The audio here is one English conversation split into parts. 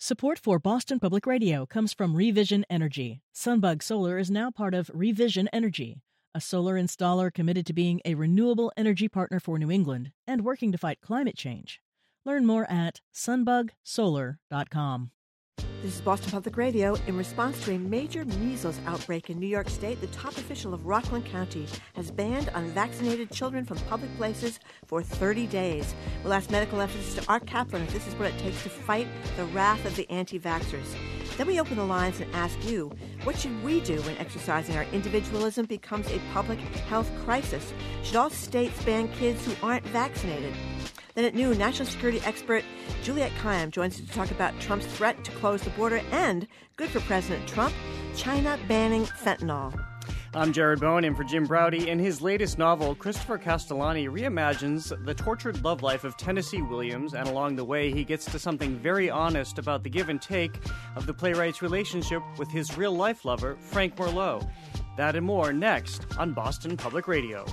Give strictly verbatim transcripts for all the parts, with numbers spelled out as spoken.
Support for Boston Public Radio comes from Revision Energy. Sunbug Solar is now part of Revision Energy, a solar installer committed to being a renewable energy partner for New England and working to fight climate change. Learn more at sunbug solar dot com. This is Boston Public Radio. In response to a major measles outbreak in New York State, the top official of Rockland County has banned unvaccinated children from public places for thirty days. We'll ask medical ethicist Art Kaplan if this is what it takes to fight the wrath of the anti-vaxxers. Then we open the lines and ask you, what should we do when exercising our individualism becomes a public health crisis? Should all states ban kids who aren't vaccinated? Then at noon, national security expert Juliette Kayyem joins us to talk about Trump's threat to close the border and, good for President Trump, China banning fentanyl. I'm Jared Bowen, in for Jim Braude. In his latest novel, Christopher Castellani reimagines the tortured love life of Tennessee Williams, and along the way, he gets to something very honest about the give and take of the playwright's relationship with his real-life lover, Frank Merlot. That and more next on Boston Public Radio.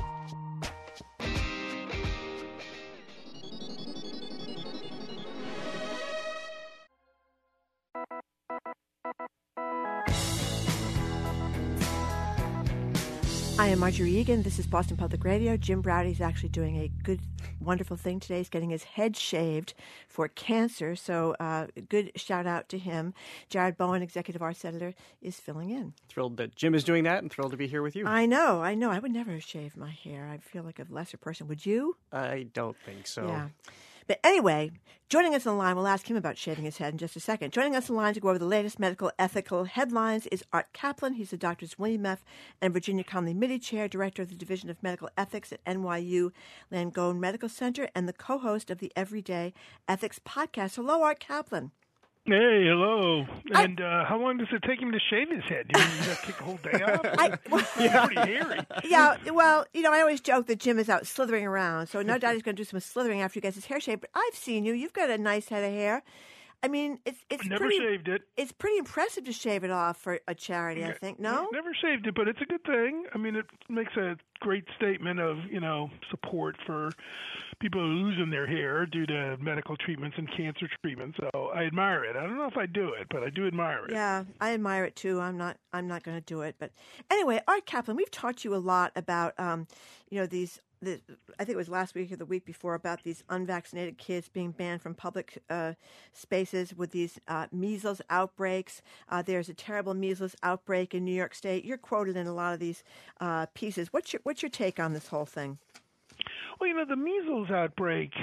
I am Marjorie Egan. This is Boston Public Radio. Jim Braude is actually doing a good, wonderful thing today. He's getting his head shaved for cancer, so uh, good shout out to him. Jared Bowen, Executive Arts Editor, is filling in. Thrilled that Jim is doing that and thrilled to be here with you. I know, I know. I would never shave my hair. I feel like a lesser person. Would you? I don't think so. Yeah. But anyway, joining us on the line, we'll ask him about shaving his head in just a second. Joining us on the line to go over the latest medical ethical headlines is Art Kaplan. He's the Doctors William F. and Virginia Conley Mitty Chair, Director of the Division of Medical Ethics at N Y U Langone Medical Center, and the co-host of the Everyday Ethics podcast. Hello, Art Kaplan. Hey, hello. And uh, how long does it take him to shave his head? Do you mean you got to take the whole day off? I, well, yeah. Pretty hairy. Yeah, well, you know, I always joke that Jim is out slithering around, so no doubt he's going to do some slithering after he gets his hair shaved. But I've seen you. You've got a nice head of hair. I mean, it's it's never pretty, shaved it. It's pretty impressive to shave it off for a charity, I think. No, never shaved it, but it's a good thing. I mean, it makes a great statement of, you know, support for people losing their hair due to medical treatments and cancer treatments. So I admire it. I don't know if I do it, but I do admire it. Yeah, I admire it too. I'm not. I'm not going to do it, but anyway, Art Kaplan, we've taught you a lot about, um, you know, these. The, I think it was last week or the week before, about these unvaccinated kids being banned from public uh, spaces with these uh, measles outbreaks. Uh, there's a terrible measles outbreak in New York State. You're quoted in a lot of these uh, pieces. What's your what's your take on this whole thing? Well, you know, the measles outbreak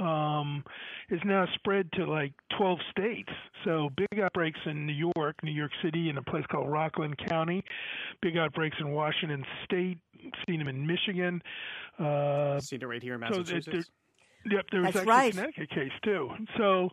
um, is now spread to like twelve states. So big outbreaks in New York, New York City, in a place called Rockland County. Big outbreaks in Washington State. Seen them in Michigan. Uh, Seen it right here in Massachusetts. So there, yep, there was That's actually right. a Connecticut case too. So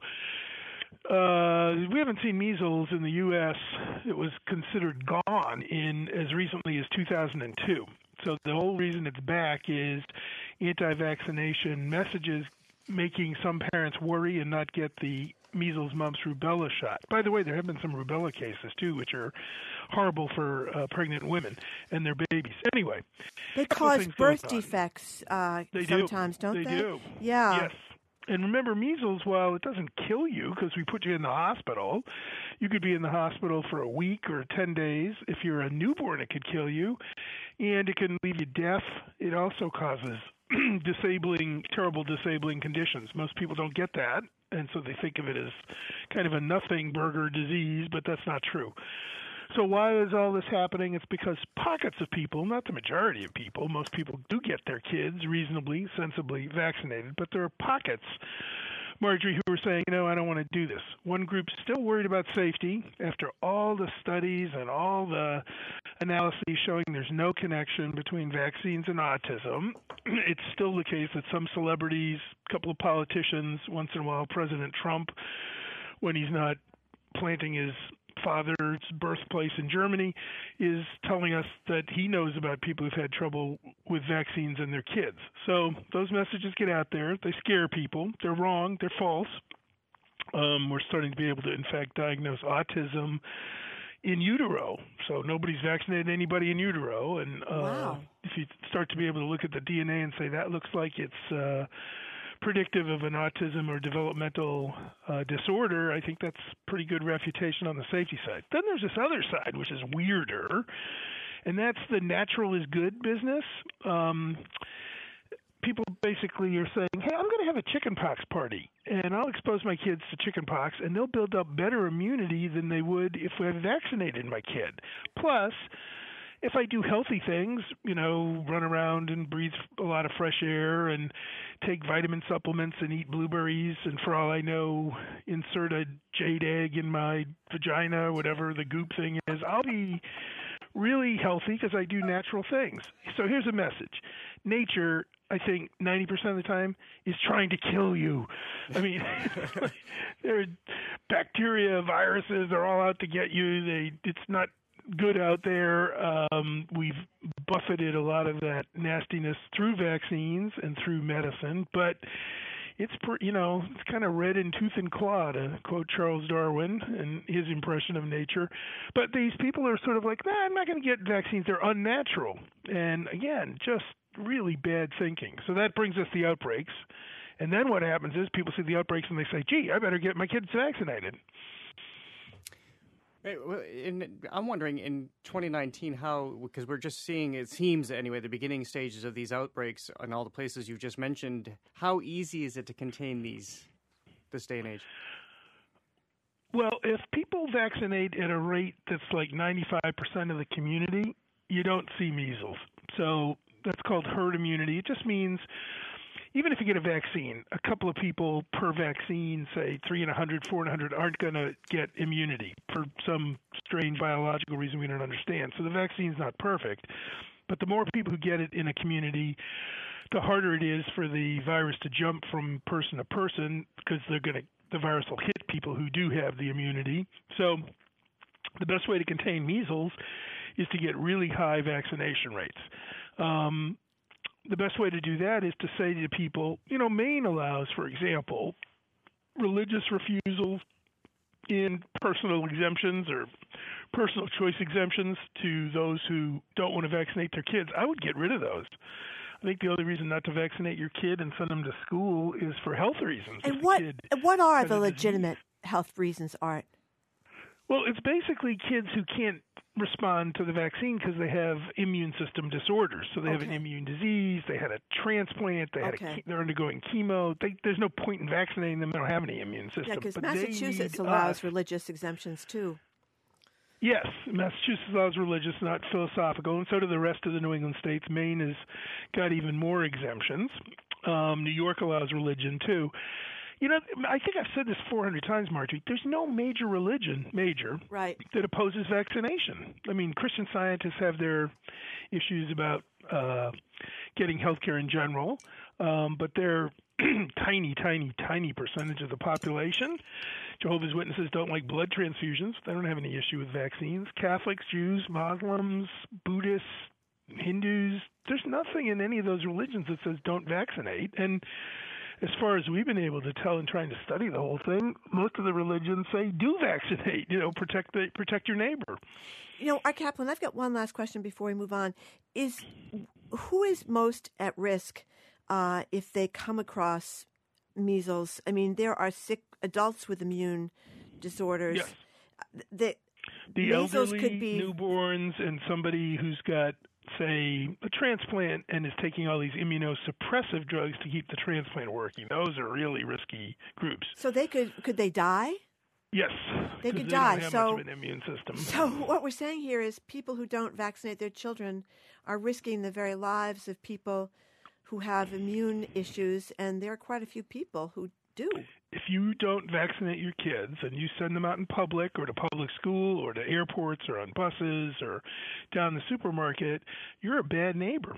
uh, we haven't seen measles in the U S It was considered gone in as recently as two thousand two. So the whole reason it's back is anti-vaccination messages making some parents worry and not get the measles, mumps, rubella shot. By the way, there have been some rubella cases, too, which are horrible for uh, pregnant women and their babies. Anyway. They cause birth defects uh, they sometimes, do. don't they? They do. Yeah. Yes. And remember, measles, while it doesn't kill you because we put you in the hospital, you could be in the hospital for a week or ten days. If you're a newborn, it could kill you, and it can leave you deaf. It also causes disabling, terrible disabling conditions. Most people don't get that, and so they think of it as kind of a nothing burger disease, but that's not true. So why is all this happening? It's because pockets of people, not the majority of people, most people do get their kids reasonably, sensibly vaccinated, but there are pockets, Marjorie, who are saying, you know, I don't want to do this. One group's still worried about safety after all the studies and all the analyses showing there's no connection between vaccines and autism. It's still the case that some celebrities, a couple of politicians, once in a while President Trump, when he's not planting his father's birthplace in Germany, is telling us that he knows about people who've had trouble with vaccines and their kids. So those messages get out there. They scare people. They're wrong. They're false. Um, we're starting to be able to, in fact, diagnose autism in utero. So nobody's vaccinated anybody in utero. And uh, wow. if you start to be able to look at the D N A and say that looks like it's uh, predictive of an autism or developmental uh, disorder, I think that's pretty good refutation on the safety side. Then there's this other side, which is weirder, and that's the natural is good business. Um, people basically are saying, hey, I'm going to have a chickenpox party, and I'll expose my kids to chickenpox, and they'll build up better immunity than they would if I had vaccinated my kid. Plus, if I do healthy things, you know, run around and breathe a lot of fresh air and take vitamin supplements and eat blueberries, and for all I know, insert a jade egg in my vagina, whatever the goop thing is, I'll be really healthy because I do natural things. So here's a message. Nature, I think ninety percent of the time, is trying to kill you. I mean, there are bacteria, viruses, they're all out to get you. They, it's not good out there. Um, we've buffeted a lot of that nastiness through vaccines and through medicine, but it's, you know, it's kind of red in tooth and claw, to quote Charles Darwin and his impression of nature. But these people are sort of like, nah, I'm not going to get vaccines. They're unnatural. And again, just really bad thinking. So that brings us the outbreaks. And then what happens is people see the outbreaks and they say, gee, I better get my kids vaccinated. In, I'm wondering in twenty nineteen how, because we're just seeing, it seems anyway, the beginning stages of these outbreaks in all the places you've just mentioned. How easy is it to contain these this day and age? Well, if people vaccinate at a rate that's like ninety-five percent of the community, you don't see measles. So that's called herd immunity. It just means even if you get a vaccine, a couple of people per vaccine, say three in a hundred, four in a hundred, aren't going to get immunity for some strange biological reason we don't understand. So the vaccine's not perfect. But the more people who get it in a community, the harder it is for the virus to jump from person to person because they're going to, the virus will hit people who do have the immunity. So the best way to contain measles is to get really high vaccination rates. Um, The best way to do that is to say to people, you know, Maine allows, for example, religious refusals in personal exemptions or personal choice exemptions to those who don't want to vaccinate their kids. I would get rid of those. I think the only reason not to vaccinate your kid and send them to school is for health reasons. And what what are the legitimate health reasons, Art? Well, it's basically kids who can't respond to the vaccine because they have immune system disorders. So they okay. have an immune disease, they had a transplant, they had okay. a, they're undergoing chemo. They, there's no point in vaccinating them. They don't have any immune system. Yeah, because but Massachusetts allows us. religious exemptions too. Yes, Massachusetts allows religious, not philosophical, and so do the rest of the New England states. Maine has got even more exemptions. Um, New York allows religion too. You know, I think I've said this four hundred times, Marjorie. There's no major religion, major, right. that opposes vaccination. I mean, Christian Scientists have their issues about uh, getting health care in general, um, but they're tiny, tiny, tiny percentage of the population. Jehovah's Witnesses don't like blood transfusions. They don't have any issue with vaccines. Catholics, Jews, Muslims, Buddhists, Hindus, there's nothing in any of those religions that says don't vaccinate. And as far as we've been able to tell in trying to study the whole thing, most of the religions say do vaccinate, you know, protect the, protect your neighbor. You know, Art Kaplan, I've got one last question before we move on. Is who is most at risk uh, if they come across measles? I mean, there are sick adults with immune disorders. Yes. The, the measles elderly, could be newborns, and somebody who's got, say, a transplant and is taking all these immunosuppressive drugs to keep the transplant working. Those are really risky groups. So they could could they die? Yes, they could they die. Don't have so, much of an immune system. So what we're saying here is people who don't vaccinate their children are risking the very lives of people who have immune issues, and there are quite a few people who do. If you don't vaccinate your kids and you send them out in public or to public school or to airports or on buses or down the supermarket, you're a bad neighbor.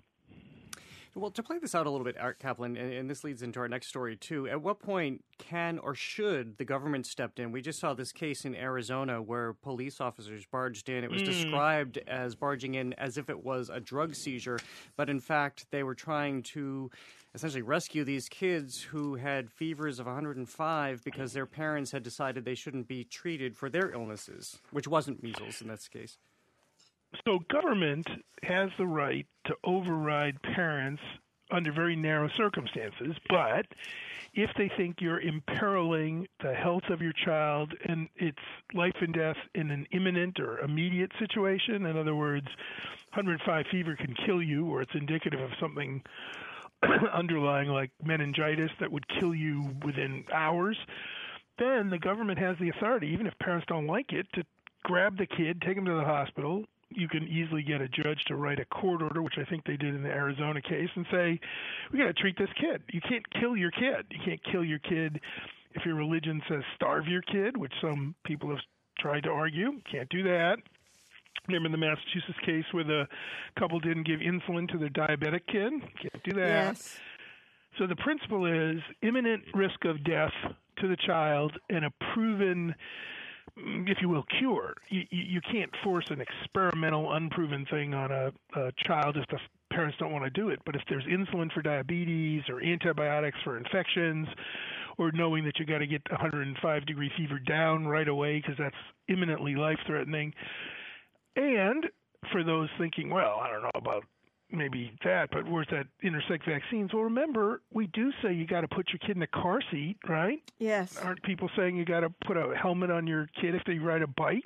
Well, to play this out a little bit, Art Kaplan, and, and this leads into our next story, too, at what point can or should the government step in? We just saw this case in Arizona where police officers barged in. It was mm. described as barging in as if it was a drug seizure, but in fact, they were trying to essentially rescue these kids who had fevers of one hundred five because their parents had decided they shouldn't be treated for their illnesses, which wasn't measles in this case. So government has the right to override parents under very narrow circumstances. But if they think you're imperiling the health of your child and it's life and death in an imminent or immediate situation, in other words, one hundred five fever can kill you, or it's indicative of something underlying like meningitis that would kill you within hours, then the government has the authority, even if parents don't like it, to grab the kid, take him to the hospital. You can easily get a judge to write a court order, which I think they did in the Arizona case, and say, we got to treat this kid. You can't kill your kid. You can't kill your kid if your religion says starve your kid, which some people have tried to argue. Can't do that. Remember the Massachusetts case where the couple didn't give insulin to their diabetic kid? Can't do that. Yes. So the principle is imminent risk of death to the child and a proven, if you will, cure. You, you can't force an experimental, unproven thing on a, a child if the parents don't want to do it. But if there's insulin for diabetes or antibiotics for infections, or knowing that you got to get one hundred five degree fever down right away because that's imminently life-threatening. And for those thinking, well, I don't know about maybe that, but where's that intersect vaccines? Well, remember, we do say you got to put your kid in a car seat, right? Yes. Aren't people saying you got to put a helmet on your kid if they ride a bike?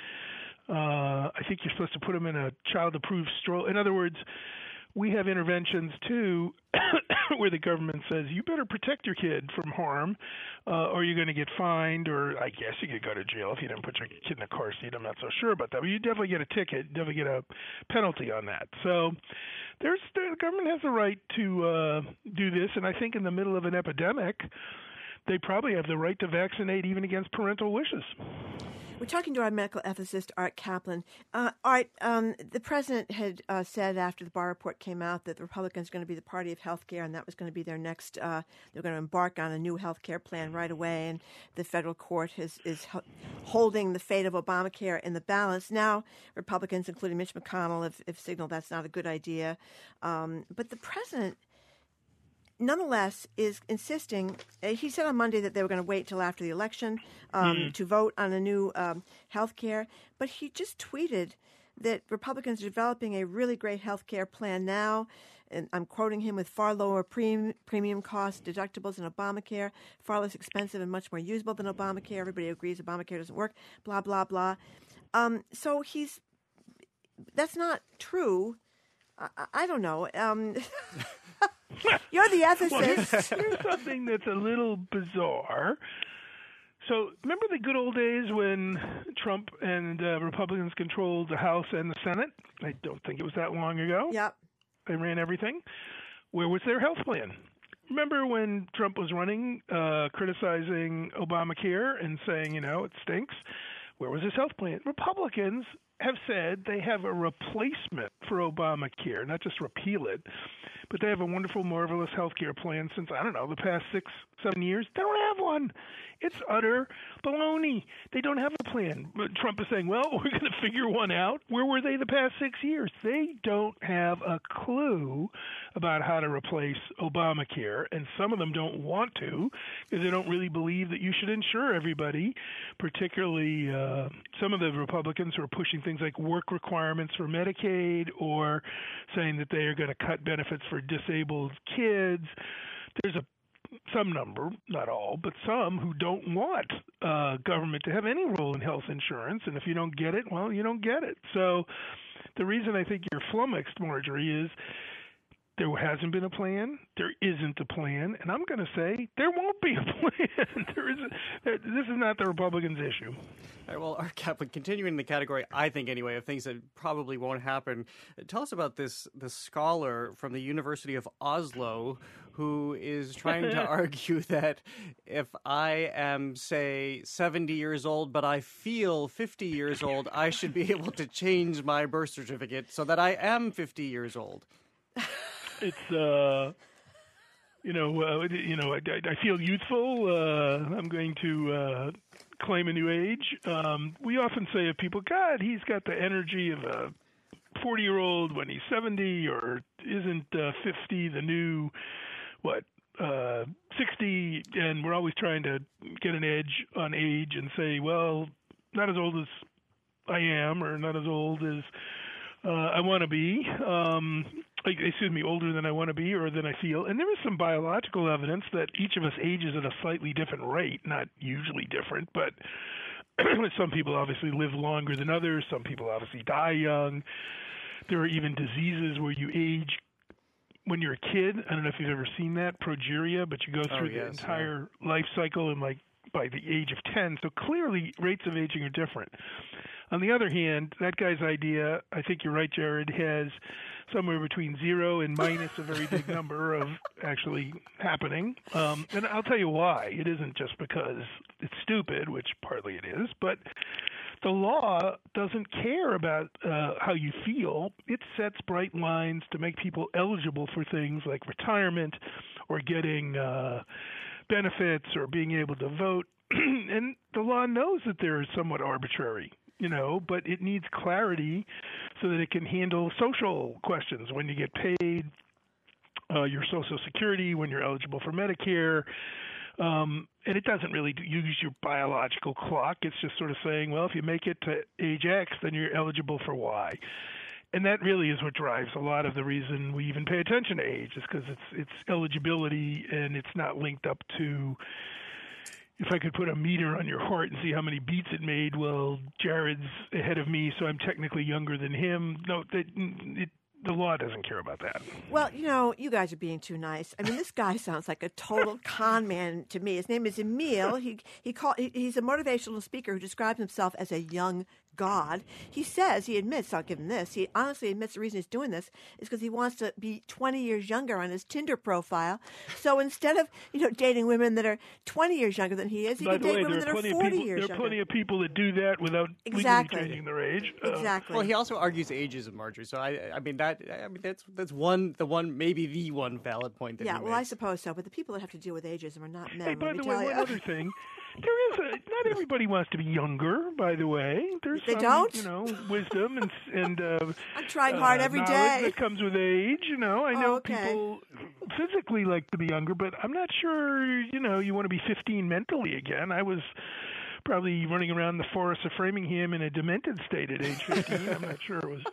Uh, I think you're supposed to put them in a child-approved stroller. In other words, we have interventions, too, where the government says, you better protect your kid from harm, uh, or you're going to get fined, or I guess you could go to jail if you didn't put your kid in a car seat. I'm not so sure about that. But you definitely get a ticket, definitely get a penalty on that. So there's the government has the right to uh, do this, and I think in the middle of an epidemic, they probably have the right to vaccinate even against parental wishes. We're talking to our medical ethicist, Art Kaplan. Uh, Art, um, the president had uh, said after the Barr report came out that the Republicans are going to be the party of health care, and that was going to be their next, uh, they're going to embark on a new health care plan right away, and the federal court is, is holding the fate of Obamacare in the balance. Now, Republicans, including Mitch McConnell, have, have signaled that's not a good idea. Um, but the president, nonetheless, is insisting, uh, he said on Monday that they were going to wait till after the election um, mm. to vote on a new um, health care, but he just tweeted that Republicans are developing a really great health care plan now, and I'm quoting him, with far lower pre- premium costs, deductibles than Obamacare, far less expensive and much more usable than Obamacare. Everybody agrees Obamacare doesn't work, blah, blah, blah. Um, so he's, that's not true. I, I don't know. Um You're the ethicist. Well, here's something that's a little bizarre. So remember the good old days when Trump and uh, Republicans controlled the House and the Senate? I don't think it was that long ago. Yep. They ran everything. Where was their health plan? Remember when Trump was running, uh, criticizing Obamacare and saying, you know, it stinks? Where was his health plan? Republicans have said they have a replacement for Obamacare, not just repeal it, but they have a wonderful, marvelous health care plan since, I don't know, the past six, seven years. They don't have one. It's utter baloney. They don't have a plan. But Trump is saying, well, we're going to figure one out. Where were they the past six years? They don't have a clue about how to replace Obamacare, and some of them don't want to because they don't really believe that you should insure everybody, particularly uh, some of the Republicans who are pushing things like work requirements for Medicaid or saying that they are going to cut benefits for disabled kids. There's a some number, not all, but some who don't want uh, government to have any role in health insurance. And if you don't get it, well, you don't get it. So the reason I think you're flummoxed, Marjorie, is there hasn't been a plan. There isn't a plan. And I'm going to say there won't be a plan. there isn't, there, this is not the Republicans' issue. All right, well, Art Kaplan, continuing the category, I think anyway, of things that probably won't happen, tell us about this, this scholar from the University of Oslo who is trying to argue that if I am, say, seventy years old, but I feel fifty years old, I should be able to change my birth certificate so that I am fifty years old. It's, uh, you know, uh, you know, I, I feel youthful. Uh, I'm going to uh, claim a new age. Um, we often say of people, God, he's got the energy of a forty-year-old when he's seventy, or isn't uh, fifty the new, what, uh, sixty? And we're always trying to get an edge on age and say, well, not as old as I am, or not as old as uh, I want to be. Um like, excuse me, older than I want to be or than I feel. And there is some biological evidence that each of us ages at a slightly different rate, not usually different, but some people obviously live longer than others. Some people obviously die young. There are even diseases where you age when you're a kid. I don't know if you've ever seen that, progeria, but you go through oh, yes, the entire yeah. life cycle and like by the age of ten. So clearly rates of aging are different. On the other hand, that guy's idea, I think you're right, Jared, has somewhere between zero and minus a very big number of actually happening. Um, and I'll tell you why. It isn't just because it's stupid, which partly it is, but the law doesn't care about uh, how you feel. It sets bright lines to make people eligible for things like retirement or getting uh, benefits or being able to vote. And the law knows that they're somewhat arbitrary, you know, but it needs clarity so that it can handle social questions. When you get paid, uh, your Social Security, when you're eligible for Medicare. Um, and it doesn't really use your biological clock. It's just sort of saying, well, if you make it to age X, then you're eligible for Y. And that really is what drives a lot of the reason we even pay attention to age, is because it's it's eligibility and it's not linked up to, if I could put a meter on your heart and see how many beats it made, well, Jared's ahead of me, so I'm technically younger than him. No, that it, the law doesn't care about that. Well, you know, you guys are being too nice. I mean, this guy sounds like a total con man to me. His name is Emil. He he call, he, he's a motivational speaker who describes himself as a young God. He says, he admits, I'll give him this, he honestly admits the reason he's doing this is because he wants to be twenty years younger on his Tinder profile. So instead of, you know, dating women that are twenty years younger than he is, he By can the date way, women that are forty people, years there are younger. There are plenty of people that do that without exactly. legally changing their age. Uh, exactly. Well, he also argues ageism, Marjorie. So I, I mean that, I mean that's that's one, the one, maybe the one valid point that yeah, he well, makes. I suppose so. But the people that have to deal with ageism are not men. Hey, by let me the way, tell one you. other thing. There is a, not everybody wants to be younger, by the way. There's they some, don't? you know, wisdom and and uh, I'm trying hard uh, every knowledge day. that comes with age. You know, I know oh, okay. people physically like to be younger, but I'm not sure. You know, you want to be fifteen mentally again. I was probably running around the forests of Framingham in a demented state at age fifteen. I'm not sure it was.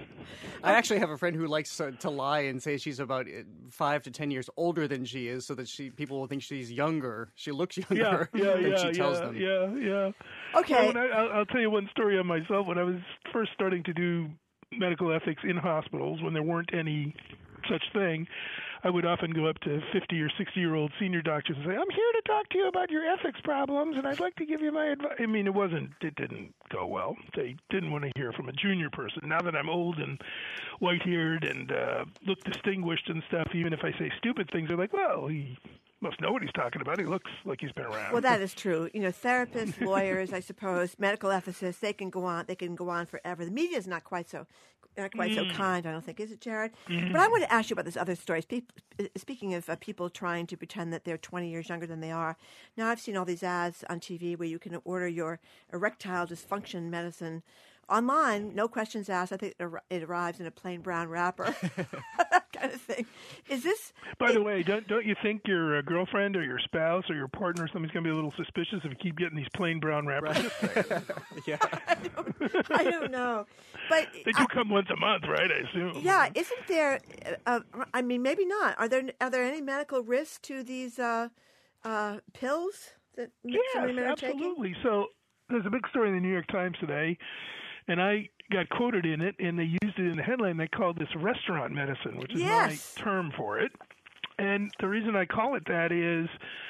I actually have a friend who likes uh, to lie and say she's about five to ten years older than she is, so that she people will think she's younger. She looks younger yeah, yeah, than yeah, she tells yeah, them. Yeah, yeah. Okay. Well, I, I'll, I'll tell you one story on myself. When I was first starting to do medical ethics in hospitals, when there weren't any such thing, I would often go up to fifty or sixty-year-old senior doctors and say, I'm here to talk to you about your ethics problems, and I'd like to give you my advice. I mean, it wasn't, it didn't go well. They didn't want to hear from a junior person. Now that I'm old and white-haired and uh, look distinguished and stuff, even if I say stupid things, they're like, well, he must know what he's talking about. He looks like he's been around. Well, that is true. You know, therapists, lawyers, I suppose, medical ethicists, they can go on. They can go on forever. The media is not quite so, not quite mm. so kind, I don't think, is it, Jared? Mm. But I want to ask you about this other story. Spe- speaking of uh, people trying to pretend that they're twenty years younger than they are, now I've seen all these ads on T V where you can order your erectile dysfunction medicine online, no questions asked. I think it, ar- it arrives in a plain brown wrapper, that kind of thing. Is this? By it, the way, don't don't you think your uh, girlfriend or your spouse or your partner or somebody's going to be a little suspicious if you keep getting these plain brown wrappers? Right. yeah. I don't, I don't know, but they do I, come once a month, right? I assume. Yeah, isn't there? Uh, I mean, maybe not. Are there are there any medical risks to these uh, uh, pills that yes, some women are taking? Absolutely. So there's a big story in the New York Times today. And I got quoted in it, and they used it in the headline. They called this restaurant medicine, which is yes. my term for it. And the reason I call it that is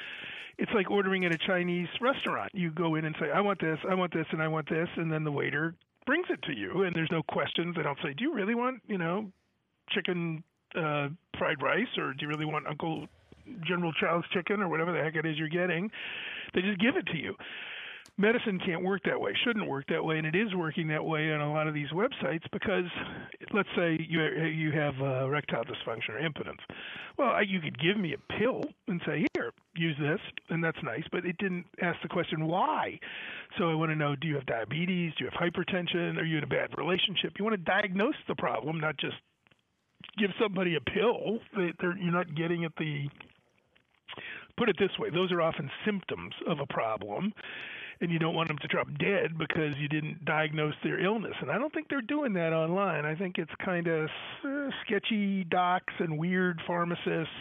it's like ordering at a Chinese restaurant. You go in and say, I want this, I want this, and I want this, and then the waiter brings it to you, and there's no questions. They don't say, do you really want, you know, chicken uh, fried rice, or do you really want Uncle General Chow's chicken, or whatever the heck it is you're getting? They just give it to you. Medicine can't work that way, shouldn't work that way, and it is working that way on a lot of these websites because, let's say you you have uh, erectile dysfunction or impotence. Well, you could give me a pill and say, here, use this, and that's nice, but it didn't ask the question why. So I want to know, do you have diabetes? Do you have hypertension? Are you in a bad relationship? You want to diagnose the problem, not just give somebody a pill. They're, you're not getting at the – put it this way, those are often symptoms of a problem. and you don't want them to drop dead because you didn't diagnose their illness. And I don't think they're doing that online. I think it's kind of uh, sketchy docs and weird pharmacists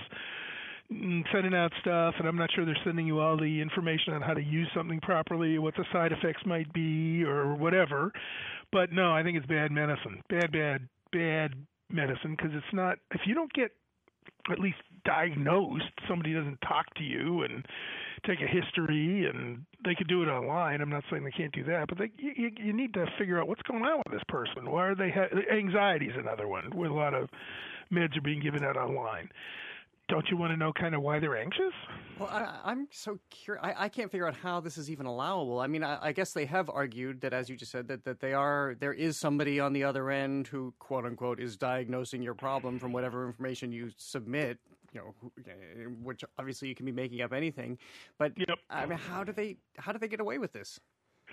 sending out stuff, and I'm not sure they're sending you all the information on how to use something properly, what the side effects might be, or whatever. But no, I think it's bad medicine. Bad, bad, bad medicine, because it's not, if you don't get at least diagnosed, somebody doesn't talk to you and take a history, and they could do it online. I'm not saying they can't do that, but they, you, you need to figure out what's going on with this person. Why are they, ha- anxiety is another one, where a lot of meds are being given out online. Don't you want to know kind of why they're anxious? Well, I, I'm so curious. I, I can't figure out how this is even allowable. I mean, I, I guess they have argued that, as you just said, that, that they are there is somebody on the other end who, quote unquote, is diagnosing your problem from whatever information you submit. You know, which obviously you can be making up anything. But yep. I mean, how do they how do they get away with this?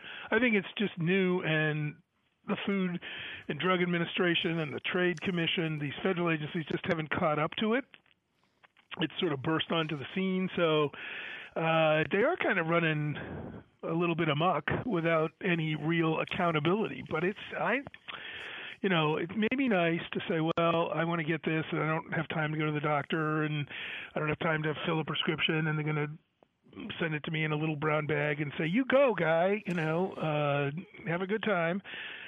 I think it's just new, and the Food and Drug Administration and the Trade Commission, these federal agencies, just haven't caught up to it. It's sort of burst onto the scene, so uh, they are kind of running a little bit amok without any real accountability. But it's, I, you know, it may be nice to say, well, I want to get this, and I don't have time to go to the doctor, and I don't have time to fill a prescription, and they're going to send it to me in a little brown bag and say, you go, guy, you know, uh, have a good time.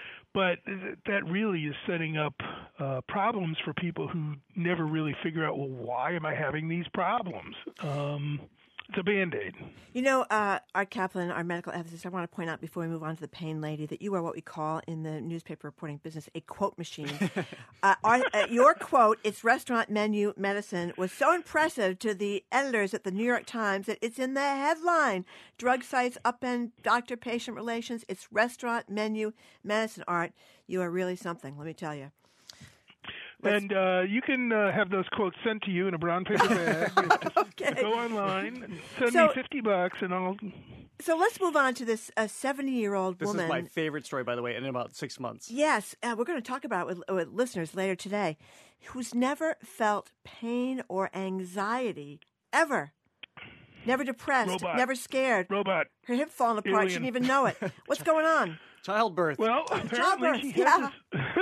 But that really is setting up uh, problems for people who never really figure out, well, why am I having these problems? Um, it's a Band-Aid. You know, uh, Art Kaplan, our medical ethicist, I want to point out before we move on to the pain lady that you are what we call in the newspaper reporting business a quote machine. uh, our, uh, your quote, "It's restaurant menu medicine," was so impressive to the editors at the New York Times that it's in the headline. Drug sites upend doctor-patient relations. It's restaurant menu medicine. Art, you are really something, let me tell you. Let's... And uh, you can uh, have those quotes sent to you in a brown paper bag. Okay. Go online, and send so, me fifty bucks, and I'll. So let's move on to this uh, seventy-year-old woman. This is my favorite story, by the way, in about six months. Yes, uh, we're going to talk about it with, with listeners later today, who's never felt pain or anxiety ever. Never depressed, Robot. never scared. Robot. Her hip falling apart, Alien. she didn't even know it. What's going on? Childbirth. Well, apparently Childbirth, she has yeah.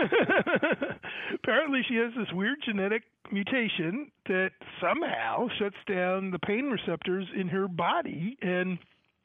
this, apparently she has this weird genetic mutation that somehow shuts down the pain receptors in her body, and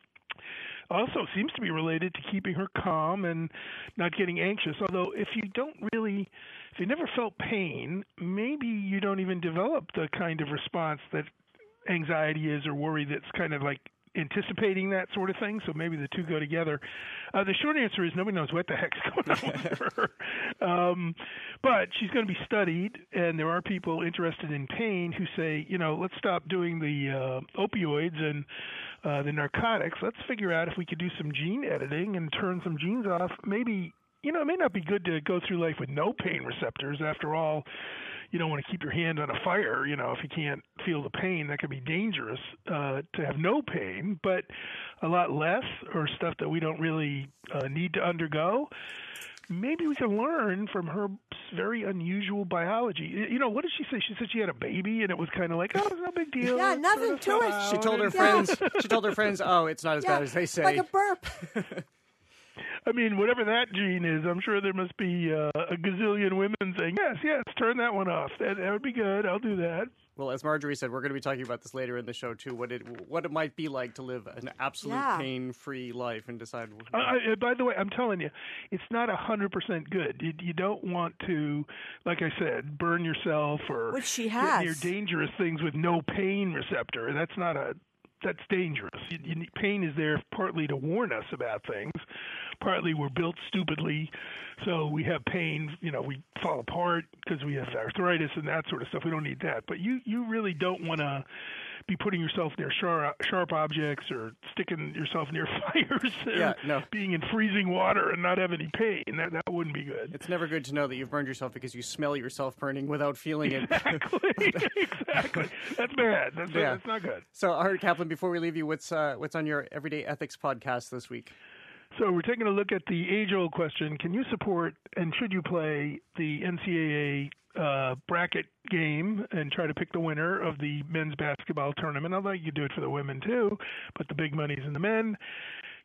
also seems to be related to keeping her calm and not getting anxious. Although if you don't really, if you never felt pain, maybe you don't even develop the kind of response that anxiety is, or worry that's kind of like anticipating that sort of thing. So maybe the two go together. Uh, the short answer is nobody knows what the heck's going on with her. Um, but she's going to be studied, and there are people interested in pain who say, you know, let's stop doing the uh, opioids and uh, the narcotics. Let's figure out if we could do some gene editing and turn some genes off. Maybe, you know, it may not be good to go through life with no pain receptors. After all, you don't want to keep your hand on a fire, you know, if you can't feel the pain. That could be dangerous uh, to have no pain, but a lot less, or stuff that we don't really uh, need to undergo. Maybe we can learn from her very unusual biology. You know, what did she say? She said she had a baby, and it was kind of like, oh, it's no big deal. Yeah, nothing to it. She told her Yeah. friends. She told her friends, "Oh, it's not as Yeah, bad as they say." like a burp. I mean, whatever that gene is, I'm sure there must be uh, a gazillion women saying, yes, yes, turn that one off. That, that would be good. I'll do that. Well, as Marjorie said, we're going to be talking about this later in the show, too, what it what it might be like to live an absolute Yeah. pain-free life and decide... Uh, I, by the way, I'm telling you, it's not one hundred percent good. You, you don't want to, like I said, burn yourself or Which she get has. near dangerous things with no pain receptor. That's not a... That's dangerous. You, you need, pain is there partly to warn us about things. Partly we're built stupidly, so we have pain. You know, we fall apart because we have arthritis and that sort of stuff. We don't need that. But you, you really don't want to be putting yourself near sharp, sharp objects or sticking yourself near fires or Yeah, no. being in freezing water and not have any pain. That, that wouldn't be good. It's never good to know that you've burned yourself because you smell yourself burning without feeling it. Exactly. Exactly. That's bad. That's, Yeah. that's not good. So, Art Kaplan, before we leave you, what's uh, what's on your Everyday Ethics podcast this week? So we're taking a look at the age-old question: can you support and should you play the N C double A uh, bracket game and try to pick the winner of the men's basketball tournament? Although you do it for the women too, but the big money's in the men.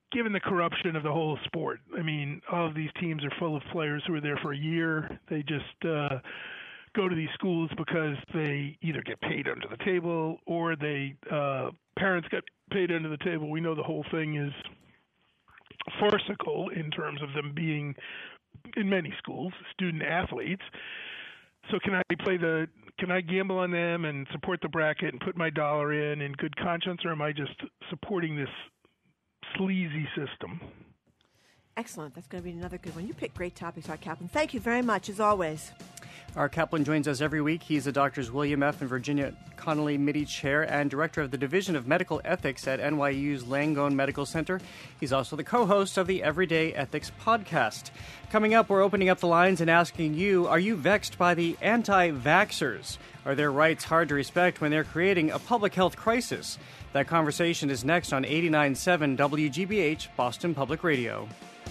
given the corruption of the whole sport. I mean, all of these teams are full of players who are there for a year. They just uh, go to these schools because they either get paid under the table or they uh, parents get paid under the table. We know the whole thing is farcical in terms of them being, in many schools, student athletes. So can I play the? Can I gamble on them and support the bracket and put my dollar in in good conscience, or am I just supporting this sleazy system? Excellent. That's going to be another good one. You pick great topics, Art Kaplan. Thank you very much, as always. Art Kaplan joins us every week. He's the Doctors William F. and Virginia Connolly Mitty Chair and Director of the Division of Medical Ethics at N Y U's Langone Medical Center. He's also the co-host of the Everyday Ethics podcast. Coming up, we're opening up the lines and asking you, are you vexed by the anti-vaxxers? Are their rights hard to respect when they're creating a public health crisis? That conversation is next on eighty-nine point seven W G B H, Boston Public Radio.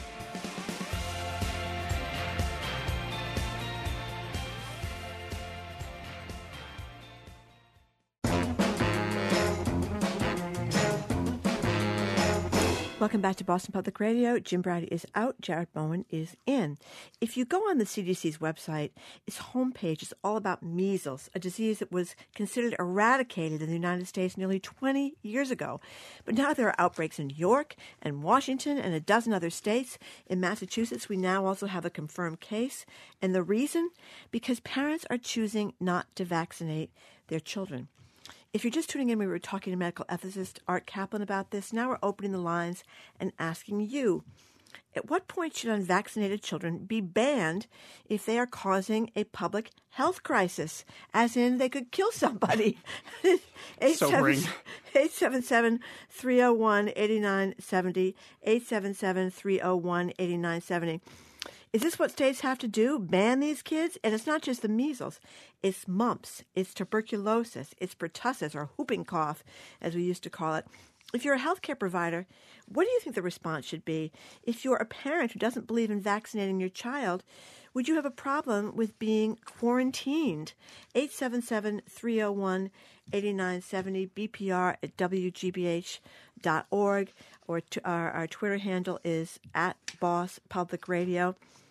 Welcome back to Boston Public Radio. Jim Browdy is out. Jared Bowen is in. If you go on the C D C's website, its homepage is all about measles, a disease that was considered eradicated in the United States nearly twenty years ago. But now there are outbreaks in New York and Washington and a dozen other states. In Massachusetts, we now also have a confirmed case. And the reason? Because parents are choosing not to vaccinate their children. If you're just tuning in, we were talking to medical ethicist Art Kaplan about this. Now we're opening the lines and asking you, at what point should unvaccinated children be banned if they are causing a public health crisis, as in they could kill somebody? Sobering. eight seven seven, three oh one, eight nine seven oh, eight seven seven, three oh one, eight nine seven oh. Is this what states have to do, ban these kids? And it's not just the measles. It's mumps, it's tuberculosis, it's pertussis, or whooping cough, as we used to call it. If you're a healthcare provider, what do you think the response should be? If you're a parent who doesn't believe in vaccinating your child, would you have a problem with being quarantined? eight seven seven, three oh one, eight nine seven oh, B P R at W G B H dot org, or t- our, our Twitter handle is at Boss Public Radio.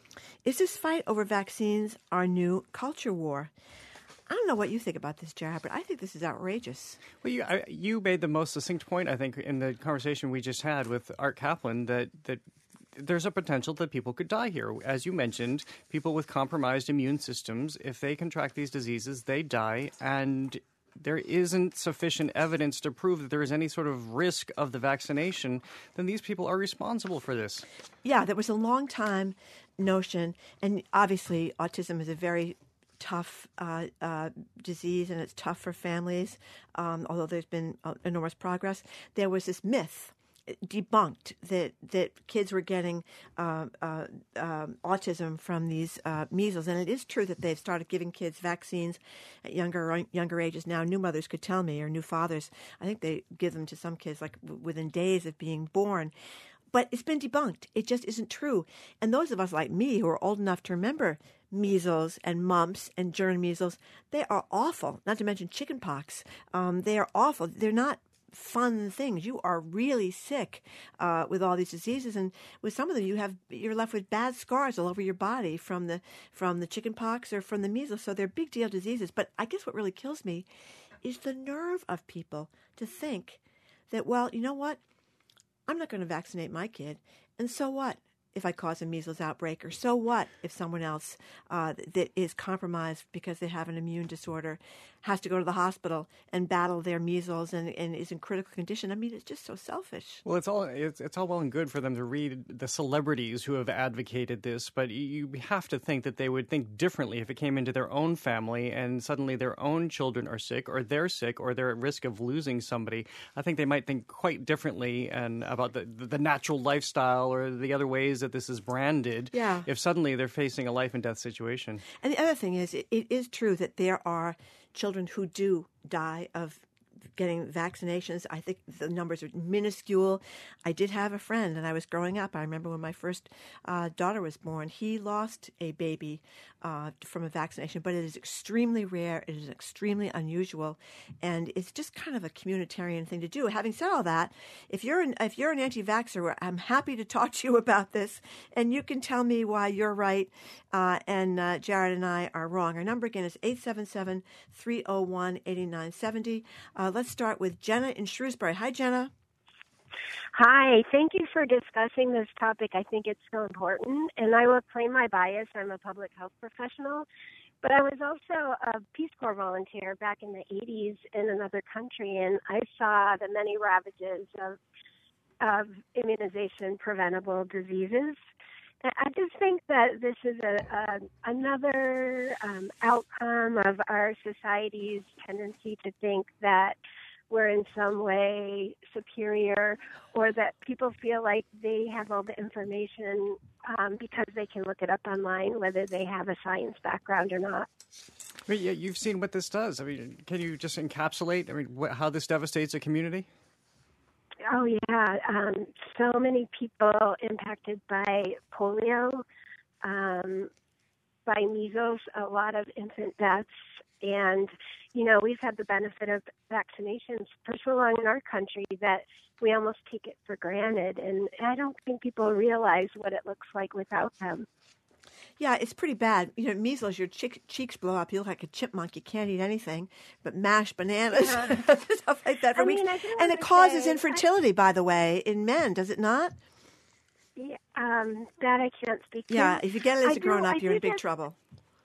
Is this fight over vaccines our new culture war? I don't know what you think about this, Jared, but I think this is outrageous. Well, you I, you made the most succinct point, I think, in the conversation we just had with Art Kaplan, that that there's a potential that people could die here. As you mentioned, people with compromised immune systems, if they contract these diseases, they die, and there isn't sufficient evidence to prove that there is any sort of risk of the vaccination, then these people are responsible for this. Yeah, there was a long time notion, and obviously autism is a very tough uh, uh, disease, and it's tough for families, um, although there's been uh, enormous progress. There was this myth debunked that that kids were getting uh, uh, uh, autism from these uh, measles, and it is true that they've started giving kids vaccines at younger younger ages now. New mothers could tell me, or new fathers, I think they give them to some kids like w- within days of being born. But it's been debunked. It just isn't true. And those of us like me who are old enough to remember measles and mumps and germ measles, they are awful. Not to mention chickenpox. Um, they are awful. They're not fun things. You are really sick uh, with all these diseases, and with some of them, you have you're left with bad scars all over your body from the from the chickenpox or from the measles. So they're big deal diseases. But I guess what really kills me is the nerve of people to think that, well, you know what? I'm not going to vaccinate my kid, and so what if I cause a measles outbreak, or so what if someone else uh, that is compromised because they have an immune disorder has to go to the hospital and battle their measles and, and is in critical condition? I mean, it's just so selfish. Well, it's all it's, it's all well and good for them to read the celebrities who have advocated this, but you have to think that they would think differently if it came into their own family and suddenly their own children are sick, or they're sick, or they're at risk of losing somebody. I think they might think quite differently and about the the natural lifestyle or the other ways that this is branded. Yeah. If suddenly they're facing a life and death situation. And the other thing is, it, it is true that there are children who do die of getting vaccinations. I think the numbers are minuscule. I did have a friend, and I was growing up. I remember when my first uh, daughter was born, he lost a baby uh, from a vaccination, but it is extremely rare. It is extremely unusual, and it's just kind of a communitarian thing to do. Having said all that, if you're an, if you're an anti-vaxxer, I'm happy to talk to you about this, and you can tell me why you're right uh, and uh, Jared and I are wrong. Our number again is eight seven seven, three oh one, eight nine seven oh. Uh, let's start with Jenna in Shrewsbury. Hi, Jenna. Hi. Thank you for discussing this topic. I think it's so important, and I will claim my bias. I'm a public health professional, but I was also a Peace Corps volunteer back in the eighties in another country, and I saw the many ravages of, of immunization preventable diseases. I just think that this is a, a another um, outcome of our society's tendency to think that we're in some way superior, or that people feel like they have all the information um, because they can look it up online, whether they have a science background or not. I mean, yeah, you've seen what this does. I mean, can you just encapsulate? I mean, wh- how this devastates a community? Oh, yeah. Um, so many people impacted by polio, um, by measles, a lot of infant deaths. And, you know, we've had the benefit of vaccinations for so long in our country that we almost take it for granted. And I don't think people realize what it looks like without them. Yeah, it's pretty bad. You know, measles, your cheek, cheeks blow up. You look like a chipmunk. You can't eat anything but mashed bananas, yeah. stuff like that for I weeks. mean, I and it causes say, infertility, I, by the way, in men, does it not? Yeah, um, that I can't speak to. Yeah, if you get it as a grown-up, you're in big just, trouble.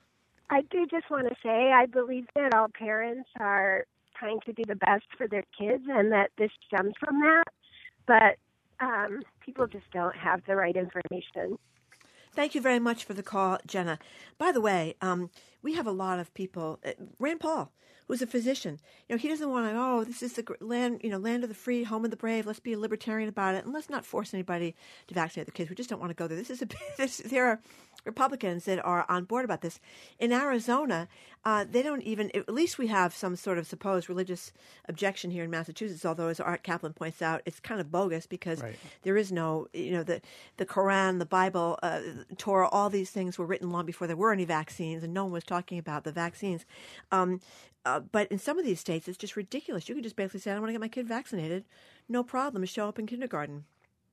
I do just want to say I believe that all parents are trying to do the best for their kids and that this stems from that. But um, people just don't have the right information. Thank you very much for the call, Jenna. By the way, um, we have a lot of people. Uh, Rand Paul, who's a physician, you know, he doesn't want to. Oh, this is the land, you know, land of the free, home of the brave. Let's be a libertarian about it, and let's not force anybody to vaccinate their kids. We just don't want to go there. This is a. This, there are Republicans that are on board about this. In Arizona, uh, they don't even. At least we have some sort of supposed religious objection here in Massachusetts. Although, as Art Kaplan points out, it's kind of bogus because right. there is no, you know, the the Quran, the Bible, uh, Torah, all these things were written long before there were any vaccines, and no one was talking about the vaccines. Um, uh, but in some of these states, it's just ridiculous. You can just basically say, "I want to get my kid vaccinated," no problem. Show up in kindergarten.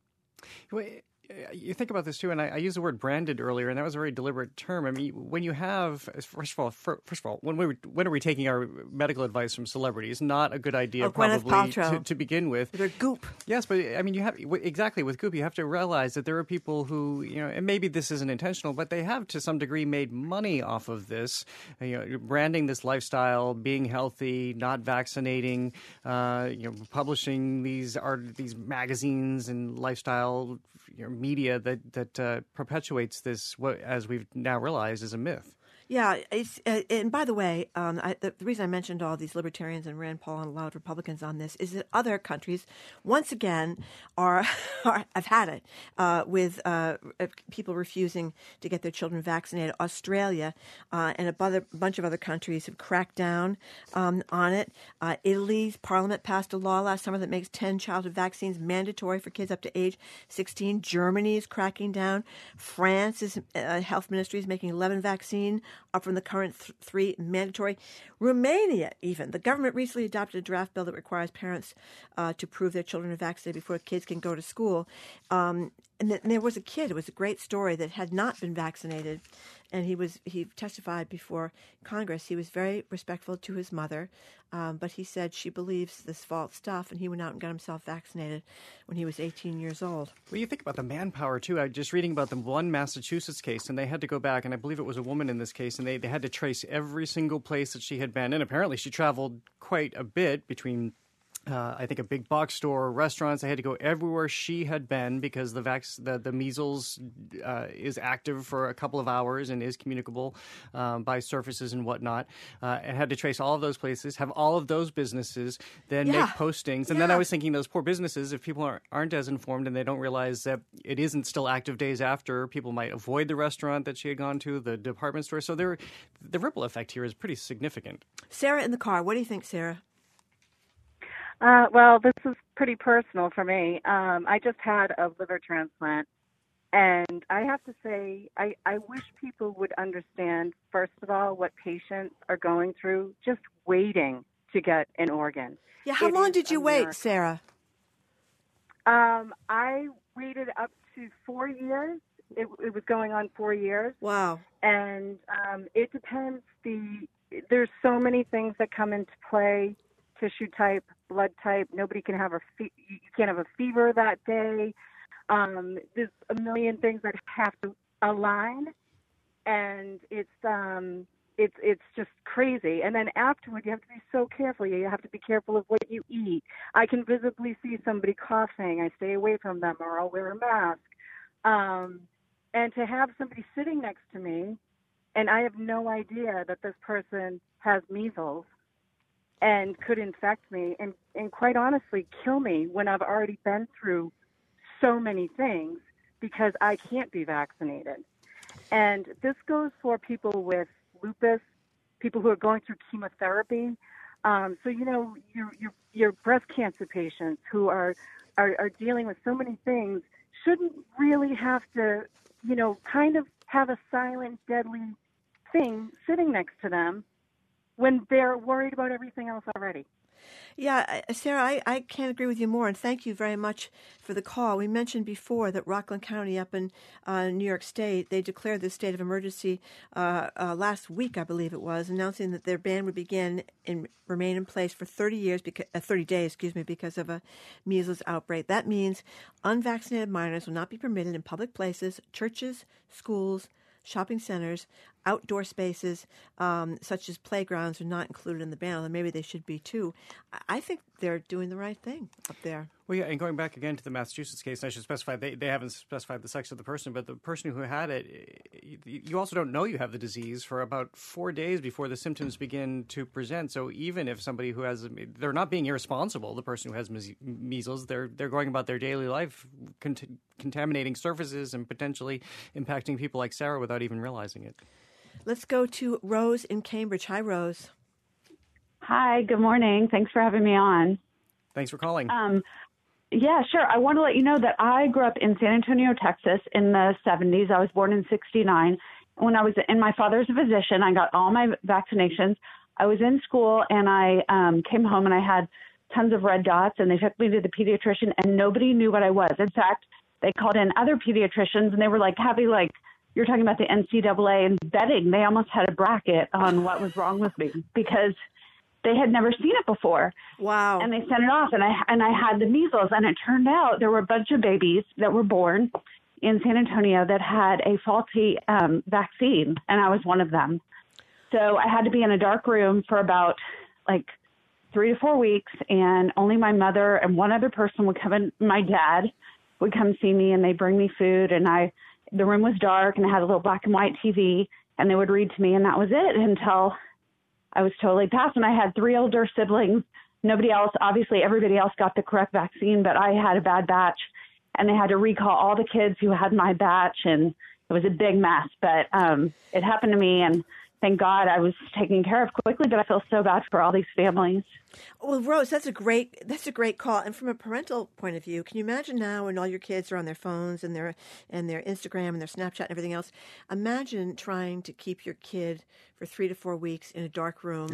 Wait. You think about this too, and I, I used the word branded earlier, and that was a very deliberate term. I mean, when you have, first of all, first of all, when, we, when are we taking our medical advice from celebrities? Not a good idea, oh, probably to, to begin with. They're goop. Yes, but I mean, you have exactly with goop. You have to realize that there are people who, you know, and maybe this isn't intentional, but they have to some degree made money off of this. You know, branding this lifestyle, being healthy, not vaccinating, uh, you know, publishing these art, these magazines and lifestyle. You know, media that that uh, perpetuates this, what as we've now realized is a myth. Yeah, it's, uh, and by the way, um, I, the, the reason I mentioned all these libertarians and Rand Paul and a lot of Republicans on this is that other countries, once again, are, are have had it uh, with uh, people refusing to get their children vaccinated. Australia uh, and a, other, a bunch of other countries have cracked down um, on it. Uh, Italy's parliament passed a law last summer that makes ten childhood vaccines mandatory for kids up to age sixteen. Germany is cracking down. France's uh, health ministry is making eleven vaccines up from the current th- three mandatory. Romania, even. The government recently adopted a draft bill that requires parents uh, to prove their children are vaccinated before kids can go to school. Um, and, th- and there was a kid, it was a great story, that had not been vaccinated. And he was he testified before Congress. He was very respectful to his mother, um, but he said she believes this false stuff, and he went out and got himself vaccinated when he was eighteen years old. Well, you think about the manpower, too. I was just reading about the one Massachusetts case, and they had to go back, and I believe it was a woman in this case, and they, they had to trace every single place that she had been. And apparently she traveled quite a bit between Uh, I think a big box store, restaurants. They had to go everywhere she had been because the vax, the, the measles uh, is active for a couple of hours and is communicable um, by surfaces and whatnot. Uh, and had to trace all of those places, have all of those businesses, then yeah. make postings. And yeah. then I was thinking those poor businesses, if people aren't, aren't as informed and they don't realize that it isn't still active days after, people might avoid the restaurant that she had gone to, the department store. So there, the ripple effect here is pretty significant. Sarah in the car. What do you think, Sarah? Uh, well, this is pretty personal for me. Um, I just had a liver transplant, and I have to say, I, I wish people would understand, first of all, what patients are going through just waiting to get an organ. Yeah, how It long is did you a wait, miracle. Sarah? Um, I waited up to four years. It, it was going on four years. Wow. And um, it depends. The There's so many things that come into play: tissue type, blood type. Nobody can have a fe- you can't have a fever that day. Um, there's a million things that have to align, and it's um, it's it's just crazy. And then afterward, you have to be so careful. You have to be careful of what you eat. I can visibly see somebody coughing. I stay away from them, or I'll wear a mask. Um, and to have somebody sitting next to me, and I have no idea that this person has measles and could infect me and, and quite honestly kill me when I've already been through so many things because I can't be vaccinated. And this goes for people with lupus, people who are going through chemotherapy. Um, so, you know, your, your, your breast cancer patients who are, are, are dealing with so many things shouldn't really have to, you know, kind of have a silent, deadly thing sitting next to them when they're worried about everything else already. Yeah, Sarah, I, I can't agree with you more, and thank you very much for the call. We mentioned before that Rockland County up in uh, New York State, they declared the state of emergency uh, uh, last week, I believe it was, announcing that their ban would begin and remain in place for thirty years, because, uh, thirty days, excuse me, because of a measles outbreak. That means unvaccinated minors will not be permitted in public places, churches, schools, shopping centers, outdoor spaces, um, such as playgrounds, are not included in the ban, although maybe they should be too. I think they're doing the right thing up there. Well, yeah, and going back again to the Massachusetts case, I should specify, they, they haven't specified the sex of the person, but the person who had it, you also don't know you have the disease for about four days before the symptoms begin to present. So even if somebody who has, they're not being irresponsible, the person who has measles, they're they're going about their daily life, cont- contaminating surfaces and potentially impacting people like Sarah without even realizing it. Let's go to Rose in Cambridge. Hi, Rose. Hi, good morning. Thanks for having me on. Thanks for calling. Um, yeah, sure. I want to let you know that I grew up in San Antonio, Texas in the seventies. I was born in sixty-nine. When I was in, my father's a physician. I got all my vaccinations. I was in school, and I um, came home, and I had tons of red dots, and they took me to the pediatrician, and nobody knew what I was. In fact, they called in other pediatricians, and they were like having like, you're talking about the N C double A and betting. They almost had a bracket on what was wrong with me because they had never seen it before. Wow. And they sent it off, and I and I had the measles. And it turned out there were a bunch of babies that were born in San Antonio that had a faulty um, vaccine, and I was one of them. So I had to be in a dark room for about like three to four weeks, and only my mother and one other person would come in. My dad would come see me, and they'd bring me food, and I the room was dark, and I had a little black and white T V, and they would read to me, and that was it until I was totally passed. And I had three older siblings. Nobody else, obviously everybody else got the correct vaccine, but I had a bad batch, and they had to recall all the kids who had my batch, and it was a big mess. But um, it happened to me, and thank God I was taken care of quickly, but I feel so bad for all these families. Well, Rose, that's a great that's a great call. And from a parental point of view, can you imagine now when all your kids are on their phones and their and their Instagram and their Snapchat and everything else? Imagine trying to keep your kid for three to four weeks in a dark room,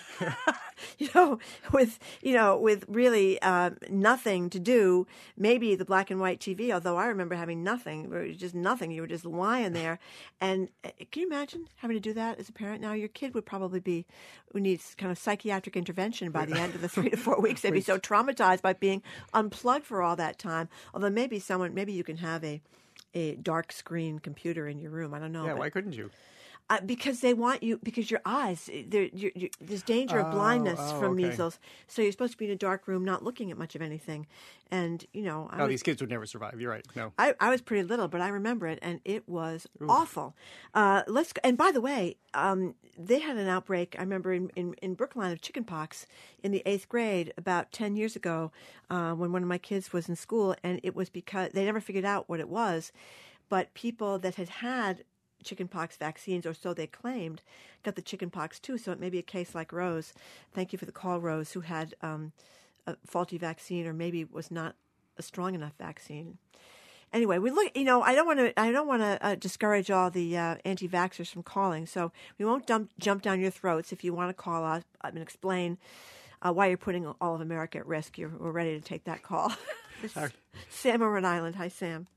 you know, with you know with really uh, nothing to do. Maybe the black and white T V. Although I remember having nothing, or just nothing. You were just lying there. And uh, can you imagine having to do that as a parent? Now your kid would probably be who needs kind of psychiatric intervention by the end of the three to four weeks. They'd be so traumatized by being unplugged for all that time. Although maybe someone, maybe you can have a, a dark screen computer in your room. I don't know. Yeah, but, why couldn't you? Uh, because they want you, because your eyes, you're, you're, there's danger of Oh, blindness oh, from okay. measles. So you're supposed to be in a dark room, not looking at much of anything. And, you know, I No, was, these kids would never survive. You're right. No. I, I was pretty little, but I remember it, and it was Oof. awful. Uh, let's. And by the way, um, they had an outbreak, I remember, in, in, in Brookline of chickenpox in the eighth grade about ten years ago uh, when one of my kids was in school, and it was because they never figured out what it was. But people that had had chickenpox vaccines, or so they claimed, got the chickenpox too. So it may be a case like Rose. Thank you for the call, Rose, who had um, a faulty vaccine or maybe was not a strong enough vaccine. Anyway, we look. You know, I don't want to. I don't want to uh, discourage all the uh, anti-vaxxers from calling. So we won't dump, jump down your throats. If you want to call us and explain uh, why you're putting all of America at risk, you're, we're ready to take that call. Sam on Rhode Island. Hi, Sam.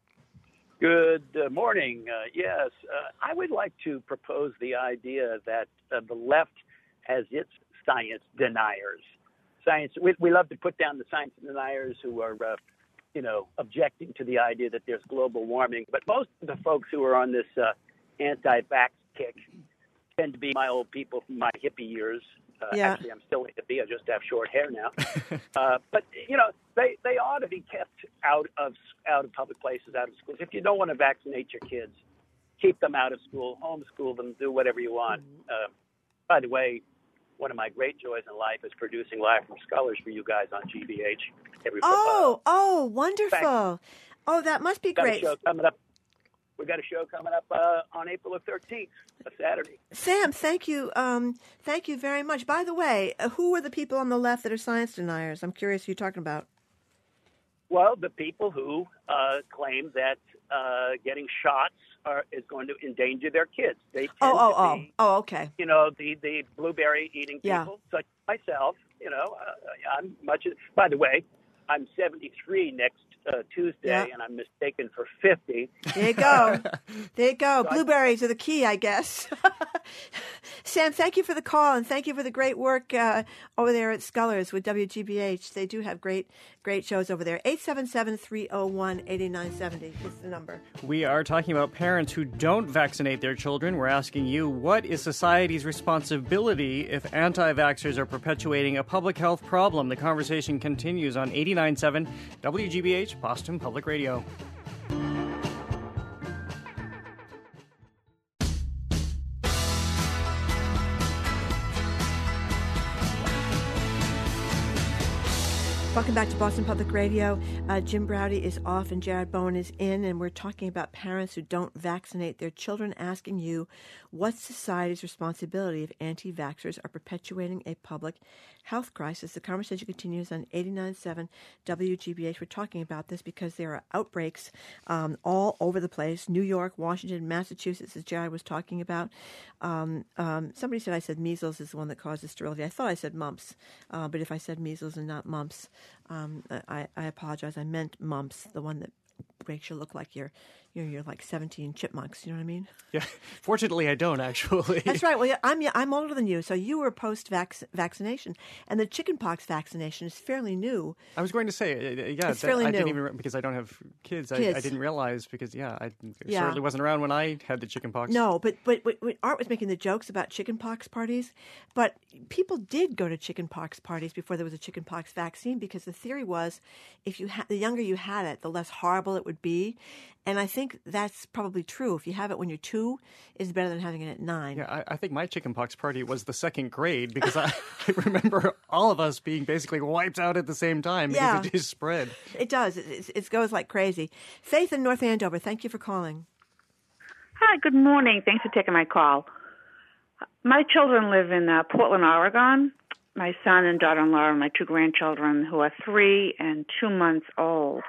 Good uh, morning. Uh, yes, uh, I would like to propose the idea that uh, the left has its science deniers. Science. We, we love to put down the science deniers who are. Uh, you know, objecting to the idea that there's global warming. But most of the folks who are on this uh, anti-vax kick tend to be my old people from my hippie years. Uh, yeah. Actually, I'm still a hippie. I just have short hair now. uh, but, you know, they, they ought to be kept out of out of public places, out of schools. If you don't want to vaccinate your kids, keep them out of school, homeschool them, do whatever you want. Uh, by the way, one of my great joys in life is producing Live from Scholars for you guys on G B H. Every, oh, uh, oh, wonderful. Fact, oh, that must be got great. A show coming up. We got a show coming up uh, on April the thirteenth, a Saturday. Sam, thank you. Um, thank you very much. By the way, uh, who are the people on the left that are science deniers? I'm curious who you're talking about. Well, the people who uh, claim that uh, getting shots are, is going to endanger their kids. They tend oh, oh, to oh, be, oh, okay. You know, the, the blueberry eating people, yeah. such as myself. You know, uh, I'm much. By the way, I'm seventy-three next uh, Tuesday, yeah. and I'm mistaken for fifty. There you go. There you go. So Blueberries I, are the key, I guess. Sam, thank you for the call, and thank you for the great work uh, over there at Scholars with W G B H. They do have great, great shows over there. eight seven seven, three oh one, eight nine seven oh is the number. We are talking about parents who don't vaccinate their children. We're asking you, what is society's responsibility if anti-vaxxers are perpetuating a public health problem? The conversation continues on eighty-nine point seven W G B H, Boston Public Radio. Welcome back to Boston Public Radio. Uh, Jim Braude is off and Jared Bowen is in, and we're talking about parents who don't vaccinate their children, asking you what's society's responsibility if anti-vaxxers are perpetuating a public health crisis. The conversation continues on eighty-nine point seven W G B H. We're talking about this because there are outbreaks um, all over the place. New York, Washington, Massachusetts, as Jared was talking about. Um, um, somebody said I said measles is the one that causes sterility. I thought I said mumps, uh, but if I said measles and not mumps, Um, I, I apologize. I meant mumps, the one that makes you look like you're, you're, you're like seventeen chipmunks. You know what I mean? Yeah. Fortunately, I don't, actually. That's right. Well, I'm I'm older than you, so you were post-vaccination. And the chickenpox vaccination is fairly new. I was going to say, uh, yeah, it's fairly I new. didn't even, because I don't have kids, kids. I, I didn't realize, because, yeah, I yeah. certainly wasn't around when I had the chickenpox. No, but, but, but, but Art was making the jokes about chickenpox parties, but people did go to chickenpox parties before there was a chickenpox vaccine, because the theory was if you ha- the younger you had it, the less horrible it would be. And I think that's probably true. If you have it when you're two, it's better than having it at nine. Yeah, I, I think my chickenpox party was the second grade, because I, I remember all of us being basically wiped out at the same time because yeah. it just spread. It does. It, it goes like crazy. Faith in North Andover, thank you for calling. Hi, good morning. Thanks for taking my call. My children live in uh, Portland, Oregon. My son and daughter-in-law and my two grandchildren, who are three and two months old.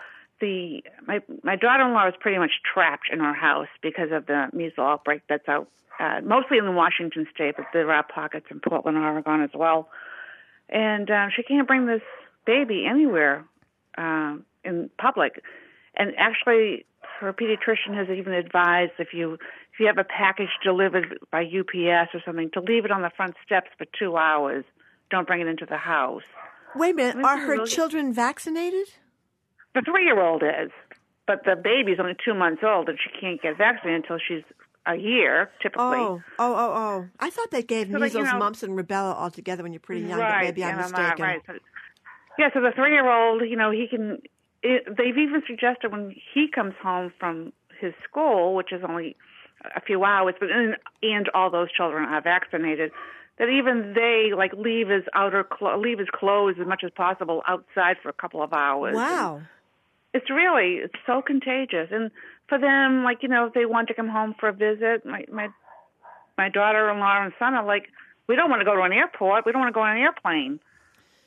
The my my daughter-in-law is pretty much trapped in her house because of the measles outbreak that's out, uh, mostly in Washington State, but there are pockets in Portland, Oregon as well. And uh, she can't bring this baby anywhere uh, in public. And actually, her pediatrician has even advised if you if you have a package delivered by U P S or something, to leave it on the front steps for two hours. Don't bring it into the house. Wait a minute. This Are is her really- children vaccinated? The three-year-old is, but the baby's only two months old, and she can't get vaccinated until she's a year, typically. Oh, oh, oh, oh. I thought they gave So, measles, like, you know- mumps, and rubella all together when you're pretty young, right, but maybe I'm yeah, mistaken. Right. So, yeah, so the three-year-old, you know, he can, it, they've even suggested when he comes home from his school, which is only a few hours, but and, and all those children are vaccinated, that even they, like, leave his outer, clo- leave his clothes as much as possible outside for a couple of hours. Wow. And it's really, it's so contagious. And for them, like, you know, if they want to come home for a visit, my my, my daughter-in-law and son are like, we don't want to go to an airport. We don't want to go on an airplane.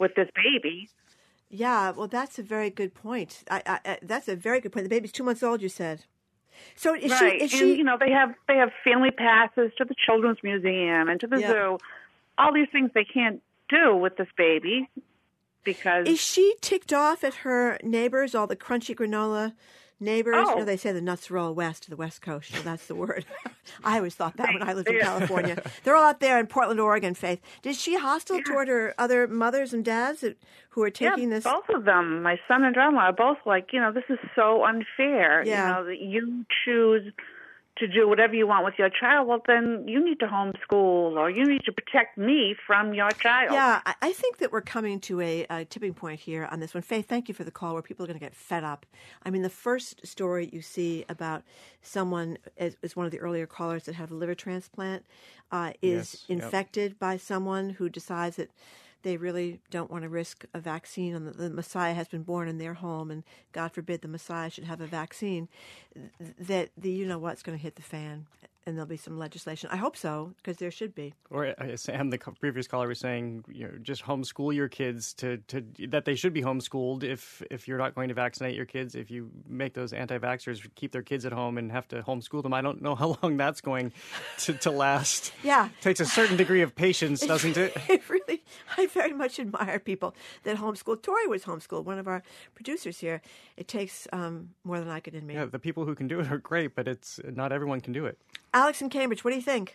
with this baby. Yeah, well, that's a very good point. I, I, I, that's a very good point. The baby's two months old, you said. So is right. she? Is and, she? you know, they have they have family passes to the Children's Museum and to the Yeah. zoo. All these things they can't do with this baby because... Is she ticked off at her neighbors, all the crunchy granola neighbors? Oh. You know, they say the nuts roll west to the West Coast, so that's the word. I always thought that when I lived in Yeah. California. They're all out there in Portland, Oregon, Faith. Is she hostile Yeah. toward her other mothers and dads that, who are taking yeah, this? both of them, my son and daughter-in-law, are both like, you know, this is so unfair. Yeah. You know, that you choose to do whatever you want with your child, well, then you need to homeschool or you need to protect me from your child. Yeah, I- I think that we're coming to a, a tipping point here on this one. Faith, thank you for the call where people are going to get fed up. I mean, the first story you see about someone, as, as one of the earlier callers that had a liver transplant, uh, is Yes, yep. infected by someone who decides that they really don't want to risk a vaccine, and the, the Messiah has been born in their home, and God forbid the Messiah should have a vaccine, th- that the you-know-what's going to hit the fan, and there'll be some legislation. I hope so, because there should be. Or uh, Sam, the co- previous caller was saying, you know, just homeschool your kids to, to that they should be homeschooled if if you're not going to vaccinate your kids. If you make those anti-vaxxers keep their kids at home and have to homeschool them, I don't know how long that's going to, to last. Yeah. It takes a certain degree of patience, doesn't it? It really, I very much admire people that homeschool. Tori was homeschooled, one of our producers here. It takes um, more than I could admit. Yeah, the people who can do it are great, but it's not everyone can do it. Alex in Cambridge, what do you think?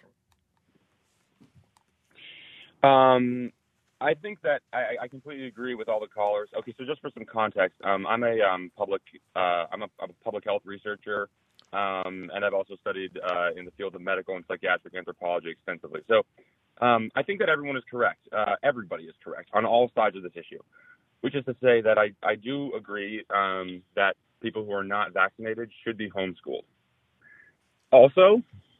Um, I think that I, I completely agree with all the callers. Okay, so just for some context, um, I'm a um, public uh, I'm, a, I'm a public health researcher, um, and I've also studied uh, in the field of medical and psychiatric anthropology extensively. So um, I think that everyone is correct. Uh, everybody is correct on all sides of this issue, which is to say that I, I do agree um, that people who are not vaccinated should be homeschooled. Also,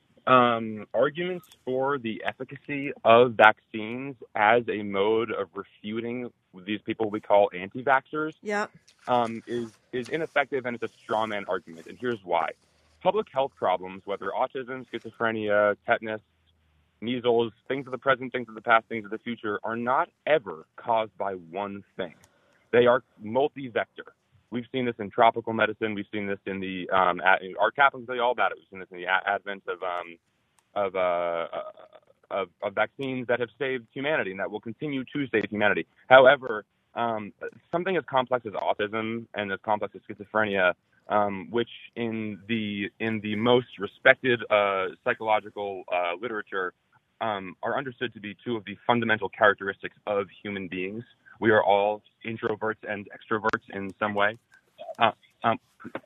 Um, arguments for the efficacy of vaccines as a mode of refuting these people we call anti-vaxxers Yeah. um, is, is ineffective, and it's a straw man argument. And here's why. Public health problems, whether autism, schizophrenia, tetanus, measles, things of the present, things of the past, things of the future, are not ever caused by one thing. They are multi-vector. We've seen this in tropical medicine. We've seen this in the um, at, our captains tell you all about it. We've seen this in the a- advent of um, of, uh, of of vaccines that have saved humanity and that will continue to save humanity. However, um, something as complex as autism and as complex as schizophrenia, um, which in the in the most respected uh, psychological uh, literature um, are understood to be two of the fundamental characteristics of human beings. We are all introverts and extroverts in some way. Uh, um,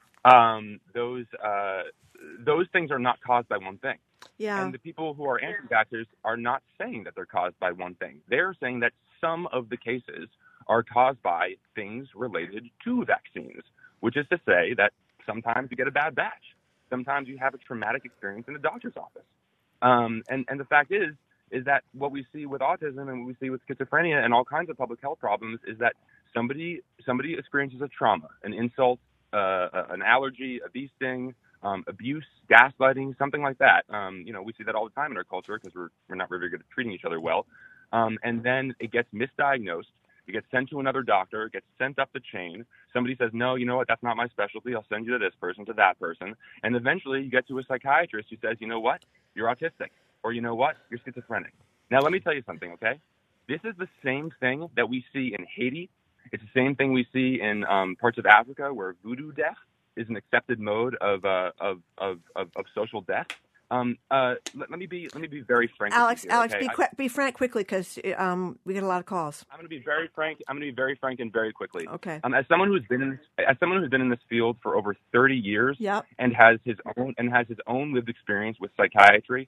um, those uh, those things are not caused by one thing. Yeah. And the people who are anti-vaxxers are not saying that they're caused by one thing. They're saying that some of the cases are caused by things related to vaccines, which is to say that sometimes you get a bad batch. Sometimes you have a traumatic experience in the doctor's office. Um, and, and the fact is, is that what we see with autism and what we see with schizophrenia and all kinds of public health problems is that somebody somebody experiences a trauma, an insult, uh, an allergy, a bee sting, um, abuse, gaslighting, something like that. Um, you know, we see that all the time in our culture because we're we're not very good at treating each other well. Um, and then it gets misdiagnosed. It gets sent to another doctor. It gets sent up the chain. Somebody says, no, you know what? That's not my specialty. I'll send you to this person, to that person. And eventually you get to a psychiatrist who says, you know what? You're autistic. Or you know what? You're schizophrenic. Now, let me tell you something, okay? This is the same thing that we see in Haiti. It's the same thing we see in um, parts of Africa where voodoo death is an accepted mode of uh, of, of, of of social death. Um, uh, let, let me be let me be very frank. Alex, here, Alex, okay? be I, qu- be frank quickly because um, we get a lot of calls. I'm going to be very frank. I'm going to be very frank and very quickly. Okay. Um, as someone who's been in this, as someone who's been in this field for over thirty years, Yep. and has his own and has his own lived experience with psychiatry.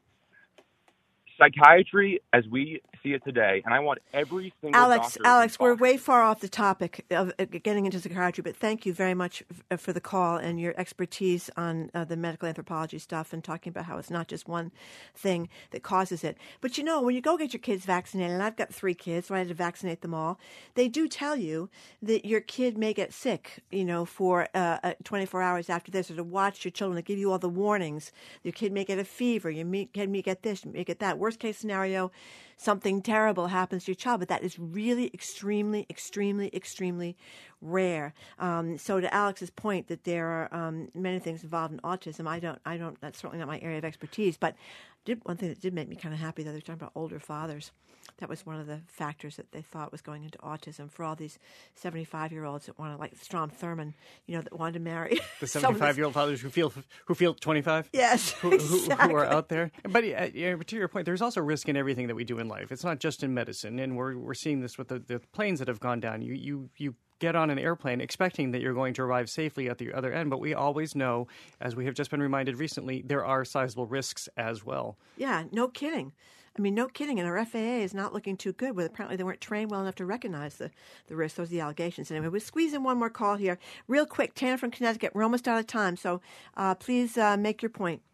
Psychiatry, as we see it today, and I want every single Alex, doctor Alex, we're involved. way far off the topic of uh, getting into psychiatry, but thank you very much f- for the call and your expertise on uh, the medical anthropology stuff and talking about how it's not just one thing that causes it. But you know, when you go get your kids vaccinated, and I've got three kids, so I had to vaccinate them all, they do tell you that your kid may get sick, you know, for uh, uh, twenty-four hours after this, or to watch your children. They give you all the warnings. Your kid may get a fever. Your kid may get this, you may get that. Worst case scenario, something terrible happens to your child, but that is really extremely, extremely, extremely rare. Um, so to Alex's point that there are um, many things involved in autism, I don't, I don't. That's certainly not my area of expertise. But did, one thing that did make me kind of happy, though, they were talking about older fathers. That was one of the factors that they thought was going into autism for all these seventy-five-year-olds that wanted, like Strom Thurmond, you know, that wanted to marry the seventy-five-year-old fathers who feel who feel twenty-five. Yes, who, exactly. who, who are out there. But uh, yeah, to your point, there's also risk in everything that we do in life. It's not just in medicine, and we're we're seeing this with the, the planes that have gone down. You you you. get on an airplane expecting that you're going to arrive safely at the other end, but we always know, as we have just been reminded recently, there are sizable risks as well. Yeah, no kidding. I mean, no kidding. And our F A A is not looking too good. But apparently they weren't trained well enough to recognize the, the risks. Those are the allegations. Anyway, we'll squeeze in one more call here. Real quick, Tanner from Connecticut. We're almost out of time, so uh, please uh, make your point.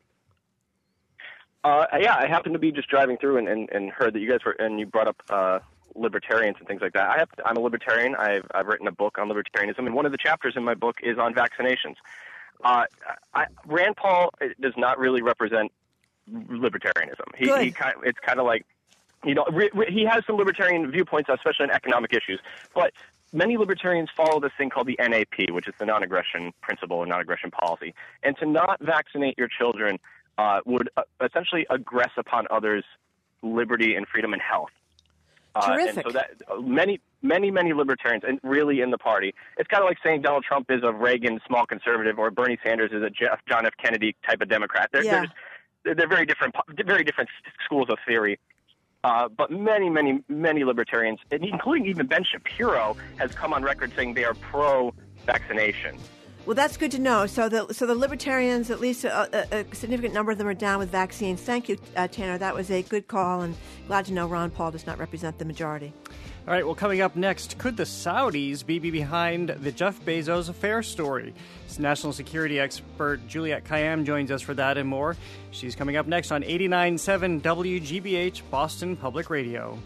Uh, yeah, I happened to be just driving through and, and, and heard that you guys were, and you brought up uh, libertarians and things like that. I have, I'm a libertarian. I've, I've written a book on libertarianism, and one of the chapters in my book is on vaccinations. Uh, I, Rand Paul does not really represent libertarianism. He, he kind of, it's kind of like, you know, re, re, he has some libertarian viewpoints, especially on economic issues, but many libertarians follow this thing called the N A P, which is the non-aggression principle or non-aggression policy. And to not vaccinate your children uh, would uh, essentially aggress upon others' liberty and freedom and health. Uh, Terrific. And so that uh, many, many, many libertarians, and really in the party, it's kind of like saying Donald Trump is a Reagan small conservative or Bernie Sanders is a Jeff, John F. Kennedy type of Democrat. They're, yeah. they're, they're very different, very different schools of theory. Uh, but many, many, many libertarians, including even Ben Shapiro, has come on record saying they are pro-vaccination. Well, that's good to know. So the so the libertarians, at least a, a, a significant number of them, are down with vaccines. Thank you, uh, Tanner. That was a good call, and glad to know Ron Paul does not represent the majority. All right, well, coming up next, could the Saudis be behind the Jeff Bezos affair story? National security expert Juliette Kayyem joins us for that and more. She's coming up next on eighty-nine point seven W G B H, Boston Public Radio.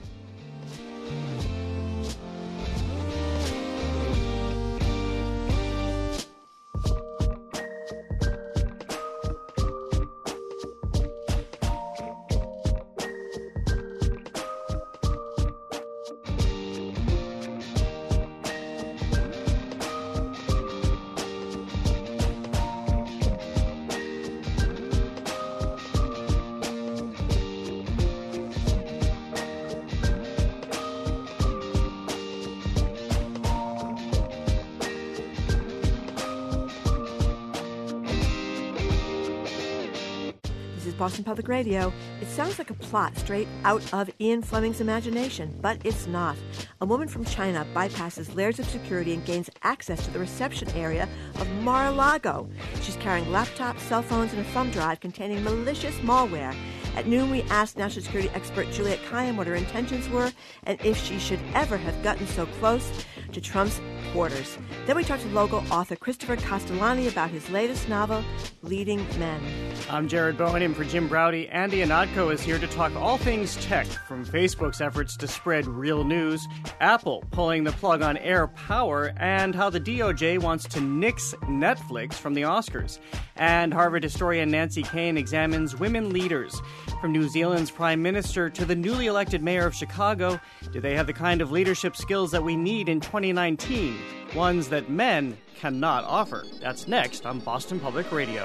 Boston Public Radio. It sounds like a plot straight out of Ian Fleming's imagination, but it's not. A woman from China bypasses layers of security and gains access to the reception area of Mar-a-Lago. She's carrying laptops, cell phones, and a thumb drive containing malicious malware. At noon, we asked national security expert Juliette Kayyem what her intentions were and if she should ever have gotten so close to Trump's quarters. Then we talked to local author Christopher Castellani about his latest novel, Leading Men. I'm Jared Bowen, in for Jim Braude. Andy Anatko is here to talk all things tech, from Facebook's efforts to spread real news, Apple pulling the plug on AirPower, and how the D O J wants to nix Netflix from the Oscars. And Harvard historian Nancy Kane examines women leaders. From New Zealand's Prime Minister to the newly elected mayor of Chicago, do they have the kind of leadership skills that we need in twenty nineteen? Ones that men cannot offer. That's next on Boston Public Radio.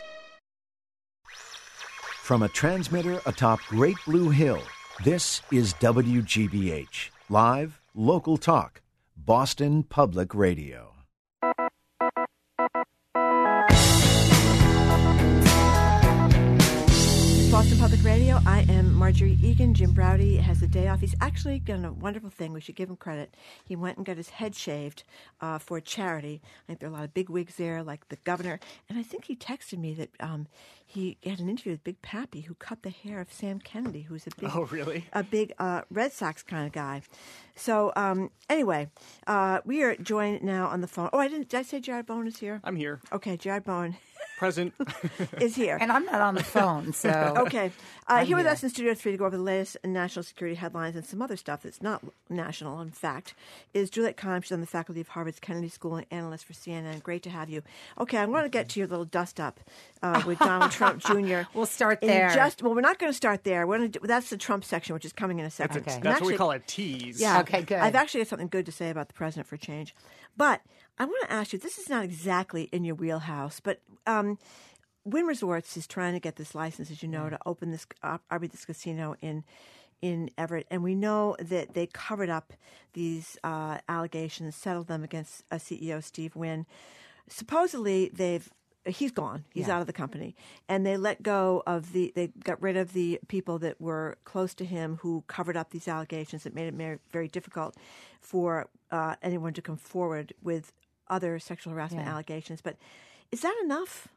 From a transmitter atop Great Blue Hill, this is W G B H, live, local talk, Boston Public Radio. Boston Public Radio. I am Marjorie Egan. Jim Braude has a day off. He's actually done a wonderful thing. We should give him credit. He went and got his head shaved uh, for a charity. I think there are a lot of big wigs there, like the governor. And I think he texted me that um, he had an interview with Big Pappy, who cut the hair of Sam Kennedy, who's a big, oh, really? a big uh, Red Sox kind of guy. So um, anyway, uh, we are joined now on the phone. Oh, I didn't. Did I say Jared Bowen is here? I'm here. Okay, Jared Bowen. Present. is here. And I'm not on the phone, so. Okay. Uh, here with here. us in Studio three to go over the latest national security headlines and some other stuff that's not national, in fact, is Juliette Kahnn. She's on the faculty of Harvard's Kennedy School and analyst for C N N. Great to have you. Okay, I want to get to your little dust-up uh, with Donald Trump Junior We'll start In there. Just, well, we're not going to start there. We're going to do, that's the Trump section, which is coming in a second. That's, a, And that's actually, what we call a tease. Yeah. Okay, good. I've actually got something good to say about the president for change. But I want to ask you, this is not exactly in your wheelhouse, but um, Wynn Resorts is trying to get this license, as you know, to open this uh, Arby's Casino in in Everett. And we know that they covered up these uh, allegations, settled them against uh, C E O Steve Wynn. Supposedly, they've he's gone. He's Yeah. out of the company. And they let go of the, they got rid of the people that were close to him who covered up these allegations that made it very, very difficult for uh, anyone to come forward with other sexual harassment Yeah. allegations. But is that enough?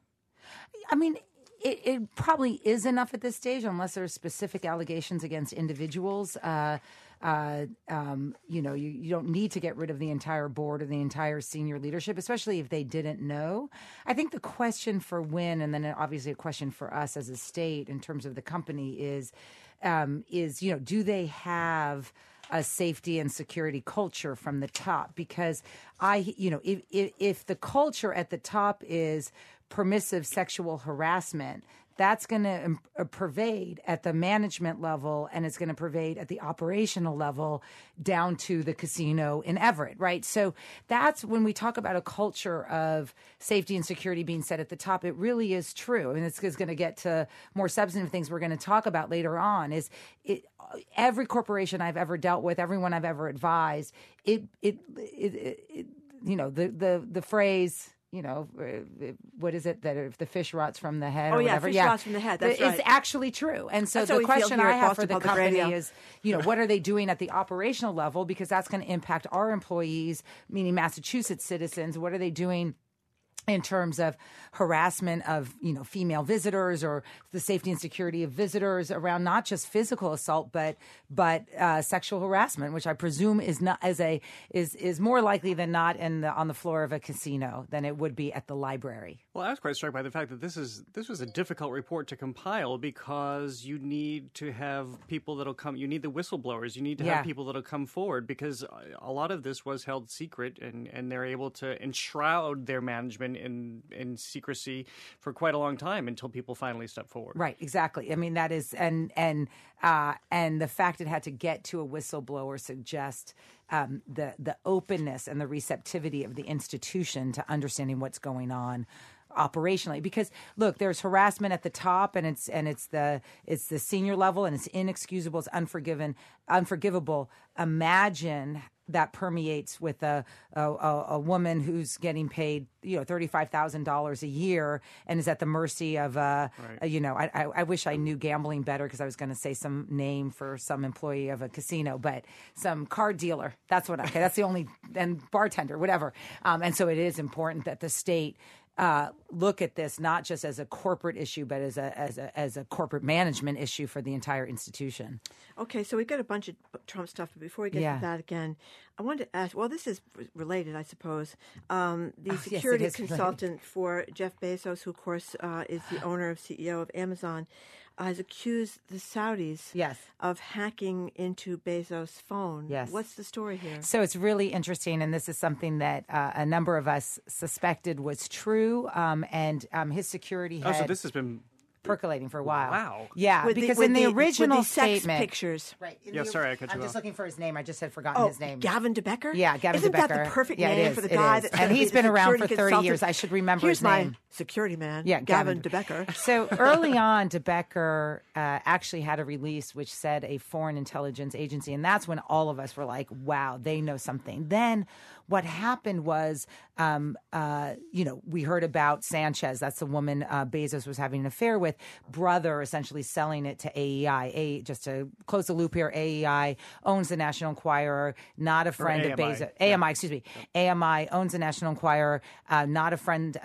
I mean, it, it probably is enough at this stage, unless there are specific allegations against individuals. Uh, uh, um, you know, you, you don't need to get rid of the entire board or the entire senior leadership, especially if they didn't know. I think the question for Wynn, and then obviously a question for us as a state in terms of the company, is, um, is you know, do they have a safety and security culture from the top? Because I, you know, if, if, if the culture at the top is permissive sexual harassment, that's going to um, uh, pervade at the management level, and it's going to pervade at the operational level down to the casino in Everett, right? So that's when we talk about a culture of safety and security being set at the top, it really is true. I mean, it's, it's going to get to more substantive things we're going to talk about later on. Is it every corporation I've ever dealt with, everyone I've ever advised, it, it, it, it, it you know, the, the, the phrase, you know, what is it that if the fish rots from the head Oh, or yeah, whatever? fish yeah, rots from the head. That's it's right. actually true. And so That's how the we feel question here I at have Boston for the Public company Radio. is, you know, what are they doing at the operational level? Because that's going to impact our employees, meaning Massachusetts citizens. What are they doing in terms of harassment of, you know, female visitors, or the safety and security of visitors around not just physical assault, but but uh, sexual harassment, which I presume is not as a is is more likely than not in the on the floor of a casino than it would be at the library. Well, I was quite struck by the fact that this is this was a difficult report to compile, because you need to have people that'll come. You need the whistleblowers. You need to Yeah. have people that'll come forward, because a lot of this was held secret, and, and they're able to enshroud their management in in secrecy for quite a long time until people finally step forward. Right, exactly. I mean, that is, and and uh, and the fact it had to get to a whistleblower suggests um, the the openness and the receptivity of the institution to understanding what's going on operationally. Because look, there's harassment at the top, and it's and it's the it's the senior level, and it's inexcusable, it's unforgiven, unforgivable. Imagine that permeates with a, a a woman who's getting paid, you know, thirty-five thousand dollars a year and is at the mercy of, uh, Right. a, you know, I, I, I wish I knew gambling better, because I was going to say some name for some employee of a casino, but some card dealer. That's what. Okay, that's the only, and bartender, whatever. Um, and so it is important that the state Uh, look at this not just as a corporate issue, but as a as a as a corporate management issue for the entire institution. Okay, so we've got a bunch of Trump stuff, but before we get Yeah. to that again, I wanted to ask, well, this is r- related, I suppose. Um, the Oh, yes, it security is related. consultant for Jeff Bezos, who, of course, uh, is the owner of C E O of Amazon, uh, has accused the Saudis Yes. of hacking into Bezos' phone. Yes. What's the story here? So it's really interesting, and this is something that uh, a number of us suspected was true. Um, and um, his security Oh, head so this has been percolating for a while. Wow. Yeah, With the- because with in the, the- with original the sex statement, pictures. right? in Yeah, the- sorry, I cut you I'm just off. looking for his name. I just had forgotten Oh, his name. Gavin DeBecker? Yeah, Gavin Isn't DeBecker. that the perfect yeah, it name is, for the it guy is. that's And gonna be he's the been around security for thirty consultant? years. I should remember Here's his my name. security man, Yeah, Gavin, Gavin. DeBecker. So early on, DeBecker uh, actually had a release which said a foreign intelligence agency, and that's when all of us were like, wow, they know something. Then what happened was, um, uh, you know, we heard about Sanchez. That's the woman uh, Bezos was having an affair with. Brother essentially selling it to A E I. A, just to close the loop here, A E I owns the National Enquirer, not a friend of A M I. Bezos. A M I, excuse me. A M I owns the National Enquirer, uh, not a friend of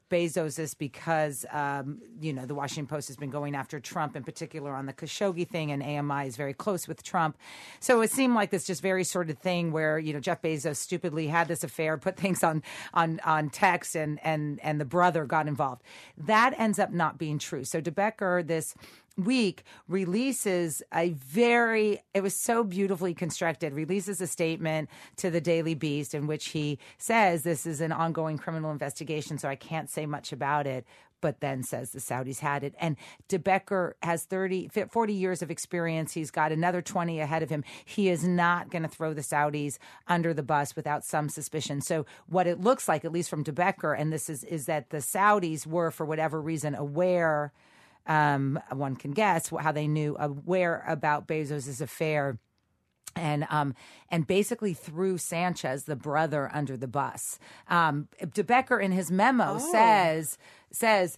Bezos is because, um, you know, the Washington Post has been going after Trump in particular on the Khashoggi thing, and A M I is very close with Trump. So it seemed like this just very sort of thing where, you know, Jeff Bezos stupidly had this affair, put things on on, on text, and, and, and the brother got involved. That ends up not being true. So DeBecker, this week, releases a very, it was so beautifully constructed, releases a statement to the Daily Beast in which he says this is an ongoing criminal investigation, so I can't say much about it, but then says the Saudis had it. And DeBecker has thirty, forty years of experience. He's got another twenty ahead of him. He is not going to throw the Saudis under the bus without some suspicion. So what it looks like, at least from DeBecker, and this is, is that the Saudis were, for whatever reason, aware. Um, one can guess how they knew, aware about Bezos' affair, and um, and basically threw Sanchez, the brother, under the bus. Um, DeBecker, in his memo, oh. says says.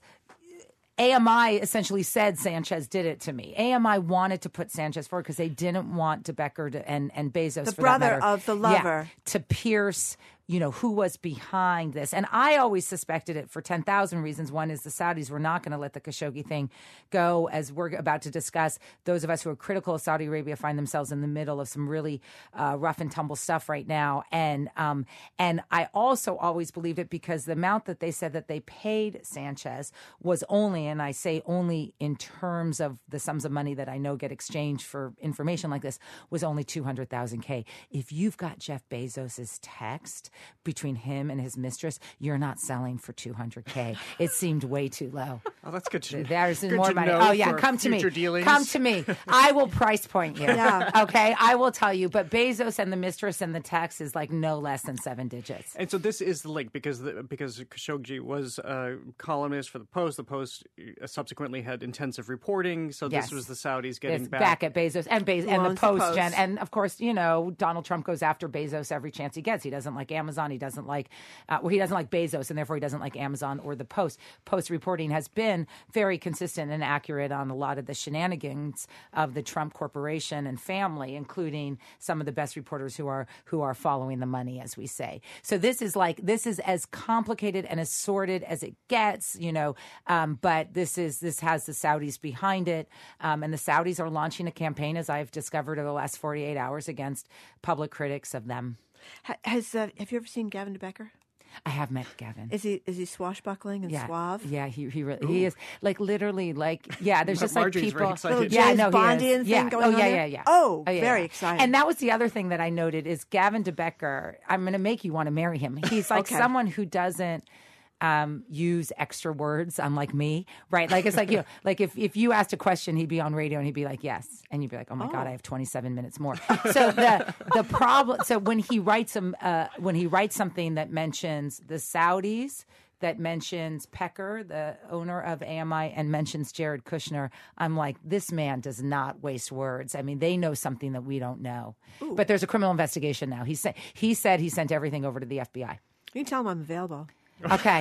A M I essentially said Sanchez did it to me. A M I wanted to put Sanchez forward because they didn't want DeBecker to, and, and Bezos, the for brother that matter, of the lover, yeah, to pierce, you know, who was behind this. And I always suspected it for ten thousand reasons. One is the Saudis were not going to let the Khashoggi thing go. As we're about to discuss, those of us who are critical of Saudi Arabia find themselves in the middle of some really uh, rough and tumble stuff right now. And um, and I also always believed it because the amount that they said that they paid Sanchez was only, and I say only in terms of the sums of money that I know get exchanged for information like this, was only two hundred thousand K. If you've got Jeff Bezos's text between him and his mistress, you're not selling for two hundred K. It seemed way too low. Oh, that's good to know. There's good more to money. know Oh, yeah, for come to me. Dealings. Come to me. I will price point you. Yeah. Okay, I will tell you. But Bezos and the mistress and the text is like no less than seven digits. And so this is the link because the, because Khashoggi was a columnist for the Post. The Post subsequently had intensive reporting. So Yes. this was the Saudis getting It's back. back at Bezos and Bez- and the Owns the Post, Post. Jen. And of course, you know, Donald Trump goes after Bezos every chance he gets. He doesn't like Amazon. He doesn't like, uh, well, he doesn't like Bezos, and therefore he doesn't like Amazon or the Post. Post reporting has been very consistent and accurate on a lot of the shenanigans of the Trump Corporation and family, including some of the best reporters who are who are following the money, as we say. So this is like this is as complicated and as sordid as it gets, you know. Um, but this is this has the Saudis behind it, um, and the Saudis are launching a campaign, as I've discovered over the last forty-eight hours, against public critics of them. Ha- Has uh, have you ever seen Gavin DeBecker? I have met Gavin. Is he is he swashbuckling and yeah, suave? yeah, he he really, he is like literally like yeah. There's just like Marjorie's very people, excited. Little yeah, James no, he Bondian is. thing yeah. going oh on yeah, there? yeah, yeah. Oh, yeah, very yeah. exciting. And that was the other thing that I noted is Gavin DeBecker. I'm going to make you want to marry him. He's like Okay. someone who doesn't. Um, use extra words, unlike me, right? Like it's like you know, like if, if you asked a question, he'd be on radio and he'd be like, yes, and you'd be like, oh my Oh. god, I have twenty-seven minutes more. So the the problem, so when he writes some, uh, when he writes something that mentions the Saudis, that mentions Pecker, the owner of A M I, and mentions Jared Kushner, I'm like, this man does not waste words. I mean, they know something that we don't know. Ooh. But there's a criminal investigation now. He said he said he sent everything over to the F B I. You can tell him I'm available. Okay.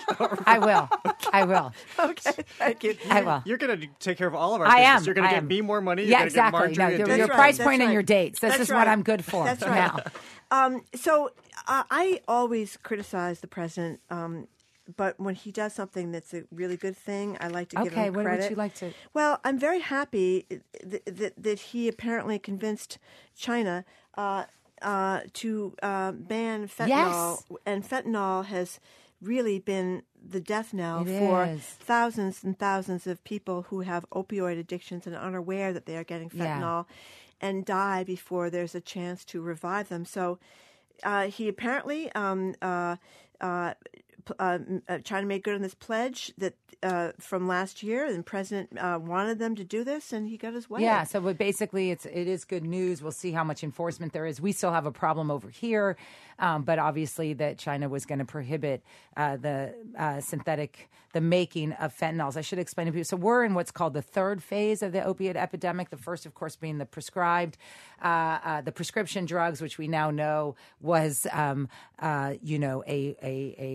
I will. I will. Okay, thank you. I will. You're going to take care of all of our I business. am. You're going I to get am. me more money. You're Yeah, going exactly. to get Marjorie No, a your dinner. right, price that's point and right. your dates. This That's is what right. I'm good for That's right. now. Um, so uh, I always criticize the president, um, but when he does something that's a really good thing, I like to give Okay, him what credit. would you like to? Well, I'm very happy that, that, that he apparently convinced China uh, uh, to uh, ban fentanyl, Yes. and fentanyl has really been the death knell It for is. thousands and thousands of people who have opioid addictions and are unaware that they are getting Yeah. fentanyl and die before there's a chance to revive them. So uh, he apparently, um, uh, uh, p- uh, uh, China made good on this pledge that uh, from last year, and the president uh, wanted them to do this, and he got his way. Yeah, so but basically it's it is good news. We'll see how much enforcement there is. We still have a problem over here, um, but obviously that China was going to prohibit uh, the uh, synthetic, the making of fentanyls. I should explain to people. So we're in what's called the third phase of the opiate epidemic. The first, of course, being the prescribed, uh, uh, the prescription drugs, which we now know was, um, uh, you know, a a a, hor-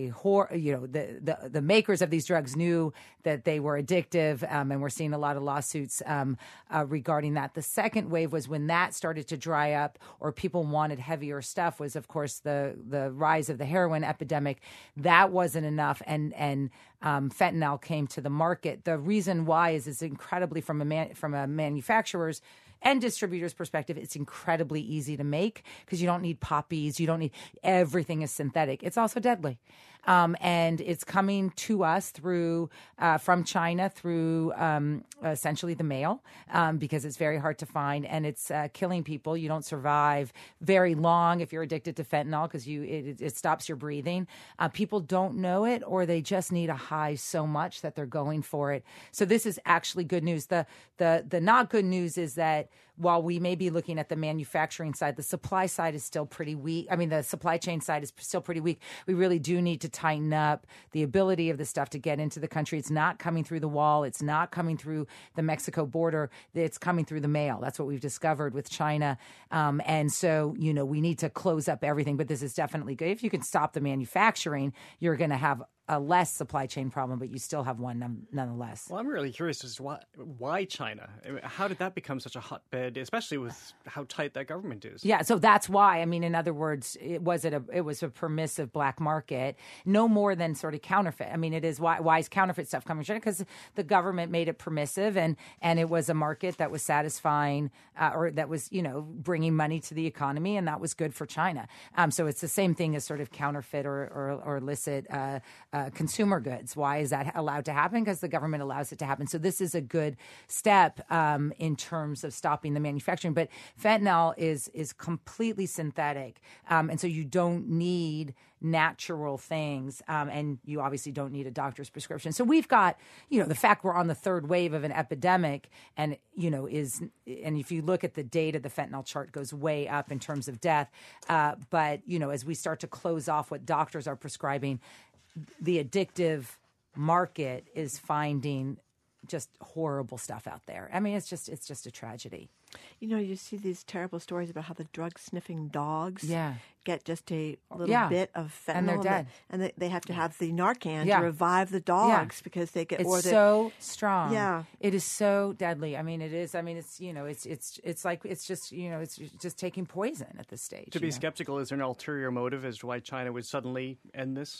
for you know the, the the makers of these drugs knew that they were addictive, um, and we're seeing a lot of lawsuits um, uh, regarding that. The second wave was when that started to dry up, or people wanted heavier stuff. Was of course the the rise of the heroin epidemic. That wasn't enough, and and um, fentanyl came to the market. The reason why is it's incredibly from a man, from a manufacturer's and distributors' perspective, it's incredibly easy to make because you don't need poppies. You don't need everything is synthetic. It's also deadly. Um, and it's coming to us through uh, from China through um, essentially the mail um, because it's very hard to find, and it's uh, killing people. You don't survive very long if you're addicted to fentanyl because you it, it stops your breathing. Uh, people don't know it, or they just need a high so much that they're going for it. So this is actually good news. The the the not good news is that while we may be looking at the manufacturing side, the supply side is still pretty weak. I mean, the supply chain side is still pretty weak. We really do need to tighten up the ability of the stuff to get into the country. It's not coming through the wall. It's not coming through the Mexico border. It's coming through the mail. That's what we've discovered with China. Um, and so, you know, we need to close up everything. But this is definitely good. If you can stop the manufacturing, you're going to have a less supply chain problem, but you still have one none- nonetheless. Well, I'm really curious as to why, why China? I mean, how did that become such a hotbed, especially with how tight that government is? Yeah, so that's why. I mean, in other words, it was it a it was a permissive black market, no more than sort of counterfeit. I mean, it is why why is counterfeit stuff coming from China? Because the government made it permissive, and and it was a market that was satisfying uh, or that was you know bringing money to the economy, and that was good for China. Um, so it's the same thing as sort of counterfeit or or, or illicit. Uh, Uh, consumer goods. Why is that allowed to happen? Because the government allows it to happen. So this is a good step um, in terms of stopping the manufacturing. But fentanyl is is completely synthetic, um, and so you don't need natural things, um, and you obviously don't need a doctor's prescription. So we've got, you know, the fact we're on the third wave of an epidemic, and you know is, and if you look at the data, the fentanyl chart goes way up in terms of death. Uh, but you know, as we start to close off what doctors are prescribing, the addictive market is finding just horrible stuff out there. I mean, it's just it's just a tragedy. You know, you see these terrible stories about how the drug-sniffing dogs yeah. get just a little yeah. bit of fentanyl. And they're dead. And they, they have to have the Narcan yeah. to revive the dogs yeah. because they get... It's or so strong. Yeah. It is so deadly. I mean, it is. I mean, it's, you know, it's it's it's like, it's just, you know, it's just taking poison at this stage. To be know? skeptical, is there an ulterior motive as to why China would suddenly end this?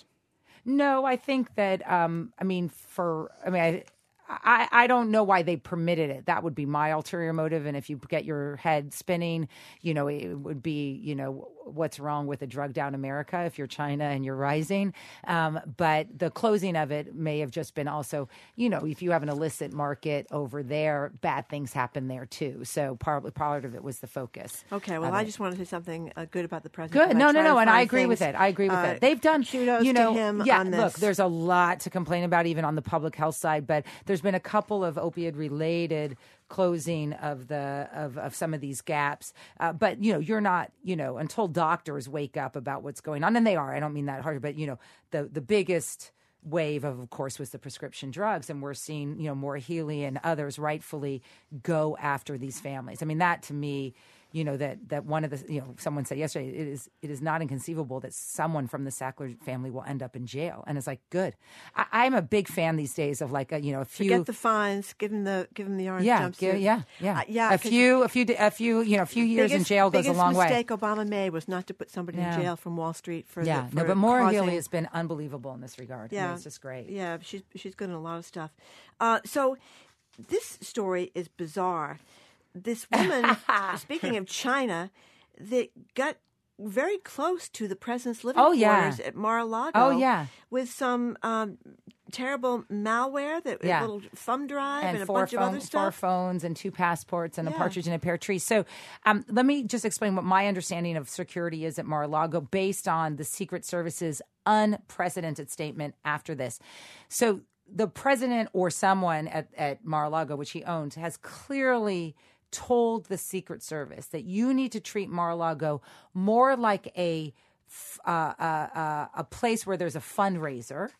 No, I think that, um, I mean, for, I mean, I, I, I don't know why they permitted it. That would be my ulterior motive. And if you get your head spinning, you know, it would be, you know, what's wrong with a drug down America if you're China and you're rising. Um, but the closing of it may have just been also, you know, if you have an illicit market over there, bad things happen there too. So part, part of it was the focus. Okay, well, I just want to say something uh, good about the president. Good. No, no, no. And I agree with it. I agree with uh, it. They've done, kudos you know, to him yeah, on this. Look, there's a lot to complain about even on the public health side, but there's been a couple of opioid related closing of the of, of some of these gaps. Uh, but, you know, you're not, you know, until doctors wake up about what's going on, and they are, I don't mean that hard, but, you know, the, the biggest wave of, of course, was the prescription drugs. And we're seeing, you know, more Healy and others rightfully go after these families. I mean, that to me, you know, that, that one of the, you know, someone said yesterday, it is it is not inconceivable that someone from the Sackler family will end up in jail. And it's like, good. I, I'm a big fan these days of like, a, you know, a few. Forget the fines, give them the, give them the orange yeah, jumpsuit. give, yeah, yeah. Uh, yeah. A few, a few, a few, you know, a few years biggest, in jail goes a long way. The biggest mistake Obama made was not to put somebody yeah. in jail from Wall Street for yeah. the, for no, but Maura causing... Healey has been unbelievable in this regard. Yeah. I mean, it's just great. Yeah, she's, she's good in a lot of stuff. Uh, so this story is bizarre. This woman, speaking of China, that got very close to the president's living oh, yeah. quarters at Mar-a-Lago. Oh, yeah. With some um, terrible malware, that yeah. a little thumb drive and, and a four bunch phone, of other stuff. Four phones and two passports and yeah. a partridge in a pear of trees. So um, let me just explain what my understanding of security is at Mar-a-Lago based on the Secret Service's unprecedented statement after this. So the president or someone at, at Mar-a-Lago, which he owns, has clearly told the Secret Service that you need to treat Mar-a-Lago more like a uh, uh, uh, a place where there's a fundraiser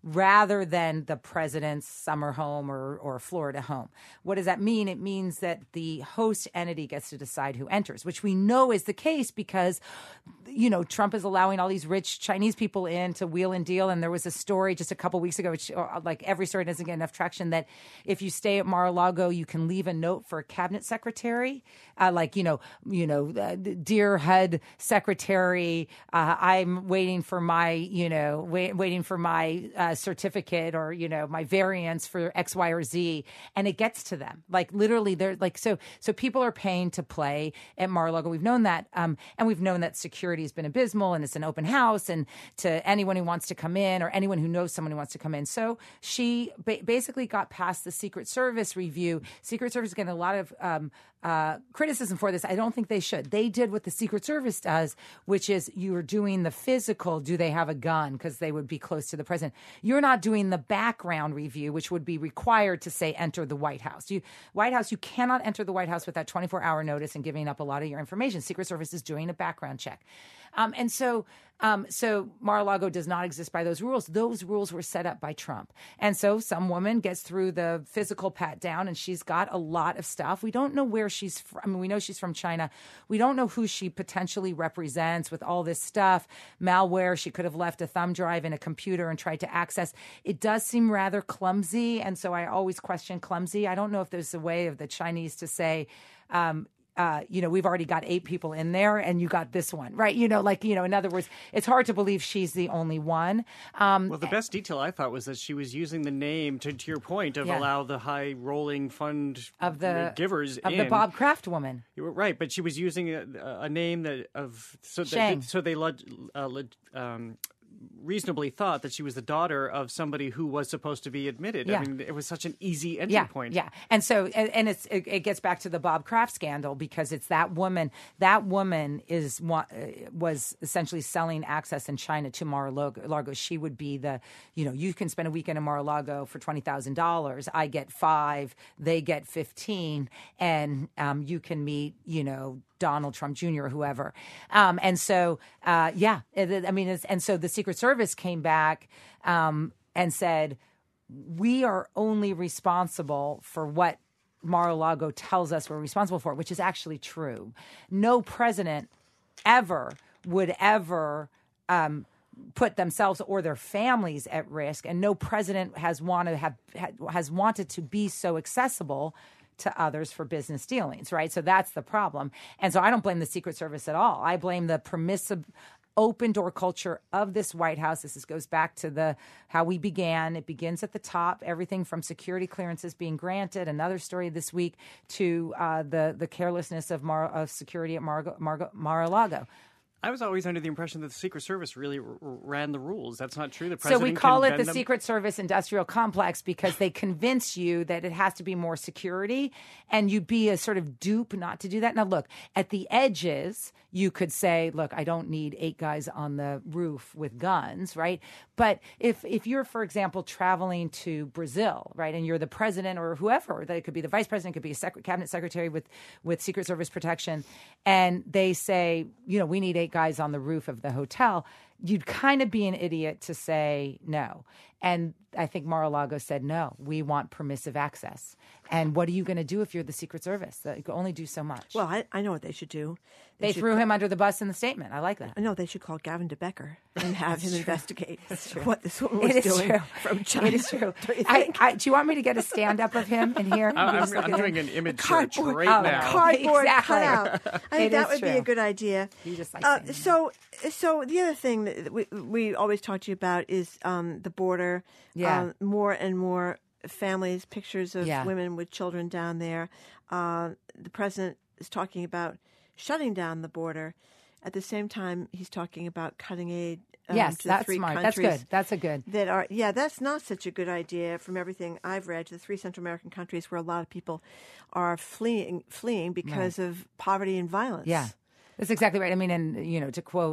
rather than the president's summer home or, or Florida home. What does that mean? It means that the host entity gets to decide who enters, which we know is the case because, you know, Trump is allowing all these rich Chinese people in to wheel and deal. And there was a story just a couple weeks ago, which like every story doesn't get enough traction, that if you stay at Mar-a-Lago, you can leave a note for a cabinet secretary, uh, like, you know, you know, uh, dear H U D secretary, uh, I'm waiting for my, you know, wait, waiting for my uh, certificate or, you know, my variance for X, Y, or Z. And it gets to them. Like literally they're like, so, so people are paying to play at Mar-a-Lago. We've known that. Um, and we've known that security has been abysmal and it's an open house and to anyone who wants to come in or anyone who knows someone who wants to come in. So she ba- basically got past the Secret Service review. Secret Service is getting a lot of um, uh, criticism for this. I don't think they should. They did what the Secret Service does, which is you are doing the physical. Do they have a gun? Because they would be close to the president. You're not doing the background review, which would be required to say enter the White House. You, White House, you cannot enter the White House without twenty-four hour notice and giving up a lot of your information. Secret Service is doing a background check. Um, and so um, so Mar-a-Lago does not exist by those rules. Those rules were set up by Trump. And so some woman gets through the physical pat down and she's got a lot of stuff. We don't know where she's from. I mean, we know she's from China. We don't know who she potentially represents with all this stuff. Malware, she could have left a thumb drive in a computer and tried to access. It does seem rather clumsy. And so I always question clumsy. I don't know if there's a way of the Chinese to say, um, Uh, you know, we've already got eight people in there and you got this one, right? You know, like, you know, in other words, it's hard to believe she's the only one. Um, well, the best detail I thought was that she was using the name, to, to your point, of Yeah. allow the high rolling fund of the givers of in. the Bob Kraft woman. You were right, but she was using a, a name that of so Shang. that so they led, uh, led, um, reasonably thought that she was the daughter of somebody who was supposed to be admitted. Yeah. I mean, it was such an easy entry yeah, point. Yeah, and so and, and it's it, it gets back to the Bob Kraft scandal because it's that woman. That woman is uh, was essentially selling access in China to Mar-a-Lago. She would be the, you know, you can spend a weekend in Mar-a-Lago for twenty thousand dollars. I get five, they get fifteen, and um, you can meet, you know, Donald Trump Junior or whoever. Um, and so, uh, yeah, it, I mean, it's, and so the Secret Service came back um, and said, we are only responsible for what Mar-a-Lago tells us we're responsible for, which is actually true. No president ever would ever um, put themselves or their families at risk, and no president has wanted have has wanted to be so accessible to others for business dealings, right? So that's the problem. And so I don't blame the Secret Service at all. I blame the permissive open door culture of this White House. This is, goes back to the how we began. It begins at the top, everything from security clearances being granted, another story this week, to uh, the, the carelessness of, Mar- of security at Mar- Mar- Mar-a-Lago. I was always under the impression that the Secret Service really r- ran the rules. That's not true. The So president we call can it bend the them. Secret Service industrial complex because they convince you that it has to be more security and you be a sort of dupe not to do that. Now, look, at the edges, you could say, look, I don't need eight guys on the roof with guns, right? But if if you're, for example, traveling to Brazil, right, and you're the president or whoever, that it could be the vice president, it could be a sec- cabinet secretary with, with Secret Service protection, and they say, you know, we need eight guys on the roof of the hotel, you'd kind of be an idiot to say no. And I think Mar-a-Lago said, no, we want permissive access. And what are you going to do if you're the Secret Service? You can only do so much. Well, I, I know what they should do. They, they threw him under the bus in the statement. I like that. I know they should call Gavin de Becker and have him true. investigate That's true. what this woman was It is doing true. from China. It is true. Do you I, think? I, do you want me to get a stand-up of him in here? I'm, Just I'm, look I'm at doing him. an image search Cardboard, right oh, now. cardboard Exactly. cutout. I think It that is would be true. a good idea. You just like Uh, saying that. so, so the other thing that we, we always talk to you about is um, the border. Yeah. Um, more and more families, pictures of Yeah. women with children down there. Uh, the president is talking about shutting down the border. At the same time, he's talking about cutting aid um, yes, to the that's three smart. That's countries good. That's a good. that are yeah that's not such a good idea from everything I've read. The three Central American countries where a lot of people are fleeing fleeing because of poverty and violence. Yeah, that's exactly right. I mean, and, you know, to quote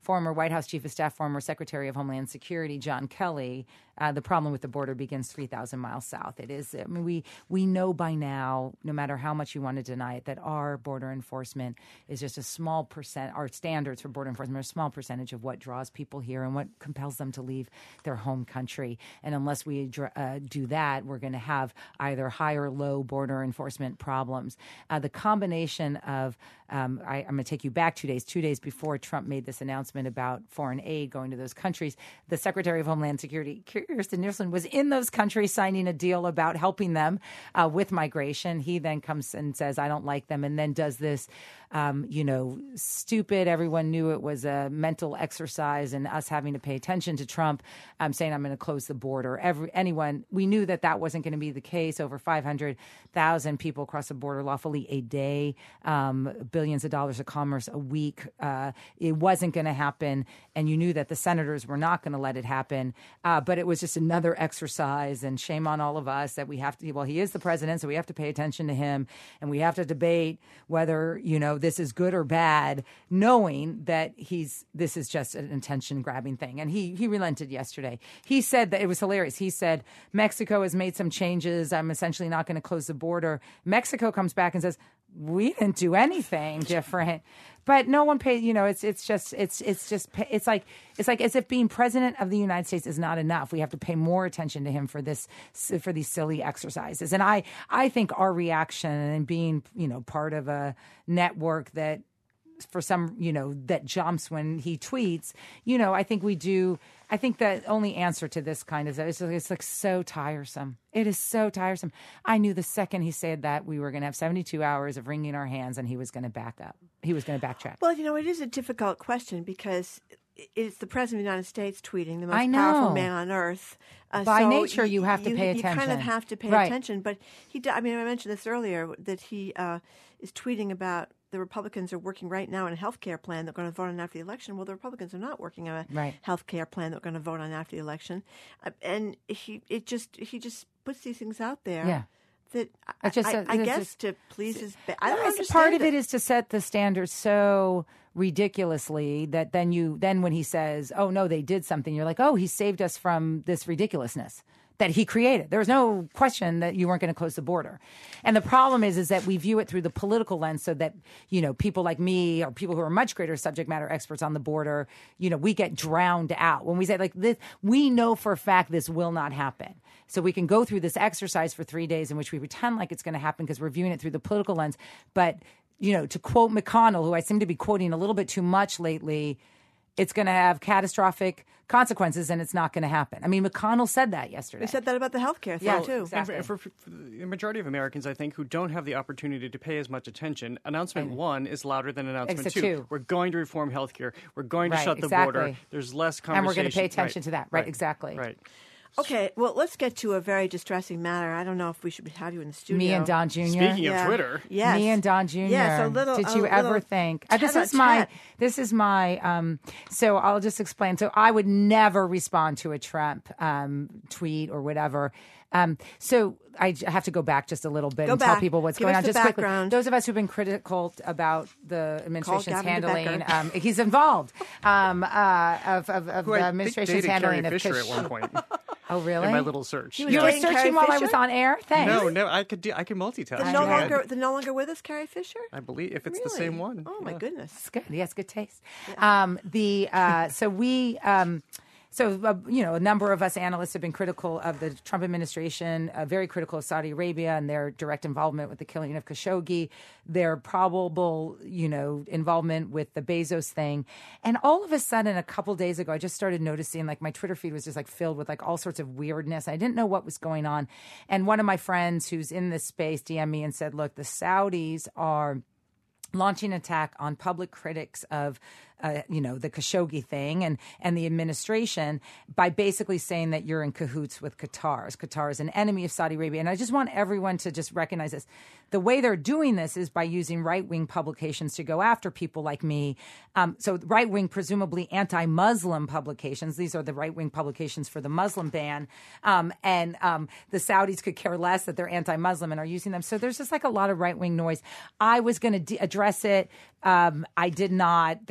former White House Chief of Staff, former Secretary of Homeland Security, John Kelly, uh, the problem with the border begins three thousand miles south. It is, I mean, we, we know by now, no matter how much you want to deny it, that our border enforcement is just a small percent, our standards for border enforcement are a small percentage of what draws people here and what compels them to leave their home country. And unless we uh, do that, we're going to have either high or low border enforcement problems. Uh, the combination of, um, I, I'm going to take you back two days, two days before Trump made this announcement about foreign aid going to those countries, the Secretary of Homeland Security, Kirstjen Nielsen, was in those countries signing a deal about helping them uh, with migration. He then comes and says, I don't like them, and then does this, um, you know, stupid, everyone knew it was a mental exercise and us having to pay attention to Trump um, saying, I'm going to close the border. Every anyone, we knew that that wasn't going to be the case. Over five hundred thousand people cross the border lawfully a day, um, billions of dollars of commerce a week. Uh, it wasn't going to happen, and you knew that the senators were not going to let it happen. Uh, but it was just another exercise, and shame on all of us that we have to, well, he is the president, so we have to pay attention to him, and we have to debate whether, you know, this is good or bad, knowing that he's, this is just an attention-grabbing thing. And he, he relented yesterday. He said that, it was hilarious. He said, Mexico has made some changes. I'm essentially not going to close the border. Mexico comes back and says, we didn't do anything different. But no one paid, you know, it's it's just, it's it's just, it's like, it's like as if being president of the United States is not enough. We have to pay more attention to him for this, for these silly exercises. And I, I think our reaction and being, you know, part of a network that, for some, you know, that jumps when he tweets, you know, I think we do. I think the only answer to this kind of, it's, it's like so tiresome. It is so tiresome. I knew the second he said that we were going to have seventy-two hours of wringing our hands and he was going to back up. He was going to backtrack. Well, you know, it is a difficult question because it's the President of the United States tweeting, the most I know. powerful man on earth. Uh, By so nature, you have to you, pay you attention. You kind of have to pay right. attention. But he, I mean, I mentioned this earlier, that he uh, is tweeting about the Republicans are working right now on a health care plan they're going to vote on after the election. Well, the Republicans are not working on a right. health care plan they're going to vote on after the election. Uh, and he it just he just puts these things out there. Yeah. That I, just, I, uh, I guess just, to please his. I don't no, understand. Part of it. it is to set the standard so ridiculously that then you then when he says, "Oh no, they did something," you're like, "Oh, he saved us from this ridiculousness that he created." There was no question that you weren't going to close the border. And the problem is, is that we view it through the political lens, so that, you know, people like me or people who are much greater subject matter experts on the border, you know, we get drowned out when we say like this. We know for a fact this will not happen. So we can go through this exercise for three days in which we pretend like it's going to happen because we're viewing it through the political lens. But, you know, to quote McConnell, who I seem to be quoting a little bit too much lately, it's going to have catastrophic consequences and it's not going to happen. I mean, McConnell said that yesterday. He said that about the healthcare thing, yeah, too. Exactly. And for, for, for the majority of Americans, I think, who don't have the opportunity to pay as much attention, announcement right. one is louder than announcement Except two. two. We're going to reform healthcare. We're going to right, shut the exactly. border. There's less conversation. And we're going to pay attention right. to that. Right, right, exactly. Right. Okay, well, let's get to a very distressing matter. I don't know if we should have you in the studio. Me and Don Junior Speaking yeah. of Twitter, yes. Me and Don Junior Yes, a little. Did a you ever little think uh, this is tete-a-tete. my? This is my. Um, so I'll just explain. So I would never respond to a Trump um, tweet or whatever. Um, so I j- have to go back just a little bit go and back. tell people what's Give going us on. the Just background. quickly, those of us who've been critical about the administration's Gavin handling, um, he's involved um, uh, of, of, of who the I administration's think dated handling Carrie of Fisher Kish- at one point. Oh, really? In my little search. He was You were dating searching Carrie while I Fisher? was on air? Thanks. No, no, I could do. I can multitask. The I no know. longer, the no longer with us, Carrie Fisher? I believe if it's Really? the same one. Oh, my Yeah. goodness. It's good. He has good taste. Um, the uh, so we. Um, So, uh, you know, a number of us analysts have been critical of the Trump administration, uh, very critical of Saudi Arabia and their direct involvement with the killing of Khashoggi, their probable, you know, involvement with the Bezos thing. And all of a sudden, a couple days ago, I just started noticing, like, my Twitter feed was just, like, filled with, like, all sorts of weirdness. I didn't know what was going on. And one of my friends who's in this space D M'd me and said, look, the Saudis are launching an attack on public critics of, uh, you know, the Khashoggi thing and, and the administration by basically saying that you're in cahoots with Qatar. Qatar is an enemy of Saudi Arabia. And I just want everyone to just recognize this. The way they're doing this is by using right-wing publications to go after people like me. Um, so right-wing, presumably anti-Muslim publications. These are the right-wing publications for the Muslim ban. Um, and um, the Saudis could care less that they're anti-Muslim and are using them. So there's just like a lot of right-wing noise. I was going to de- address it. Um, I did not. There was a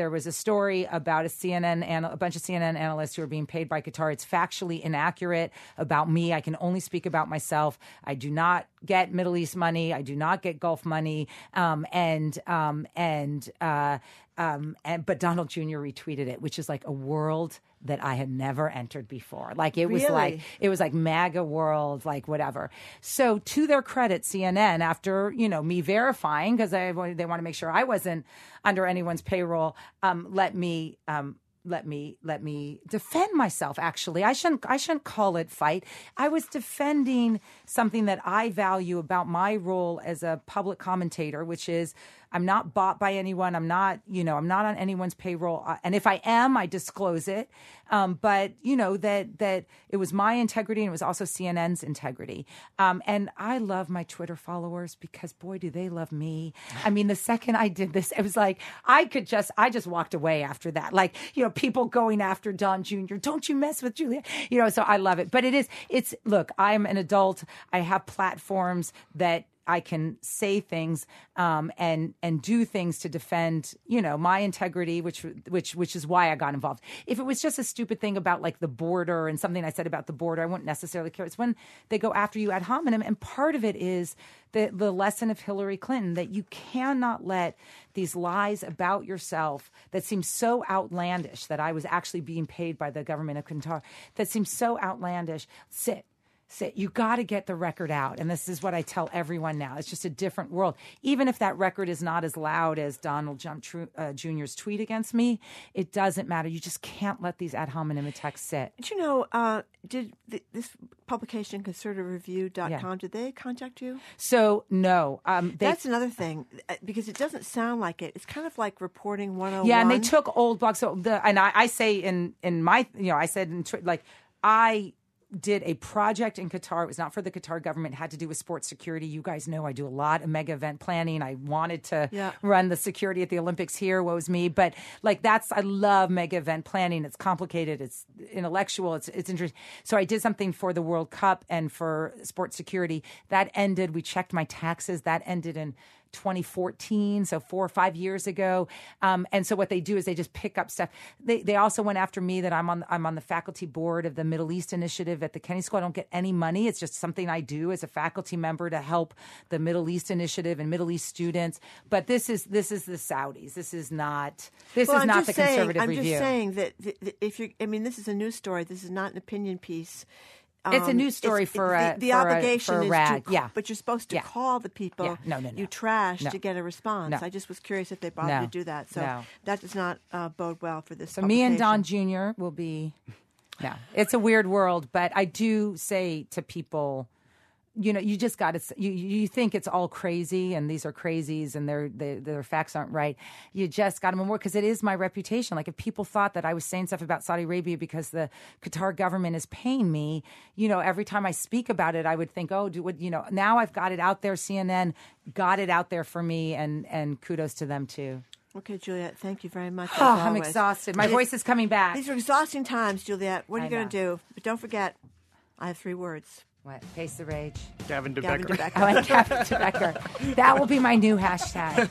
story about a C N N and a bunch of C N N analysts who are being paid by Qatar. It's factually inaccurate about me. I can only speak about myself. I do not get Middle East money. I do not get Gulf money. Um, and um, and uh, um, and but Donald Junior retweeted it, which is like a world that I had never entered before. Like it was Really? like it was like MAGA world, like whatever. So to their credit, C N N, after you know me verifying because they they want to make sure I wasn't under anyone's payroll, um, let me. Um, Let me let me defend myself. Actually, I shouldn't I shouldn't call it fight. I was defending something that I value about my role as a public commentator, which is I'm not bought by anyone. I'm not you know I'm not on anyone's payroll. Uh, and if I am, I disclose it. Um, but you know that that it was my integrity and it was also C N N's integrity. Um, and I love my Twitter followers because boy, do they love me. I mean, the second I did this, it was like I could just I just walked away after that. Like you know. People going after Don Junior Don't you mess with Julia? You know, so I love it. But it is, it's, look, I'm an adult. I have platforms that I can say things um, and and do things to defend, you know, my integrity, which which which is why I got involved. If it was just a stupid thing about like the border and something I said about the border, I wouldn't necessarily care. It's when they go after you ad hominem, and part of it is the the lesson of Hillary Clinton that you cannot let these lies about yourself that seem so outlandish that I was actually being paid by the government of Qatar that seems so outlandish sit. Sit. You got to get the record out. And this is what I tell everyone now. It's just a different world. Even if that record is not as loud as Donald Trump uh, Junior's tweet against me, it doesn't matter. You just can't let these ad hominem attacks sit. Did you know, uh, did th- this publication, conservative review dot com, yeah. did they contact you? So, no. Um, they, That's another thing, because it doesn't sound like it. It's kind of like reporting one oh one. Yeah, and they took old blogs. So the, and I, I say in, in my, you know, I said, in, like, I... did a project in Qatar. It was not for the Qatar government. It had to do with sports security. You guys know I do a lot of mega event planning. I wanted to yeah. run the security at the Olympics here. Woe is me. But like that's, I love mega event planning. It's complicated. It's intellectual. It's it's interesting. So I did something for the World Cup and for sports security. That ended. We checked my taxes. That ended in twenty fourteen, so four or five years ago. Um, and so what they do is they just pick up stuff. They they also went after me that I'm on I'm on the faculty board of the Middle East Initiative at the Kennedy School. I don't get any money. It's just something I do as a faculty member to help the Middle East Initiative and Middle East students. But this is this is the Saudis. This is not this well, is I'm not the saying, conservative I'm review. I'm just saying that, that if you I mean this is a news story. This is not an opinion piece. Um, it's a news story for a, the, the for obligation a, for a is rag. to, yeah. but you're supposed to yeah. call the people yeah. no, no, no. you trash no. to get a response. No. I just was curious if they bothered no. to do that. So no. that does not uh, bode well for this. So me and Don Junior will be. No, it's a weird world, but I do say to people, you know, you just got to. You you think it's all crazy, and these are crazies, and their their, their facts aren't right. You just got to remember because it is my reputation. Like if people thought that I was saying stuff about Saudi Arabia because the Qatar government is paying me, you know, every time I speak about it, I would think, oh, do what you know. Now I've got it out there. C N N got it out there for me, and and kudos to them too. Okay, Juliette, thank you very much. Oh, I'm exhausted. My voice is coming back. These are exhausting times, Juliette. What are you going to do? But don't forget, I have three words. What? Face the rage. Gavin DeBecker. Gavin DeBecker. I like Gavin DeBecker. That will be my new hashtag.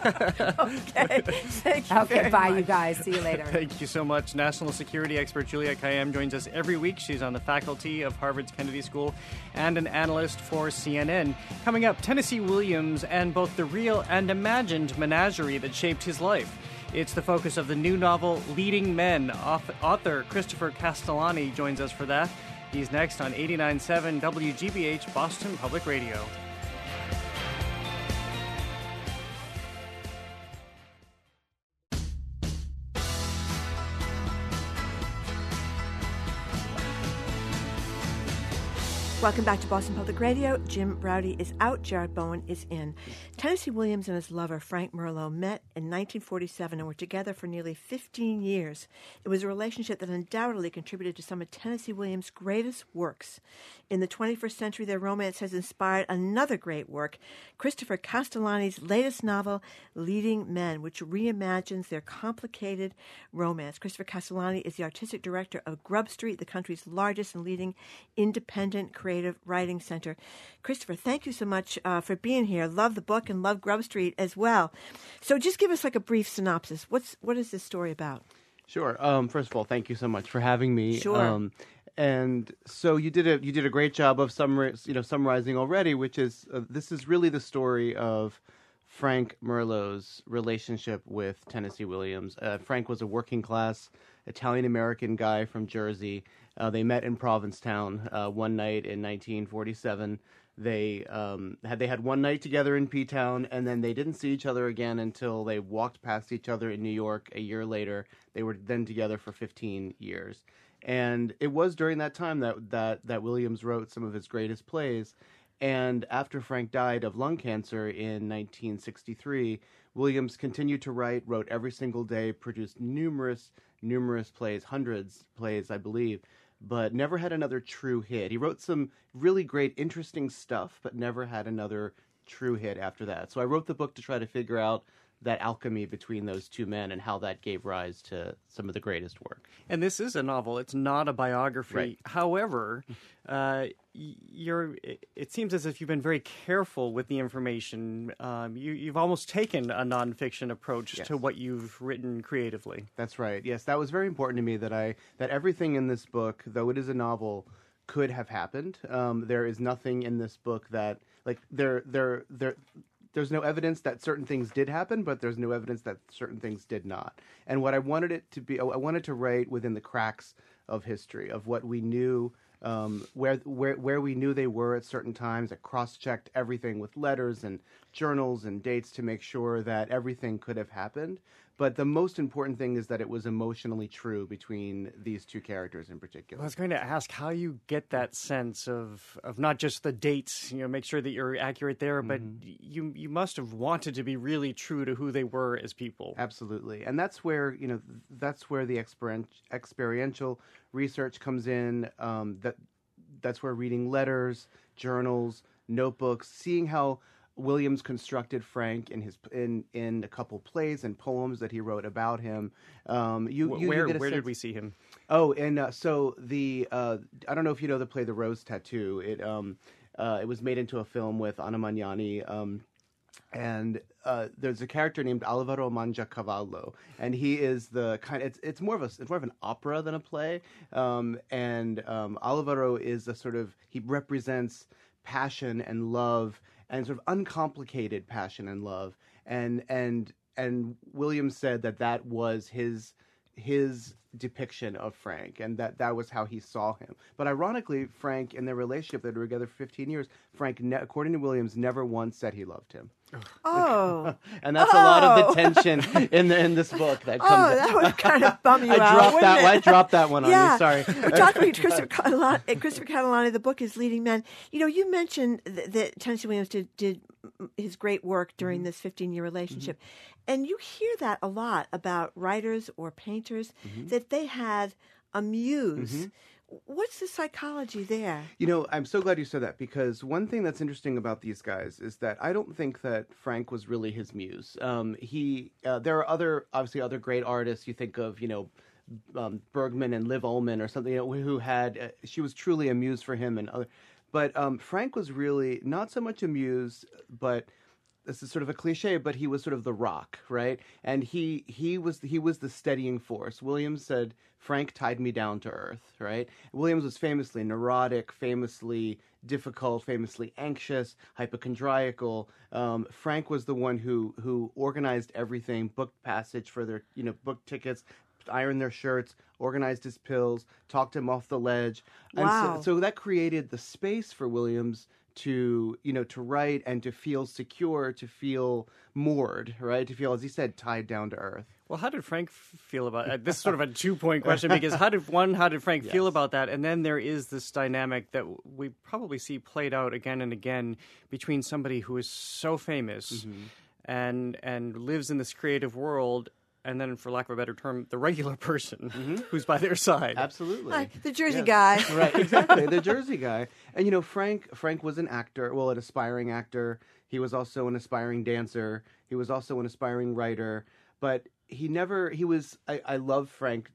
Okay. Thank you Okay, bye, much. you guys. See you later. Thank you so much. National security expert Juliette Kayyem joins us every week. She's on the faculty of Harvard's Kennedy School and an analyst for C N N. Coming up, Tennessee Williams and both the real and imagined menagerie that shaped his life. It's the focus of the new novel, Leading Men. Author Christopher Castellani joins us for that. He's next on eighty-nine point seven W G B H Boston Public Radio. Welcome back to Boston Public Radio. Jim Braude is out. Jared Bowen is in. Tennessee Williams and his lover, Frank Merlo, met in nineteen forty-seven and were together for nearly fifteen years. It was a relationship that undoubtedly contributed to some of Tennessee Williams' greatest works. In the twenty-first century, their romance has inspired another great work, Christopher Castellani's latest novel, Leading Men, which reimagines their complicated romance. Christopher Castellani is the artistic director of Grub Street, the country's largest and leading independent creative Creative Writing Center. Christopher, thank you so much uh, for being here. Love the book and love Grub Street as well. So just give us like a brief synopsis. What's what is this story about? Sure. Um, first of all, thank you so much for having me. Sure. Um, and so you did a you did a great job of summar, you know summarizing already, which is uh, this is really the story of Frank Merlot's relationship with Tennessee Williams. Uh, Frank was a working class Italian American guy from Jersey. Uh, they met in Provincetown uh, one night in nineteen forty-seven. They um, had they had one night together in P-Town, and then they didn't see each other again until they walked past each other in New York a year later. They were then together for fifteen years, and it was during that time that that that Williams wrote some of his greatest plays. And after Frank died of lung cancer in nineteen sixty-three, Williams continued to write, wrote every single day, produced numerous numerous plays, hundreds plays, I believe, but never had another true hit. He wrote some really great, interesting stuff, but never had another true hit after that. So I wrote the book to try to figure out that alchemy between those two men and how that gave rise to some of the greatest work. And this is a novel. It's not a biography. Right. However, uh, you're, it seems as if you've been very careful with the information. Um, you, you've almost taken a nonfiction approach Yes. to what you've written creatively. That's right. Yes, that was very important to me, that I that everything in this book, though it is a novel, could have happened. Um, there is nothing in this book that, like, there there there there's no evidence that certain things did happen, but there's no evidence that certain things did not. And what I wanted it to be, I wanted to write within the cracks of history, of what we knew, um, where where where we knew they were at certain times. I cross-checked everything with letters and journals and dates to make sure that everything could have happened. But the most important thing is that it was emotionally true between these two characters in particular. I was going to ask how you get that sense of, of not just the dates, you know, make sure that you're accurate there, but Mm-hmm. you you must have wanted to be really true to who they were as people. Absolutely. And that's where, you know, that's where the experien- experiential research comes in. Um, that that's where reading letters, journals, notebooks, seeing how Williams constructed Frank in his in in a couple plays and poems that he wrote about him. Um, you, you, where you get a where sense... did we see him? Oh, and uh, so the uh, I don't know if you know the play The Rose Tattoo. It um uh, it was made into a film with Anna Magnani. Um, and uh, there's a character named Alvaro Mangiacavallo, and he is the kind. It's it's more of a it's more of an opera than a play. Um, and um, Alvaro is a sort of he represents passion and love, and sort of uncomplicated passion and love. And and and Williams said that that was his his depiction of Frank, and that that was how he saw him. But ironically, Frank, in their relationship, they were together for fifteen years, Frank, ne- according to Williams, never once said he loved him. Oh. And that's oh. a lot of the tension in the, in this book that comes. Oh, that would kind of bum you I out. dropped wouldn't that. it? I dropped that one on yeah. you. Sorry. We're talking about Christopher Catalani. Christopher Catalani. The book is Leading Men. You know, you mentioned th- that Tennessee Williams did, did his great work during mm-hmm. this fifteen-year relationship, mm-hmm. and you hear that a lot about writers or painters mm-hmm. that they had a muse. Mm-hmm. What's the psychology there? You know, I'm so glad you said that, because one thing that's interesting about these guys is that I don't think that Frank was really his muse. Um, he, uh, there are other, obviously other great artists. You think of, you know, um, Bergman and Liv Ullmann or something, you know, who had, uh, she was truly a muse for him and other, but um, Frank was really not so much a muse, but this is sort of a cliche, but he was sort of the rock, right? And he he was he was the steadying force. Williams said, Frank tied me down to earth, right? Williams was famously neurotic, famously difficult, famously anxious, hypochondriacal. Um, Frank was the one who who organized everything, booked passage for their, you know, booked tickets, ironed their shirts, organized his pills, talked him off the ledge. Wow. And so, so that created the space for Williams to, you know, to write and to feel secure, to feel moored, right? To feel, as he said, tied down to earth. Well, how did Frank feel about it? This is sort of a two-point question, because how did one, how did Frank yes. feel about that? And then there is this dynamic that we probably see played out again and again between somebody who is so famous mm-hmm. and and lives in this creative world, and then, for lack of a better term, the regular person mm-hmm. who's by their side. Absolutely. Like the Jersey yeah. guy. Right, exactly, the Jersey guy. And, you know, Frank Frank was an actor, well, an aspiring actor. He was also an aspiring dancer. He was also an aspiring writer. But he never, he was, I, I love Frank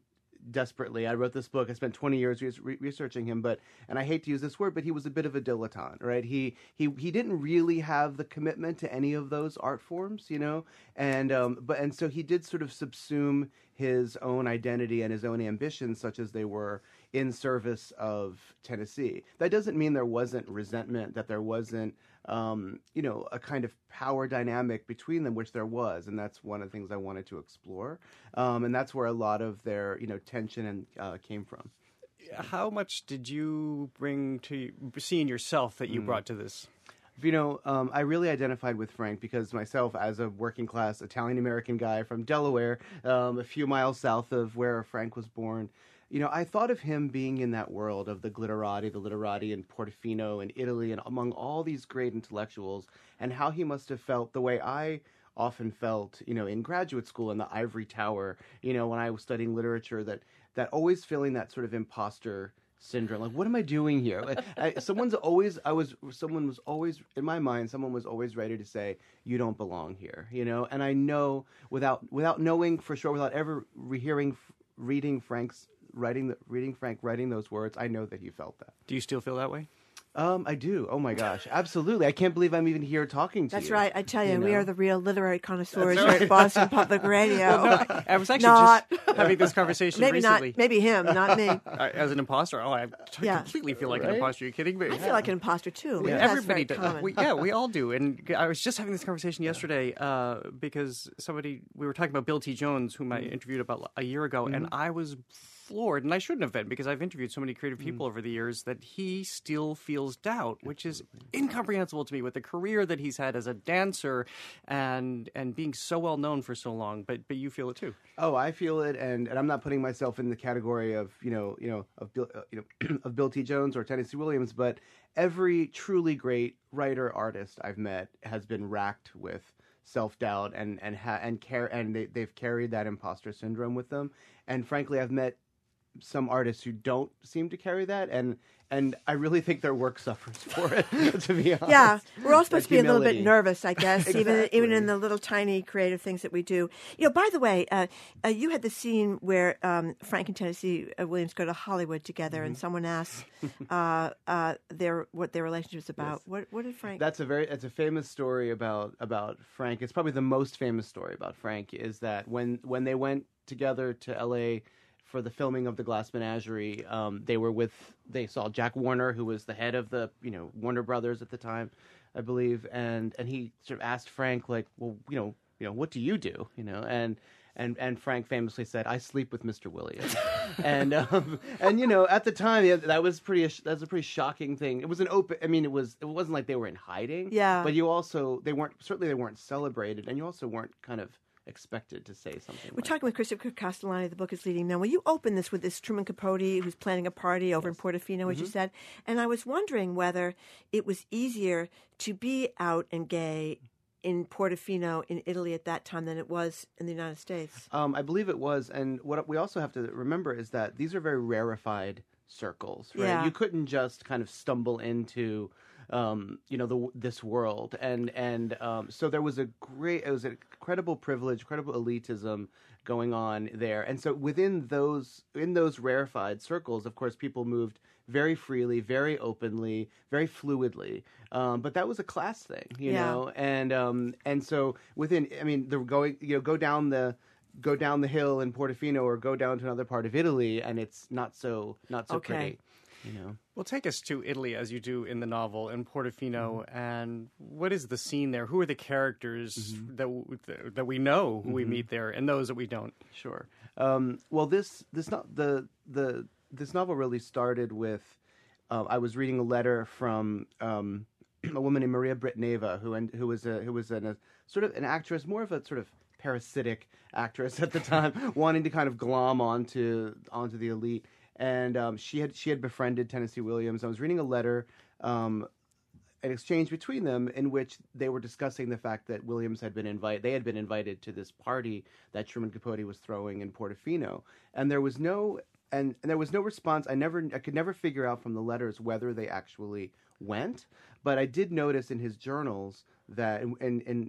desperately. I wrote this book. I spent twenty years re- researching him, but and I hate to use this word, but he was a bit of a dilettante, right? He he he didn't really have the commitment to any of those art forms, you know, and um, but and so he did sort of subsume his own identity and his own ambitions, such as they were, in service of Tennessee. That doesn't mean there wasn't resentment, that there wasn't, um, you know, a kind of power dynamic between them, which there was, and that's one of the things I wanted to explore. Um, and that's where a lot of their, you know, tension and uh, came from. How much did you bring to seeing yourself that you mm. brought to this? You know, um, I really identified with Frank because myself, as a working class Italian-American guy from Delaware, um, a few miles south of where Frank was born, you know, I thought of him being in that world of the glitterati, the literati in Portofino and Italy and among all these great intellectuals, and how he must have felt the way I often felt, you know, in graduate school in the ivory tower, you know, when I was studying literature, that, that always feeling that sort of imposter syndrome. Like, what am I doing here? Like, I, someone's always, I was, someone was always, in my mind, someone was always ready to say, you don't belong here, you know? And I know without, without knowing for sure, without ever re- hearing, reading Frank's, writing, the, reading Frank writing those words, I know that he felt that. Do you still feel that way? Um, I do. Oh my gosh, absolutely! I can't believe I'm even here talking to That's you. That's right. I tell you, you know? we are the real literary connoisseurs right. here at Boston Public Radio. Well, no, I was actually not, just having this conversation maybe recently. Not, maybe him, not me. As an imposter, oh, I t- yeah. completely feel like right? an imposter. Are you kidding me? I feel like an imposter too. Yeah. That's Everybody very does. common. We, yeah, we all do. And I was just having this conversation yesterday uh, because somebody we were talking about Bill T. Jones, whom I interviewed about a year ago, mm-hmm. and I was floored, and I shouldn't have been because I've interviewed so many creative people mm. over the years, that he still feels doubt, which is incomprehensible to me with the career that he's had as a dancer and and being so well known for so long. But but you feel it too. Oh, I feel it, and, and I'm not putting myself in the category of you know you know of Bill uh, you know of Bill T. Jones or Tennessee Williams, but every truly great writer artist I've met has been racked with self-doubt and and ha- and care and they, they've carried that imposter syndrome with them. And frankly, I've met some artists who don't seem to carry that, and and I really think their work suffers for it, to be honest. Yeah, we're all supposed that to be humility. a little bit nervous, I guess, exactly. even even in the little tiny creative things that we do. You know, by the way, uh, uh, you had the scene where um, Frank and Tennessee uh, Williams go to Hollywood together, mm-hmm. and someone asks uh, uh, their what their relationship is about. Yes. What what did Frank? That's a very it's a famous story about about Frank. It's probably the most famous story about Frank is that when when they went together to L A for the filming of The Glass Menagerie, um, they were with, they saw Jack Warner, who was the head of the, you know, Warner Brothers at the time, I believe, and and he sort of asked Frank, like, well, you know, you know, what do you do, you know, and and and Frank famously said, I sleep with Mister Williams, and um, and you know, at the time, yeah, that was pretty, that was a pretty shocking thing. It was an open, I mean, it was, it wasn't like they were in hiding, yeah, but you also, they weren't, certainly they weren't celebrated, and you also weren't kind of expected to say something. We're like talking with Christopher Castellani. The book is Leading Men. Well, you open this with this Truman Capote who's planning a party over yes. in Portofino, as mm-hmm. you said, and I was wondering whether it was easier to be out and gay in Portofino in Italy at that time than it was in the United States. Um, I believe it was, and what we also have to remember is that these are very rarefied circles, right? Yeah. You couldn't just kind of stumble into Um, you know, the, this world. And, and um, so there was a great, it was an incredible privilege, incredible elitism going on there. And so within those, in those rarefied circles, of course, people moved very freely, very openly, very fluidly. Um, but that was a class thing, you yeah. know? And, um, and so within, I mean, the going, you know, go down the, go down the hill in Portofino or go down to another part of Italy, and it's not so, not so okay. pretty. You know. Well, take us to Italy, as you do in the novel, in Portofino, mm-hmm. and what is the scene there? Who are the characters mm-hmm. that that we know who mm-hmm. we meet there, and those that we don't? Sure. Um, well, this this not the the this novel really started with uh, I was reading a letter from um, a woman named Maria Britneva, who and who was a who was an, a sort of an actress, more of a sort of parasitic actress at the time, wanting to kind of glom onto onto the elite. And um, she had she had befriended Tennessee Williams. I was reading a letter, um, an exchange between them in which they were discussing the fact that Williams had been invited. They had been invited to this party that Truman Capote was throwing in Portofino, and there was no and, and there was no response. I never I could never figure out from the letters whether they actually went. But I did notice in his journals that in in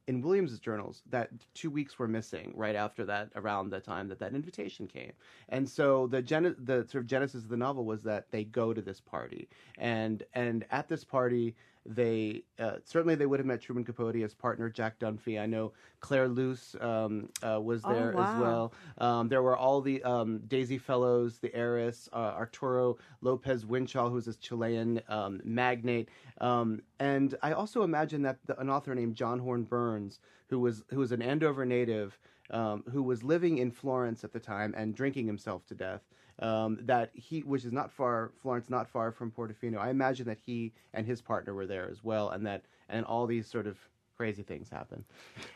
in Williams's journals that two weeks were missing right after that, around the time that that invitation came. And so the gen- the sort of genesis of the novel was that they go to this party, and and at this party they uh, certainly they would have met Truman Capote, his partner Jack Dunphy. I know Claire Luce um, uh, was there oh, wow. as well. Um, there were all the um, Daisy Fellows, the heiress, uh, Arturo Lopez Winchell, who's a Chilean um, magnate, um, and I also imagine that the, an author named John Horn Burns, who was who was an Andover native, um, who was living in Florence at the time and drinking himself to death. Um, that he, which is not far, Florence, not far from Portofino. I imagine that he and his partner were there as well, and that and all these sort of crazy things happen.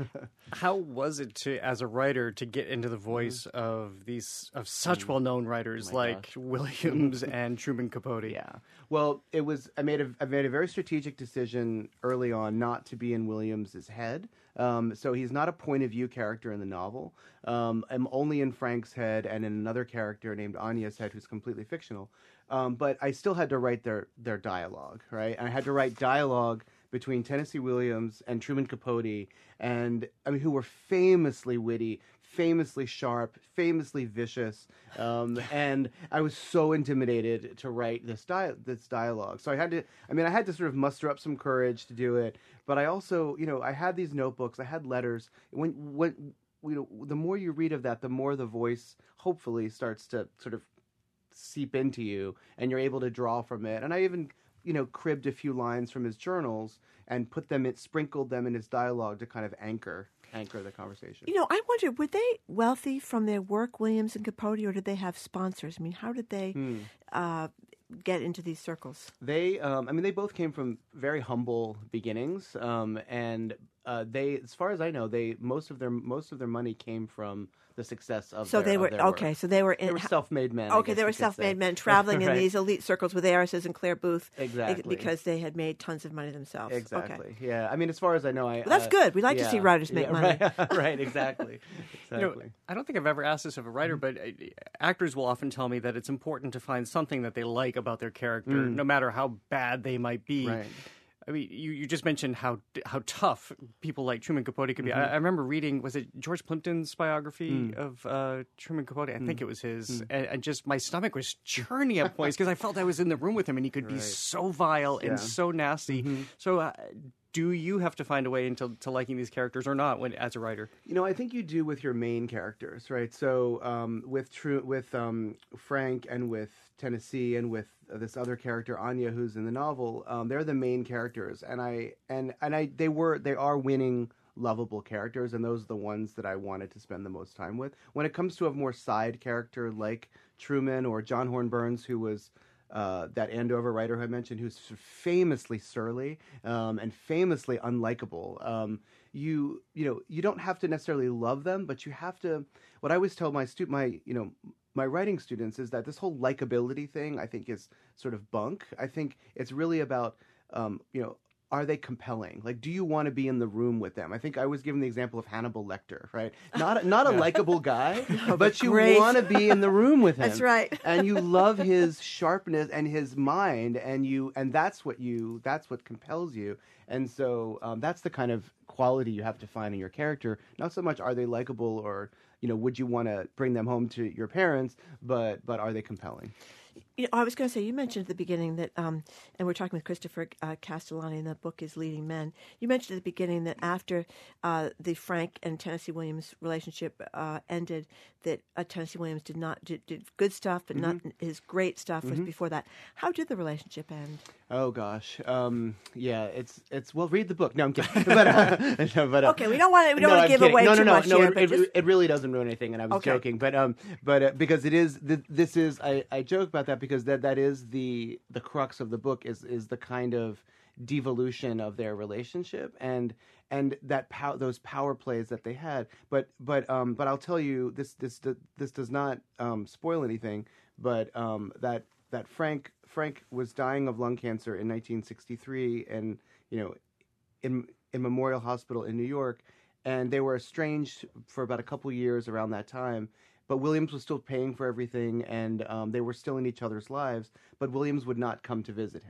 How was it to, as a writer, to get into the voice mm-hmm. of these of such mm-hmm. well-known writers oh like gosh. Williams and Truman Capote? Yeah. Well, it was. I made a I made a very strategic decision early on not to be in Williams's head. Um, so he's not a point of view character in the novel. Um, I'm only in Frank's head and in another character named Anya's head, who's completely fictional. Um, but I still had to write their their dialogue, right? And I had to write dialogue between Tennessee Williams and Truman Capote, and I mean, who were famously witty, famously sharp, famously vicious, um, and I was so intimidated to write this di- this dialogue. So I had to, I mean, I had to sort of muster up some courage to do it. But I also, you know, I had these notebooks, I had letters. When when you know, the more you read of that, the more the voice hopefully starts to sort of seep into you, and you're able to draw from it. And I even, you know, cribbed a few lines from his journals and put them in, sprinkled them in his dialogue to kind of anchor anchor the conversation. You know, I wonder, were they wealthy from their work, Williams and Capote, or did they have sponsors? I mean, how did they hmm. uh, get into these circles? They, um, I mean, they both came from very humble beginnings, um, and uh, they, as far as I know, they most of their most of their money came from the success of so their, they were of their okay. work. So they were in, they were self-made men. Okay, they were self-made men traveling right. in these elite circles with heiresses and Claire Booth, exactly, because they had made tons of money themselves. Exactly. Okay. Yeah. I mean, as far as I know, I. Well, that's uh, good. We like yeah, to see writers make yeah, money. Right. right. Exactly. Exactly. You know, I don't think I've ever asked this of a writer, but uh, actors will often tell me that it's important to find something that they like about their character, Mm. no matter how bad they might be. Right. I mean, you, you just mentioned how how tough people like Truman Capote could be. Mm-hmm. I, I remember reading, was it George Plimpton's biography Mm. of uh, Truman Capote? I Mm. think it was his. Mm. And, and just my stomach was churning at points because I felt I was in the room with him and he could Right. be so vile and Yeah. so nasty. Mm-hmm. So uh, do you have to find a way into to liking these characters or not when as a writer? You know, I think you do with your main characters, right? So um, with Tru- with um, Frank and with Tennessee and with uh, this other character Anya, who's in the novel, um, they're the main characters, and I and and I they were they are winning, lovable characters, and those are the ones that I wanted to spend the most time with. When it comes to a more side character like Truman or John Horn Burns, who was Uh, that Andover writer who I mentioned, who's famously surly um, and famously unlikable. Um, you you know you don't have to necessarily love them, but you have to. What I always tell my stu- my you know my writing students is that this whole likability thing, I think, is sort of bunk. I think it's really about um, you know. Are they compelling? Like, do you want to be in the room with them? I think I was given the example of Hannibal Lecter, right? Not a, not a likable guy, no, but you great. want to be in the room with him. That's right. And you love his sharpness and his mind, and you and that's what you that's what compels you. And so um, that's the kind of quality you have to find in your character. Not so much are they likable or you know would you want to bring them home to your parents, but but are they compelling? You know, I was going to say, you mentioned at the beginning that, um, and we're talking with Christopher uh, Castellani, and the book is Leading Men. You mentioned at the beginning that after uh, the Frank and Tennessee Williams relationship uh, ended, that uh, Tennessee Williams did not did, did good stuff, but Mm-hmm. not his great stuff was Mm-hmm. before that. How did the relationship end? Oh gosh, um, yeah, it's it's well, read the book. No, I'm kidding. but, uh, no, but, uh, Okay, we don't want to we don't no, want I'm to give kidding. away no, too no, no, much no, here, it, but it, just it really doesn't ruin anything, and I was Okay. joking, but um, but uh, because it is th- this is I, I joke about that because that that is the the crux of the book is is the kind of devolution of their relationship and and that pow- those power plays that they had. But but um but I'll tell you this this this does not um, spoil anything. But um that that Frank Frank was dying of lung cancer in nineteen sixty-three, and you know in in Memorial Hospital in New York, and they were estranged for about a couple years around that time. But Williams was still paying for everything, and um, they were still in each other's lives. But Williams would not come to visit him.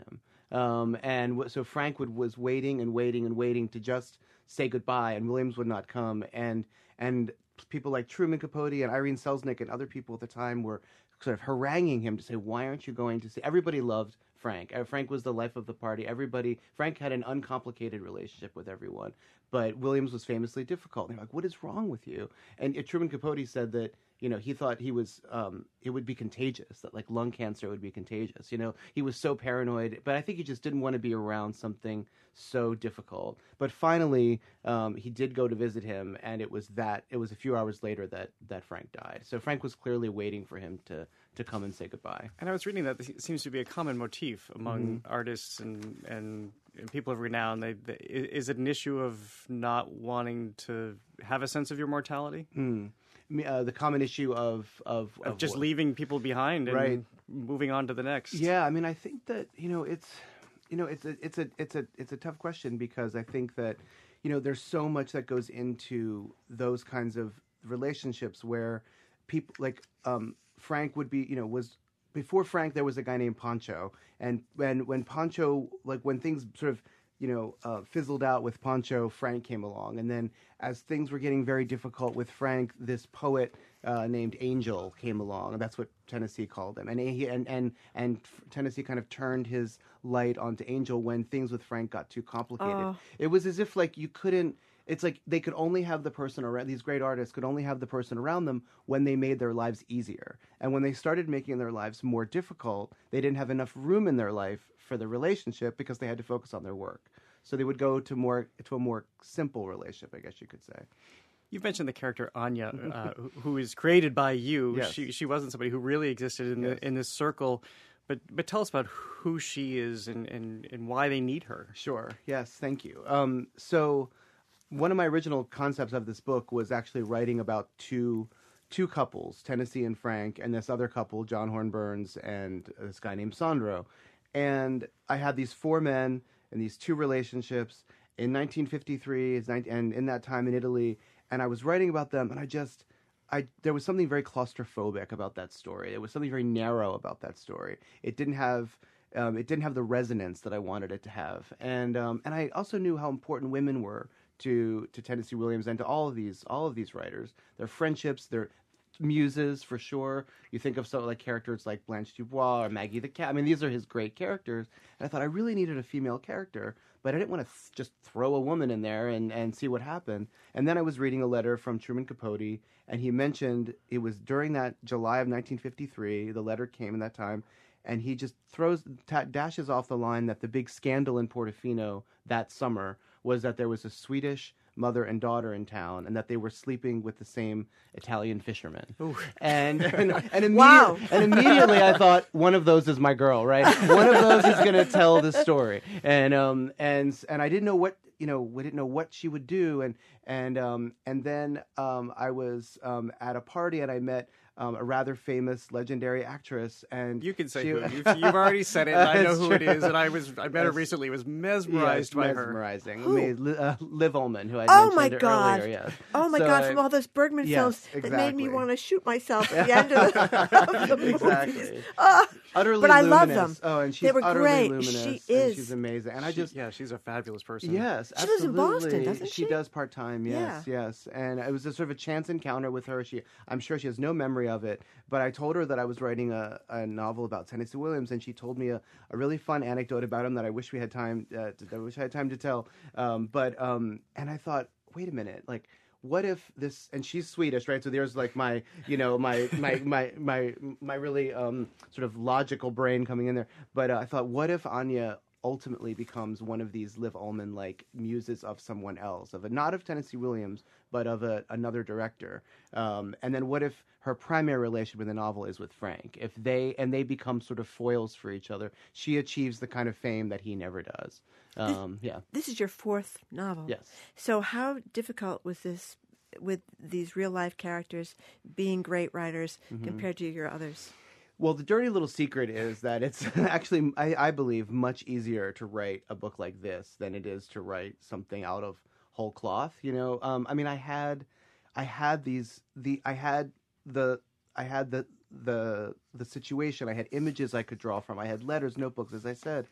Um, and w- so Frank would, was waiting and waiting and waiting to just say goodbye, and Williams would not come. And and people like Truman Capote and Irene Selznick and other people at the time were sort of haranguing him to say, why aren't you going to see? Everybody loved Frank. Uh, Frank was the life of the party. Everybody, Frank had an uncomplicated relationship with everyone, but Williams was famously difficult. And they're like, what is wrong with you? And uh, Truman Capote said that, you know, he thought he was, um, it would be contagious, that like lung cancer would be contagious. You know, he was so paranoid, but I think he just didn't want to be around something so difficult. But finally, um, he did go to visit him, and it was that, it was a few hours later that, that Frank died. So Frank was clearly waiting for him to, to come and say goodbye. And I was reading that this seems to be a common motif among Mm-hmm. artists and, and and people of renown. They, they, is it an issue of not wanting to have a sense of your mortality? Mm. Uh, the common issue of of, Of, of just what? leaving people behind and Right. moving on to the next. Yeah, I mean, I think that you know it's, you know, it's a it's a it's a it's a tough question because I think that, you know, there's so much that goes into those kinds of relationships where people like um, Frank would be, you know, was before Frank there was a guy named Pancho, and when when Pancho like when things sort of you know, uh, fizzled out with Pancho, Frank came along. And then as things were getting very difficult with Frank, this poet uh, named Angel came along. And that's what Tennessee called him. And, he, and, and, and Tennessee kind of turned his light onto Angel when things with Frank got too complicated. Oh. It was as if, like, you couldn't... It's like they could only have the person around, these great artists could only have the person around them when they made their lives easier. And when they started making their lives more difficult, they didn't have enough room in their life for the relationship because they had to focus on their work. So they would go to more to a more simple relationship, I guess you could say. You've mentioned the character Anya, uh, who- who is created by you. Yes. She she wasn't somebody who really existed in Yes. the, in this circle. But but tell us about who she is and, and, and why they need her. Sure. Yes. Thank you. Um, so one of my original concepts of this book was actually writing about two two couples, Tennessee and Frank, and this other couple, John Horn Burns, and this guy named Sandro. And I had these four men in these two relationships in nineteen fifty-three, and in that time in Italy. And I was writing about them, and I just, I there was something very claustrophobic about that story. There was something very narrow about that story. It didn't have, um, it didn't have the resonance that I wanted it to have. And um, and I also knew how important women were to to Tennessee Williams and to all of these all of these writers. Their friendships, their muses for sure. You think of some like characters like Blanche Dubois or Maggie the Cat. I mean, these are his great characters. And I thought I really needed a female character, but I didn't want to th- just throw a woman in there and, and see what happened. And then I was reading a letter from Truman Capote, and he mentioned it was during that July of nineteen fifty-three. The letter came in that time, and he just throws ta- dashes off the line that the big scandal in Portofino that summer was that there was a Swedish mother and daughter in town, and that they were sleeping with the same Italian fisherman. And and, and, immediate, Wow. and immediately I thought, one of those is my girl, right? One of those is going to tell the story. And um and and I didn't know what you know we didn't know what she would do. And and um and then um I was um at a party and I met Um, a rather famous, legendary actress, and You can say she, who. You've, you've already said it. And I know That's who it true. is. And I was I met her Yes. recently. Was mesmerized Yes, by her. mesmerizing. Who? I mean, Li- uh, Liv Ullmann, who I Oh mentioned my God! earlier. Yes. Oh my So God! I- From all those Bergman Yes, films that made me exactly. want to shoot myself at the end of the, of the movies. Exactly. Ah, Utterly but I love luminous. them. Oh, and she's They were utterly great. luminous. She and is. she's amazing. And I She- just yeah, she's a fabulous person. Yes, She lives in Boston, absolutely. doesn't she? does part time. Yes, yes. And it was a sort of a chance encounter with her. She, I'm sure she has no memory of it, but I told her that I was writing a, a novel about Tennessee Williams, and she told me a, a really fun anecdote about him that I wish we had time. Uh, to, that I wish I had time to tell. Um, but um, and I thought, wait a minute, like. What if this? And she's Swedish, right? So there's like my, you know, my my my my my really um, sort of logical brain coming in there. But uh, I thought, what if Anya ultimately becomes one of these Liv Ullmann-like muses of someone else, of a, not of Tennessee Williams, but of a, another director? Um, and then what if her primary relationship in the novel is with Frank? If they and they become sort of foils for each other, she achieves the kind of fame that he never does. Um, yeah. This is your fourth novel. Yes. So how difficult was this with these real life characters being great writers Mhm. compared to your others? Well, the dirty little secret is that it's actually, I, I believe, much easier to write a book like this than it is to write something out of whole cloth. You know, um, I mean, I had, I had these, the, I had the, I had the, the, the situation. I had images I could draw from. I had letters, notebooks, as I said.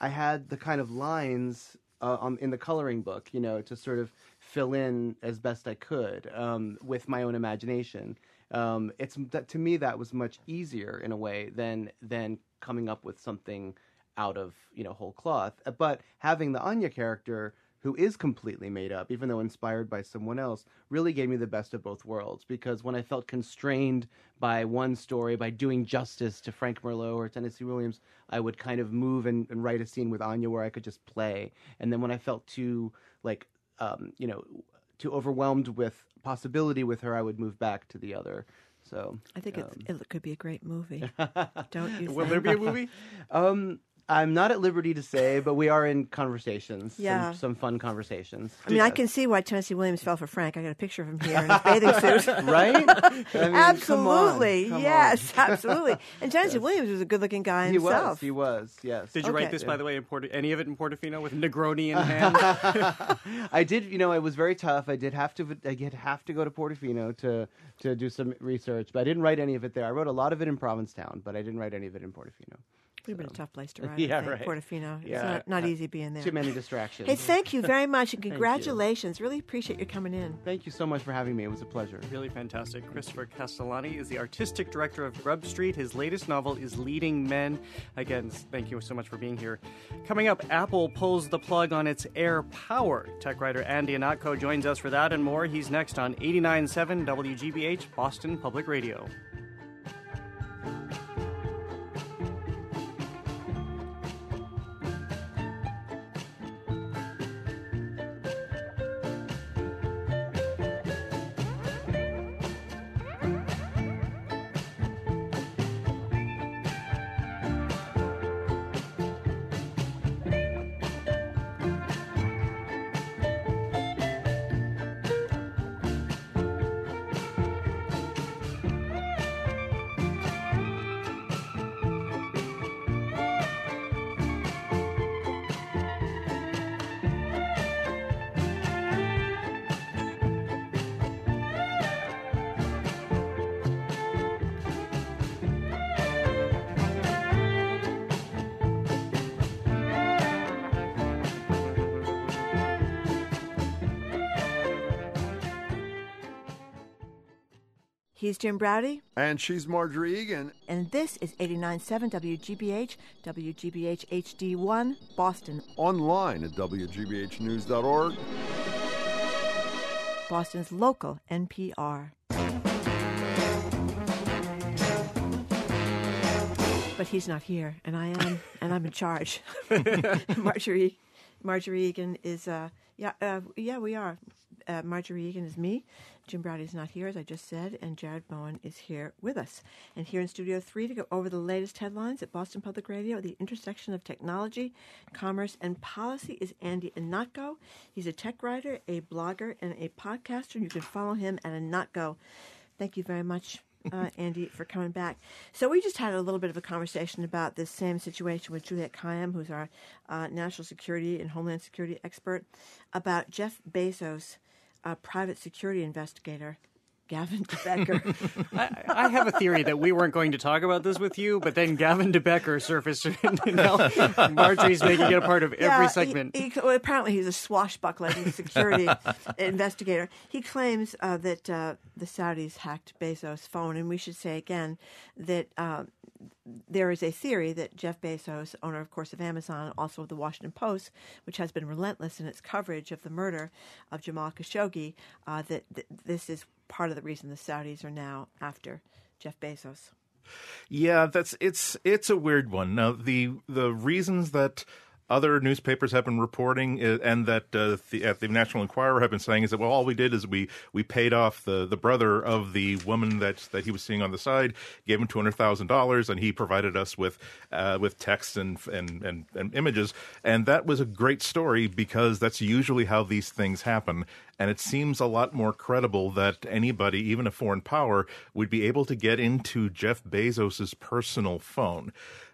I had the kind of lines uh, on, in the coloring book, you know, to sort of fill in as best I could um, with my own imagination. Um, it's that, to me, that was much easier in a way than than coming up with something out of, you know, whole cloth. But having the Anya character, who is completely made up, even though inspired by someone else, really gave me the best of both worlds. Because when I felt constrained by one story, by doing justice to Frank Merlot or Tennessee Williams, I would kind of move and, and write a scene with Anya where I could just play. And then when I felt too, like, um, you know, too overwhelmed with possibility with her, I would move back to the other. So I think um, it's, it could be a great movie. Don't you? Will think? there be a movie? um, I'm not at liberty to say, but we are in conversations. Yeah. Some, some fun conversations. I mean, I can see why Tennessee Williams fell for Frank. I got a picture of him here in his bathing suit. Right? I mean, absolutely. come on, come yes, on. absolutely. And Tennessee Yes. Williams was a good-looking guy He himself. was, he was, yes. Did you Okay. write this, by the way, in Port- any of it in Portofino with Negroni in hand? I did, you know, it was very tough. I did have to, I did have to go to Portofino to to do some research, but I didn't write any of it there. I wrote a lot of it in Provincetown, but I didn't write any of it in Portofino. Would have been a tough place to write. Yeah, I think, right. Portofino. It's Yeah. not, not easy being there. Too many distractions. Hey, thank you very much, and Thank you. congratulations. Really appreciate you coming in. Thank you so much for having me. It was a pleasure. Really fantastic. Christopher Castellani is the artistic director of Grub Street. His latest novel is Leading Men. Again, thank you so much for being here. Coming up, Apple pulls the plug on its Air Power. Tech writer Andy Anatko joins us for that and more. He's next on eighty-nine point seven W G B H, Boston Public Radio. He's Jim Browdy. And she's Marjorie Egan. And this is eighty-nine point seven W G B H, W G B H H D one, Boston. Online at W G B H news dot org. Boston's local N P R. But he's not here, and I am, and I'm in charge. Marjorie, Marjorie Egan is, uh, yeah, uh, yeah, we are. Uh, Marjorie Egan is me. Jim Browdy is not here, as I just said, and Jared Bowen is here with us. And here in Studio three to go over the latest headlines at Boston Public Radio, the intersection of technology, commerce, and policy, is Andy Anatko. He's a tech writer, a blogger, and a podcaster. You can follow him at Anatko. Thank you very much, uh, Andy, for coming back. So we just had a little bit of a conversation about this same situation with Juliet Kayyem, who's our uh, national security and homeland security expert, about Jeff Bezos, a private security investigator, Gavin DeBecker. I, I have a theory that we weren't going to talk about this with you, but then Gavin DeBecker surfaced, and now Marjorie's making it a part of yeah, every segment. He, he, well, apparently he's a swashbuckling security investigator. He claims uh, that uh, the Saudis hacked Bezos' phone, and we should say again that uh, there is a theory that Jeff Bezos, owner, of course, of Amazon, also of the Washington Post, which has been relentless in its coverage of the murder of Jamal Khashoggi, uh, that th- this is part of the reason the Saudis are now after Jeff Bezos. Yeah, that's it's it's a weird one. Now, the the reasons that other newspapers have been reporting uh, and that uh, the, at the National Enquirer have been saying is that, well, all we did is we, we paid off the, the brother of the woman that that he was seeing on the side, gave him two hundred thousand dollars, and he provided us with uh, with text and, and, and, and images. And that was a great story because that's usually how these things happen. And it seems a lot more credible that anybody, even a foreign power, would be able to get into Jeff Bezos's personal phone.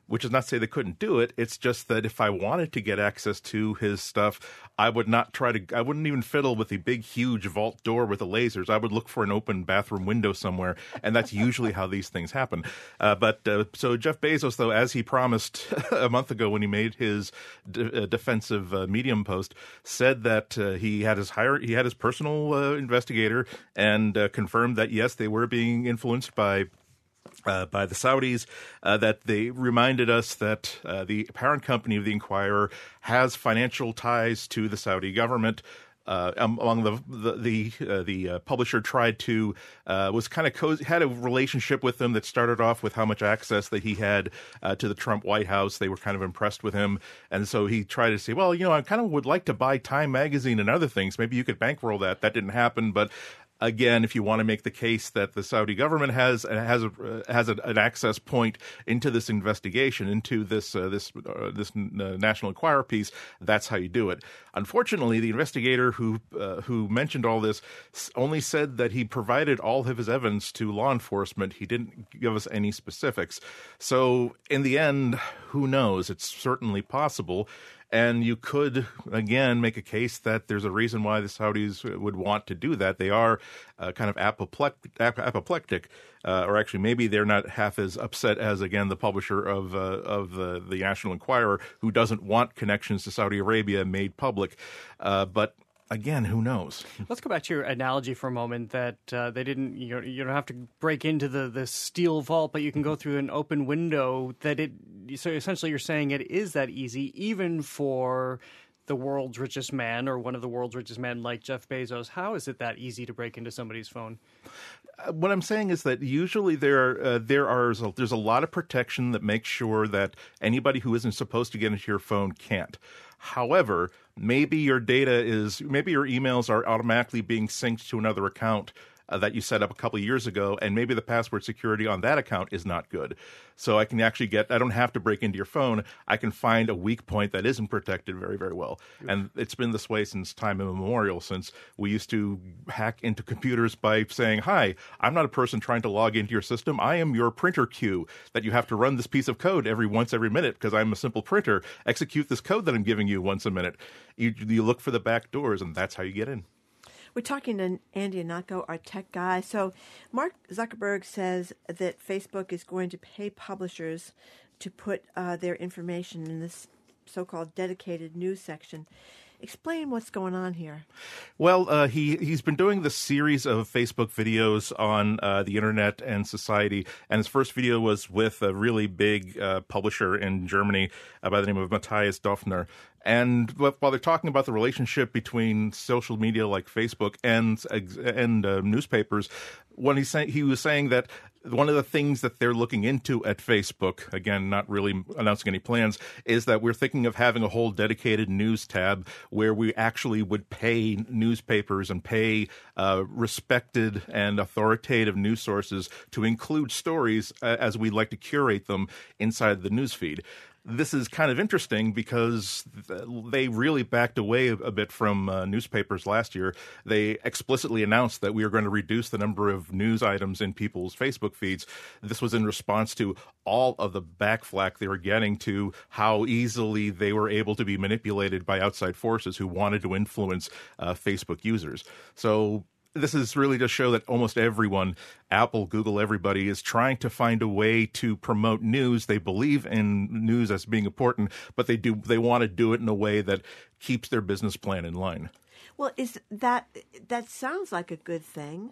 which is not to say they couldn't do it. It's just that if I wanted to get access to his stuff, I would not try to, I wouldn't even fiddle with the big, huge vault door with the lasers. I would look for an open bathroom window somewhere, and that's usually how these things happen. Uh, but uh, so Jeff Bezos, though, as he promised a month ago when he made his d- uh, defensive uh, Medium post, said that uh, he had his hire, he had his personal uh, investigator, and uh, confirmed that yes, they were being influenced by Uh, by the Saudis, uh, that they reminded us that uh, the parent company of the Inquirer has financial ties to the Saudi government. Uh, among the the the, uh, the uh, publisher tried to uh, was kind of cozy, had a relationship with them that started off with how much access that he had uh, to the Trump White House. They were kind of impressed with him, and so he tried to say, well, you know, I kind of would like to buy Time Magazine and other things. Maybe you could bankroll that. That didn't happen, but. Again, if you want to make the case that the Saudi government has has a, uh, has a, an access point into this investigation, into this uh, this uh, this uh, National Enquirer piece, that's how you do it. Unfortunately, the investigator who uh, who mentioned all this only said that he provided all of his evidence to law enforcement. He didn't give us any specifics. So, in the end, who knows? It's certainly possible. And you could, again, make a case that there's a reason why the Saudis would want to do that. They are uh, kind of apoplectic, apoplectic uh, or actually maybe they're not half as upset as, again, the publisher of uh, of the, the National Enquirer, who doesn't want connections to Saudi Arabia made public. Uh, but again, who knows? Let's go back to your analogy for a moment that uh, they didn't, you know, you don't have to break into the, the steel vault, but you can go through an open window. That it, so essentially you're saying it is that easy, even for the world's richest man or one of the world's richest men like Jeff Bezos. How is it that easy to break into somebody's phone? Uh, what I'm saying is that usually there uh, there are there's a lot of protection that makes sure that anybody who isn't supposed to get into your phone can't. However, maybe your data is, maybe your emails are automatically being synced to another account uh, that you set up a couple of years ago, and maybe the password security on that account is not good. So I can actually get, I don't have to break into your phone. I can find a weak point that isn't protected very, very well. And it's been this way since time immemorial, since we used to hack into computers by saying, hi, I'm not a person trying to log into your system. I am your printer queue that you have to run this piece of code every once every minute because I'm a simple printer. Execute this code that I'm giving you once a minute. You, you look for the back doors, and that's how you get in. We're talking to Andy Ihnatko, our tech guy. So Mark Zuckerberg says that Facebook is going to pay publishers to put uh, their information in this so-called dedicated news section. Explain what's going on here. Well, uh, he, he's been doing this series of Facebook videos on uh, the internet and society, and his first video was with a really big uh, publisher in Germany uh, by the name of Matthias Döpfner. And while they're talking about the relationship between social media like Facebook and and uh, newspapers, when he say, he was saying that one of the things that they're looking into at Facebook, again, not really announcing any plans, is that we're thinking of having a whole dedicated news tab where we actually would pay newspapers and pay uh, respected and authoritative news sources to include stories uh, as we'd like to curate them inside the newsfeed. This is kind of interesting because they really backed away a bit from uh, newspapers last year. They explicitly announced that we are going to reduce the number of news items in people's Facebook feeds. This was in response to all of the backflack they were getting to how easily they were able to be manipulated by outside forces who wanted to influence uh, Facebook users. So this is really to show that almost everyone, Apple, Google, everybody, is trying to find a way to promote news. They believe in news as being important, but they do they want to do it in a way that keeps their business plan in line. Well, is that that sounds like a good thing?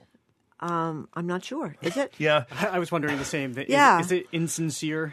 Um, I'm not sure. Is it? Yeah, I was wondering the same thing. Yeah. Is, is it insincere?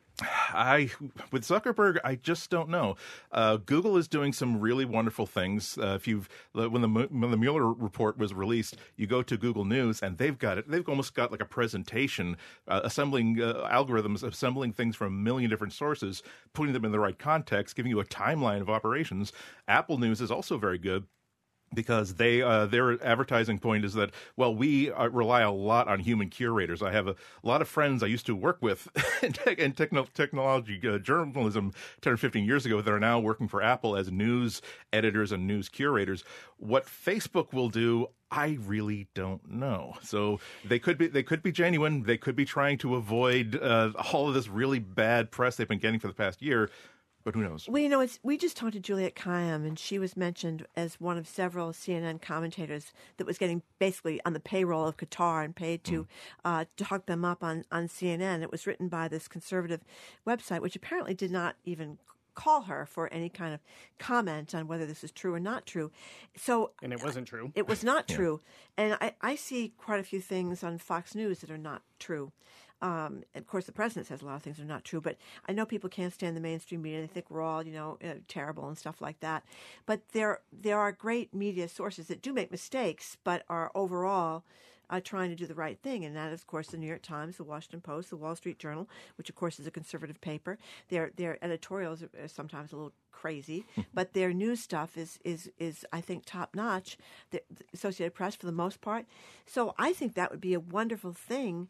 I with Zuckerberg, I just don't know. Uh, Google is doing some really wonderful things. Uh, if you've when the when the Mueller report was released, you go to Google News and they've got it. They've almost got like a presentation, uh, assembling uh, algorithms, assembling things from a million different sources, putting them in the right context, giving you a timeline of operations. Apple News is also very good. because they uh, their advertising point is that, well, we uh, rely a lot on human curators. I have a, a lot of friends I used to work with in, tech, in techno, technology uh, journalism ten or fifteen years ago that are now working for Apple as news editors and news curators. What Facebook will do, I really don't know. So they could be they could be genuine. They could be trying to avoid uh, all of this really bad press they've been getting for the past year. But who knows? Well, you know, it's, we just talked to Juliette Kayyem, and she was mentioned as one of several C N N commentators that was getting basically on the payroll of Qatar and paid to mm. uh, to hook them up on, on C N N. It was written by this conservative website, which apparently did not even call her for any kind of comment on whether this is true or not true. So, and it wasn't true. It was not yeah. true. And I, I see quite a few things on Fox News that are not true. Um, of course, the president says a lot of things are not true, but I know people can't stand the mainstream media. They think we're all, you know, uh, terrible and stuff like that. But there, there are great media sources that do make mistakes, but are overall uh, trying to do the right thing. And that is, of course, the New York Times, the Washington Post, the Wall Street Journal, which, of course, is a conservative paper. Their their editorials are sometimes a little crazy, but their news stuff is, is, is I think, top-notch, the Associated Press for the most part. So I think that would be a wonderful thing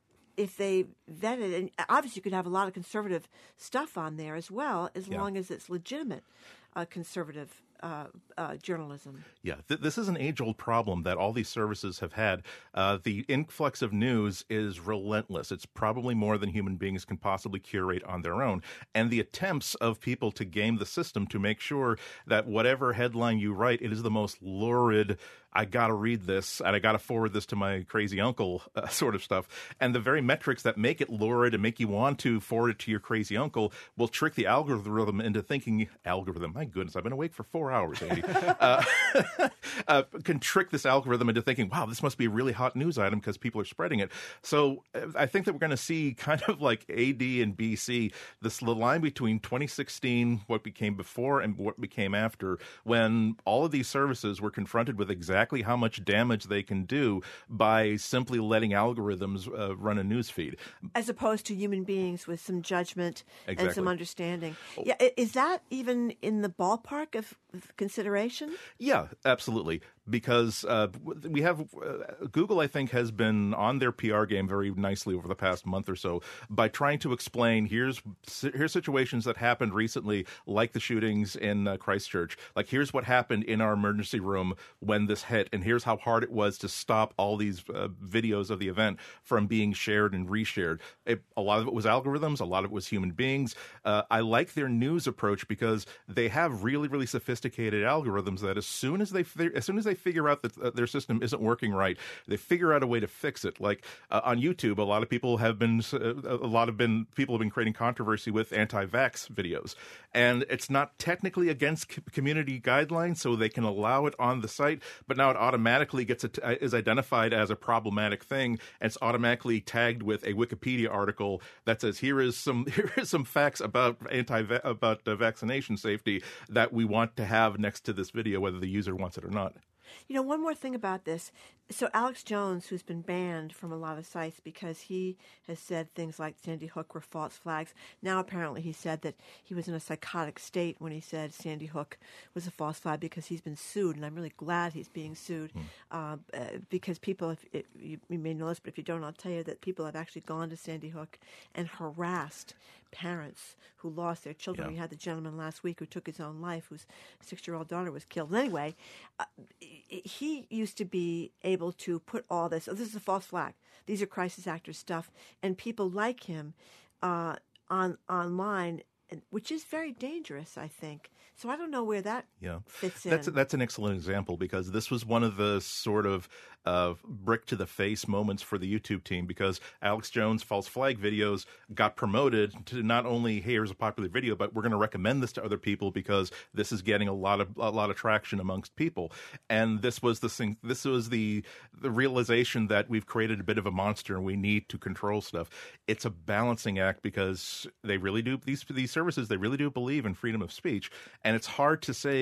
if they vetted, and obviously you could have a lot of conservative stuff on there as well, as yeah. long as it's legitimate uh, conservative uh, uh, journalism. Yeah, th- this is an age-old problem that all these services have had. Uh, the influx of news is relentless. It's probably more than human beings can possibly curate on their own. And the attempts of people to game the system to make sure that whatever headline you write, it is the most lurid, I got to read this, and I got to forward this to my crazy uncle uh, sort of stuff. And the very metrics that make it lurid and make you want to forward it to your crazy uncle will trick the algorithm into thinking, algorithm, my goodness, I've been awake for four hours, Andy, uh, uh, can trick this algorithm into thinking, wow, this must be a really hot news item because people are spreading it. So uh, I think that we're going to see kind of like A D and B C, this the line between twenty sixteen, what became before, and what became after, when all of these services were confronted with exactly exactly how much damage they can do by simply letting algorithms uh, run a news feed. As opposed to human beings with some judgment exactly. and some understanding. Oh. Yeah, is that even in the ballpark of consideration? Yeah, absolutely. Because uh, we have uh, Google, I think, has been on their P R game very nicely over the past month or so by trying to explain here's here's situations that happened recently, like the shootings in uh, Christchurch. Like, here's what happened in our emergency room when this hit, and here's how hard it was to stop all these uh, videos of the event from being shared and reshared. It, a lot of it was algorithms, a lot of it was human beings. Uh, I like their news approach because they have really, really sophisticated algorithms that as soon as they as soon as they figure out that uh, their system isn't working right, they figure out a way to fix it. Like uh, on YouTube, a lot of people have been uh, a lot of been people have been creating controversy with anti-vax videos, and it's not technically against c- community guidelines, so they can allow it on the site. But now it automatically gets it, uh, is identified as a problematic thing, and it's automatically tagged with a Wikipedia article that says here is some here is some facts about anti about uh, vaccination safety that we want to have next to this video, whether the user wants it or not. You know, one more thing about this. So Alex Jones, who's been banned from a lot of sites because he has said things like Sandy Hook were false flags. Now apparently he said that he was in a psychotic state when he said Sandy Hook was a false flag because he's been sued, and I'm really glad he's being sued mm. uh, uh, because people, if it, you, you may know this, but if you don't, I'll tell you that people have actually gone to Sandy Hook and harassed parents who lost their children. Yeah. We had the gentleman last week who took his own life, whose six-year-old daughter was killed. Anyway, uh, he used to be able to put all this, oh, this is a false flag. These are crisis actor stuff. And people like him uh, on online, which is very dangerous, I think. So I don't know where that yeah. fits in. That's, that's an excellent example because this was one of the sort of uh, brick-to-the-face moments for the YouTube team because Alex Jones' false flag videos got promoted to not only, hey, here's a popular video, but we're going to recommend this to other people because this is getting a lot of a lot of traction amongst people. And this was the thing, this was the the realization that we've created a bit of a monster and we need to control stuff. It's a balancing act because they really do these these services they really do believe in freedom of speech, and it's hard to say,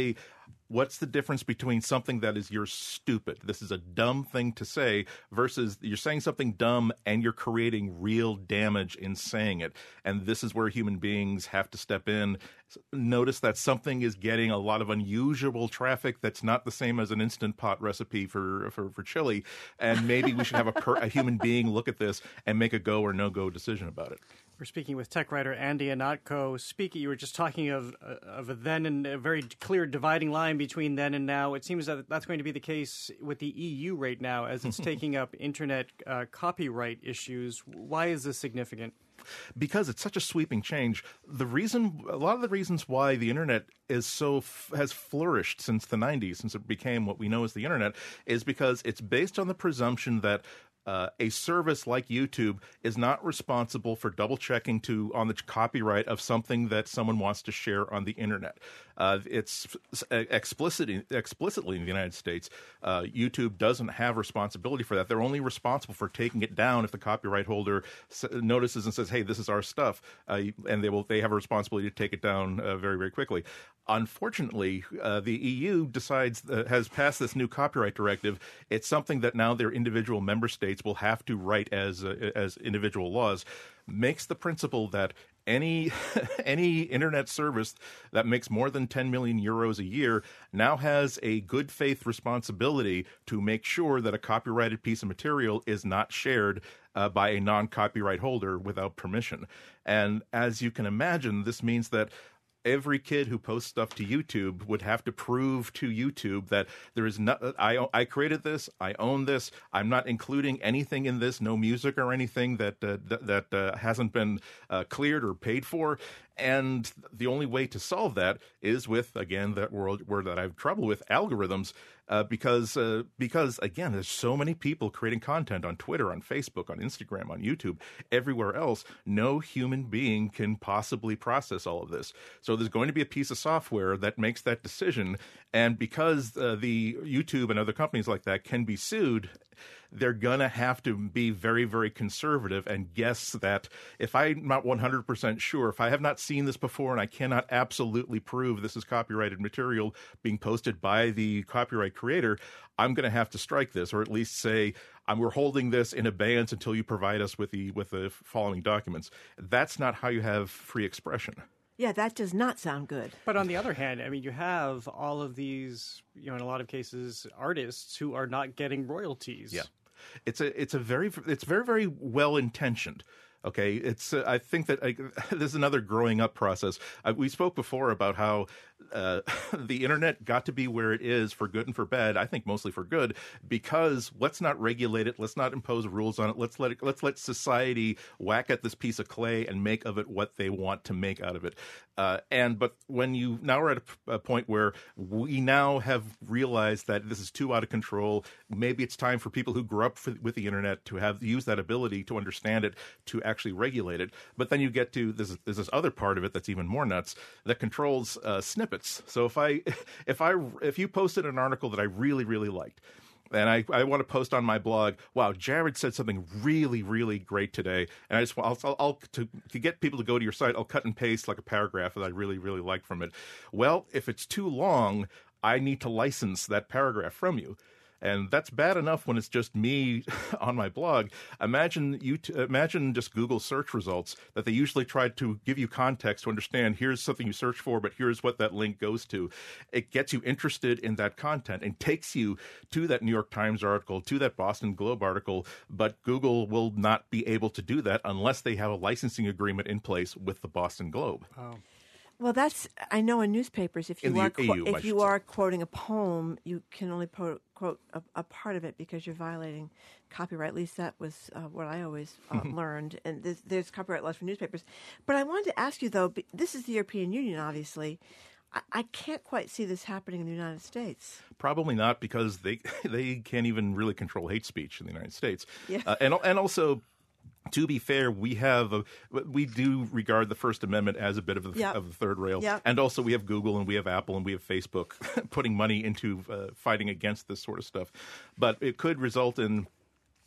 What's the difference between something that is you're stupid, this is a dumb thing to say, versus you're saying something dumb and you're creating real damage in saying it? And this is where human beings have to step in. Notice that something is getting a lot of unusual traffic that's not the same as an Instant Pot recipe for for, for chili. And maybe we should have a, per, a human being look at this and make a go or no-go decision about it. We're speaking with tech writer Andy Ihnatko. Speaking, you were just talking of of a then and a very clear dividing line between then and now. It seems that that's going to be the case with the E U right now, as it's taking up internet uh, copyright issues. Why is this significant? Because it's such a sweeping change. The reason, a lot of the reasons why the internet is so has flourished since the nineties, since it became what we know as the internet, is because it's based on the presumption that Uh, a service like YouTube is not responsible for double checking to on the copyright of something that someone wants to share on the internet. Uh, it's explicit, explicitly in the United States, uh, YouTube doesn't have responsibility for that. They're only responsible for taking it down if the copyright holder s- notices and says, "Hey, this is our stuff," uh, and they will they have a responsibility to take it down uh, very very quickly. Unfortunately, uh, the E U decides uh, has passed this new copyright directive. It's something that now their individual member states will have to write as uh, as individual laws. Makes the principle that any any internet service that makes more than ten million euros a year now has a good faith responsibility to make sure that a copyrighted piece of material is not shared uh, by a non-copyright holder without permission. And as you can imagine, this means that every kid who posts stuff to YouTube would have to prove to YouTube that there is not, I, I created this, I own this, I'm not including anything in this, no music or anything that uh, th- that uh, hasn't been uh, cleared or paid for. And the only way to solve that is with, again, that word, word that I have trouble with, algorithms, uh, because, uh, because, again, there's so many people creating content on Twitter, on Facebook, on Instagram, on YouTube, everywhere else. No human being can possibly process all of this. So there's going to be a piece of software that makes that decision. And because uh, the YouTube and other companies like that can be sued, they're going to have to be very, very conservative and guess that if I'm not one hundred percent sure, if I have not seen this before and I cannot absolutely prove this is copyrighted material being posted by the copyright creator, I'm going to have to strike this, or at least say, um, we're holding this in abeyance until you provide us with the with the following documents. That's not how you have free expression. Yeah, that does not sound good. But on the other hand, I mean, you have all of these, you know, in a lot of cases, artists who are not getting royalties. Yeah. It's a it's a very it's very very well intentioned. Okay, it's uh, I think that I, this is another growing up process. Uh, we spoke before about how uh, the internet got to be where it is for good and for bad. I think mostly for good, because let's not regulate it, let's not impose rules on it. Let's let it, let's let society whack at this piece of clay and make of it what they want to make out of it. Uh, and but when you now we're at a, a point where we now have realized that this is too out of control. Maybe it's time for people who grew up for, with the internet to have use that ability to understand it, to actually regulate it. But then you get to this, there's this other part of it that's even more nuts that controls uh, snippets. So if I if I if you posted an article that I really really liked, and I, I want to post on my blog, wow, Jared said something really, really great today. And I just want, I'll, I'll to, to get people to go to your site, I'll cut and paste like a paragraph that I really, really liked from it. Well, if it's too long, I need to license that paragraph from you. And that's bad enough when it's just me on my blog. Imagine you. T- imagine just Google search results that they usually try to give you context to understand. Here's something you search for, but here's what that link goes to. It gets you interested in that content and takes you to that New York Times article, to that Boston Globe article. But Google will not be able to do that unless they have a licensing agreement in place with the Boston Globe. Oh. Well, that's I know in newspapers if you In are the qu- E U, if you are quoting a poem, you can only po- quote a, a part of it because you're violating copyright. At least that was uh, what I always uh, learned. And there's, there's copyright laws for newspapers. But I wanted to ask you though. This is the European Union, obviously. I, I can't quite see this happening in the United States. Probably not, because they they can't even really control hate speech in the United States. Yeah. Uh, and and also, to be fair, we have a, we do regard the First Amendment as a bit of the, Yep. of the third rail, Yep. and also we have Google and we have Apple and we have Facebook putting money into uh, fighting against this sort of stuff. But it could result in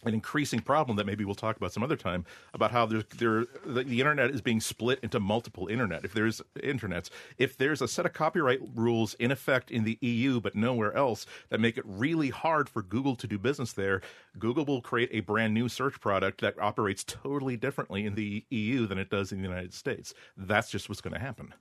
an increasing problem that maybe we'll talk about some other time about how there's, there, the, the internet is being split into multiple internet. If there's internets, if there's a set of copyright rules in effect in the E U but nowhere else that make it really hard for Google to do business there, Google will create a brand new search product that operates totally differently in the E U than it does in the United States. That's just what's going to happen.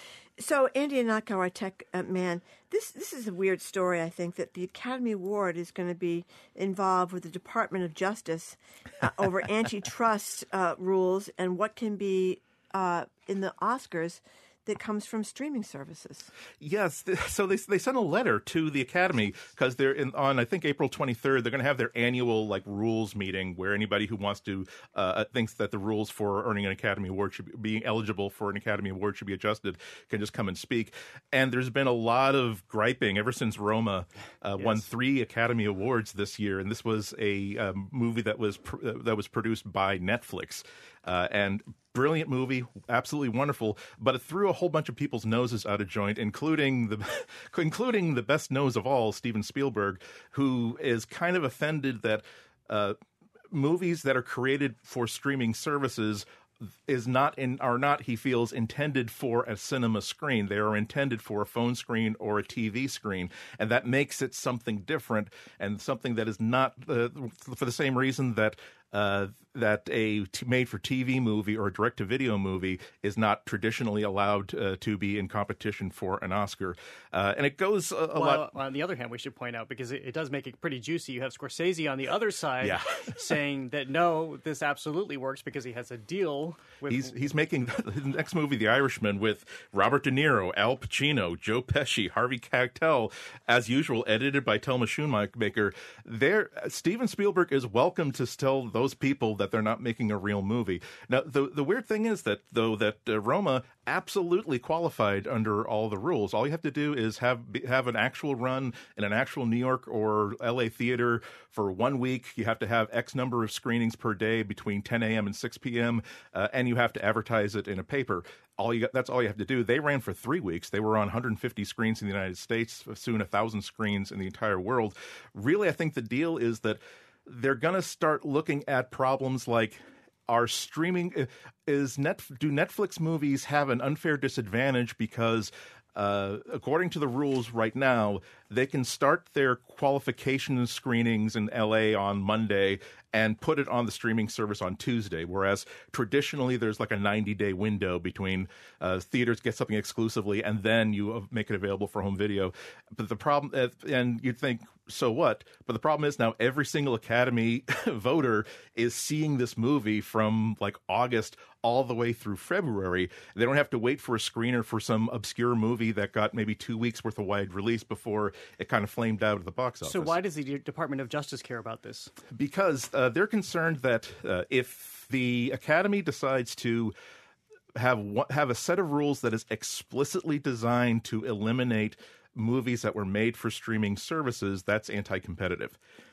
So, Andy Ihnatko, our tech uh, man, this this is a weird story, I think, that the Academy Award is going to be involved with the Department of Justice uh, over antitrust uh, rules and what can be uh, in the Oscars that comes from streaming services. Yes. So they they sent a letter to the Academy because they're in, on, I think, April twenty-third, they're going to have their annual like rules meeting where anybody who wants to uh, thinks that the rules for earning an Academy Award should be, being eligible for an Academy Award should be adjusted can just come and speak. And there's been a lot of griping ever since Roma uh, yes. won three Academy Awards this year. And this was a um, movie that was pr- uh, that was produced by Netflix. Uh, and brilliant movie, absolutely wonderful, but it threw a whole bunch of people's noses out of joint, including the including the best nose of all, Steven Spielberg, who is kind of offended that uh, movies that are created for streaming services is not in are not, he feels, intended for a cinema screen. They are intended for a phone screen or a T V screen, and that makes it something different and something that is not uh, for the same reason that uh, that a t- made-for-T V movie or a direct-to-video movie is not traditionally allowed uh, to be in competition for an Oscar. Uh, and it goes a, a well, lot... On the other hand, we should point out, because it, it does make it pretty juicy, you have Scorsese on the other side yeah. saying that, no, this absolutely works because he has a deal with... He's, he's making the next movie, The Irishman, with Robert De Niro, Al Pacino, Joe Pesci, Harvey Keitel, as usual, edited by Thelma Schoonmaker. There, Steven Spielberg is welcome to tell those people that they're not making a real movie. Now, the the weird thing is that, though, that uh, Roma absolutely qualified under all the rules. All you have to do is have have an actual run in an actual New York or L A theater for one week. You have to have X number of screenings per day between ten a.m. and six p.m., uh, and you have to advertise it in a paper. All you got, that's all you have to do. They ran for three weeks. They were on one hundred fifty screens in the United States, soon one thousand screens in the entire world. Really, I think the deal is that they're going to start looking at problems like, are streaming is net do Netflix movies have an unfair disadvantage because uh, according to the rules right now, they can start their qualification screenings in L A on Monday and put it on the streaming service on Tuesday, whereas traditionally there's like a ninety-day window between uh, theaters get something exclusively and then you make it available for home video. But the problem, uh, and you'd think, so what? But the problem is now every single Academy voter is seeing this movie from like August all the way through February. They don't have to wait for a screener for some obscure movie that got maybe two weeks worth of wide release before it kind of flamed out at the box office. So why does the Department of Justice care about this? Because uh, they're concerned that uh, if the Academy decides to have have a set of rules that is explicitly designed to eliminate movies that were made for streaming services, that's anti-competitive.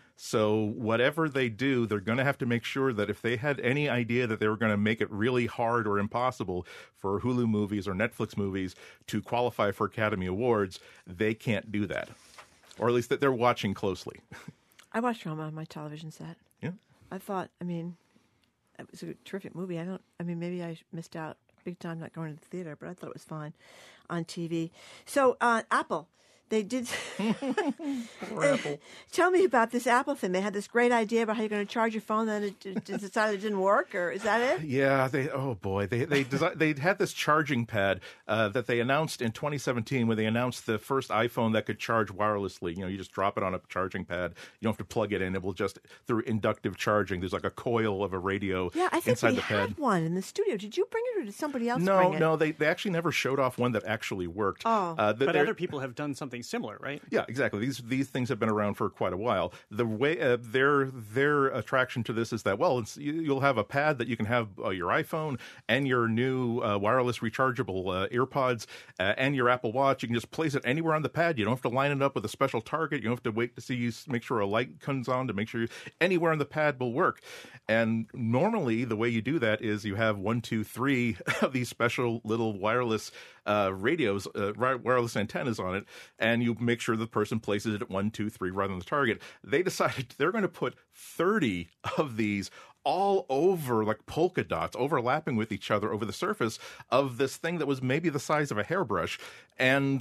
So whatever they do, they're going to have to make sure that if they had any idea that they were going to make it really hard or impossible for Hulu movies or Netflix movies to qualify for Academy Awards, they can't do that. Or at least that they're watching closely. I watched Roma on my television set. Yeah. I thought, I mean, it was a terrific movie. I don't, I mean, maybe I missed out big time not going to the theater, but I thought it was fine on T V. So, uh, Apple. They did. Apple. Tell me about this Apple thing. They had this great idea about how you're going to charge your phone, then it, it decided it didn't work, or is that it? Yeah. They. Oh boy. They they desi- they had this charging pad uh, that they announced in twenty seventeen when they announced the first iPhone that could charge wirelessly. You know, you just drop it on a charging pad. You don't have to plug it in. It will just through inductive charging. There's like a coil of a radio. Yeah, I think inside we the pad. had one in the studio. Did you bring it, or did somebody else no, bring it? No, no. They they actually never showed off one that actually worked. Oh, uh, the, but other people have done something similar, right? Yeah, exactly. These these things have been around for quite a while. The way uh, their their attraction to this is that, well, it's, you'll have a pad that you can have uh, your iPhone and your new uh, wireless rechargeable uh, EarPods uh, and your Apple Watch. You can just place it anywhere on the pad. You don't have to line it up with a special target. You don't have to wait to see you make sure a light comes on to make sure you, anywhere on the pad will work. And normally, the way you do that is you have one, two, three of these special little wireless uh, radios, uh, wireless antennas on it. and you make sure the person places it at one, two, three rather than the target. They decided they're going to put thirty of these all over, like polka dots, overlapping with each other over the surface of this thing that was maybe the size of a hairbrush. And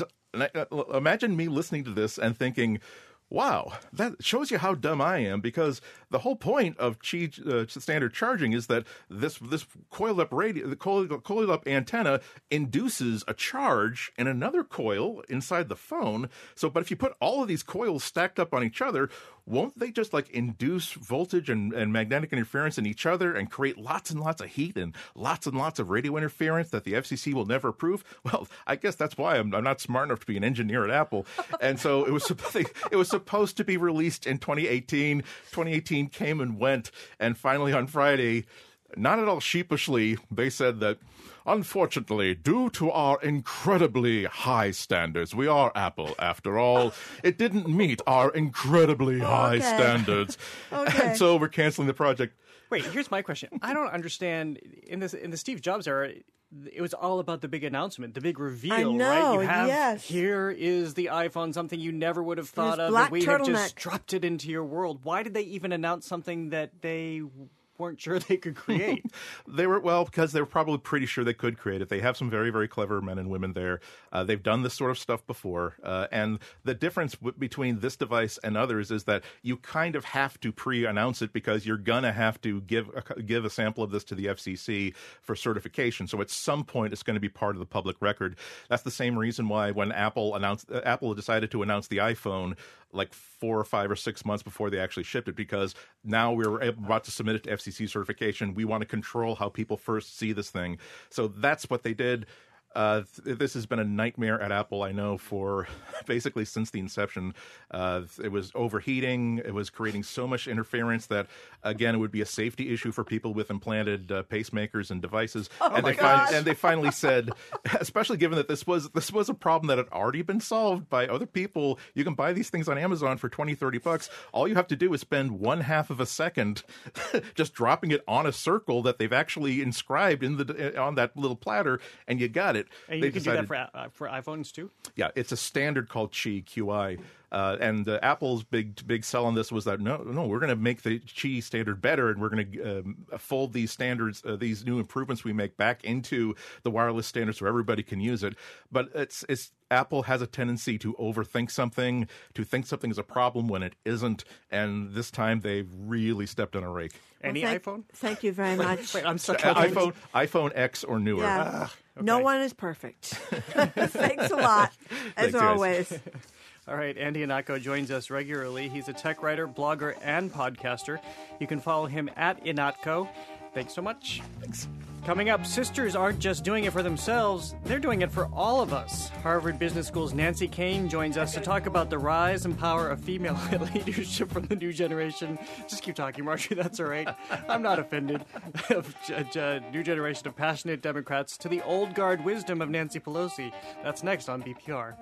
imagine me listening to this and thinking, wow, that shows you how dumb I am, because the whole point of Qi uh, standard charging is that this this coiled up radio, the coiled, coiled up antenna induces a charge in another coil inside the phone. So, but if you put all of these coils stacked up on each other, won't they just like induce voltage and, and magnetic interference in each other and create lots and lots of heat and lots and lots of radio interference that the F C C will never approve? Well, I guess that's why I'm, I'm not smart enough to be an engineer at Apple. And so it was it was supposed to be released in twenty eighteen. twenty eighteen came and went, and finally on Friday, not at all sheepishly, they said that, unfortunately, due to our incredibly high standards, we are Apple after all, it didn't meet our incredibly high Okay. standards. Okay. And so we're canceling the project. Wait, here's my question. I don't understand. In this in the Steve Jobs era, it was all about the big announcement, the big reveal, I know, right? You have, yes. here is the iPhone, something you never would have thought This of, black and we have turtleneck. just dropped it into your world. Why did they even announce something that they weren't sure they could create? They were, well, because they were probably pretty sure they could create it. They have some very, very clever men and women there. Uh, they've done this sort of stuff before. Uh, and the difference w- between this device and others is that you kind of have to pre-announce it, because you're going to have to give a, give a sample of this to the F C C for certification. So at some point, it's going to be part of the public record. That's the same reason why when Apple announced, uh, Apple decided to announce the iPhone like four or five or six months before they actually shipped it, because now we're about to submit it to F C C certification. We want to control how people first see this thing. So that's what they did. Uh, th- this has been a nightmare at Apple, I know, for basically since the inception. Uh, it was overheating. It was creating so much interference that, again, it would be a safety issue for people with implanted uh, pacemakers and devices. Oh and my they gosh. and they finally said, especially given that this was this was a problem that had already been solved by other people. You can buy these things on Amazon for twenty, thirty bucks. All you have to do is spend one half of a second just dropping it on a circle that they've actually inscribed in the on that little platter, and you got it. And They you can decided- do that for, uh, for iPhones too? Yeah, it's a standard called Qi, Q I. Uh, and uh, Apple's big big sell on this was that, no, no, we're going to make the Qi standard better, and we're going to um, fold these standards, uh, these new improvements we make back into the wireless standards so everybody can use it. But it's it's Apple has a tendency to overthink something, to think something is a problem when it isn't, and this time they've really stepped on a rake. Any Well, thank, iPhone? Thank you very much. Wait, I'm stuck. Uh, iPhone, iPhone X or newer. Yeah. Ah, No okay. one is perfect. Thanks a lot, as Thanks, guys. always. All right, Andy Inatko joins us regularly. He's a tech writer, blogger, and podcaster. You can follow him at Inatko. Thanks so much. Thanks. Coming up, sisters aren't just doing it for themselves, they're doing it for all of us. Harvard Business School's Nancy Kane joins us to talk about the rise and power of female leadership from the new generation. Just keep talking, Marjorie, that's all right. I'm not offended. Of a new generation of passionate Democrats to the old guard wisdom of Nancy Pelosi. That's next on B P R.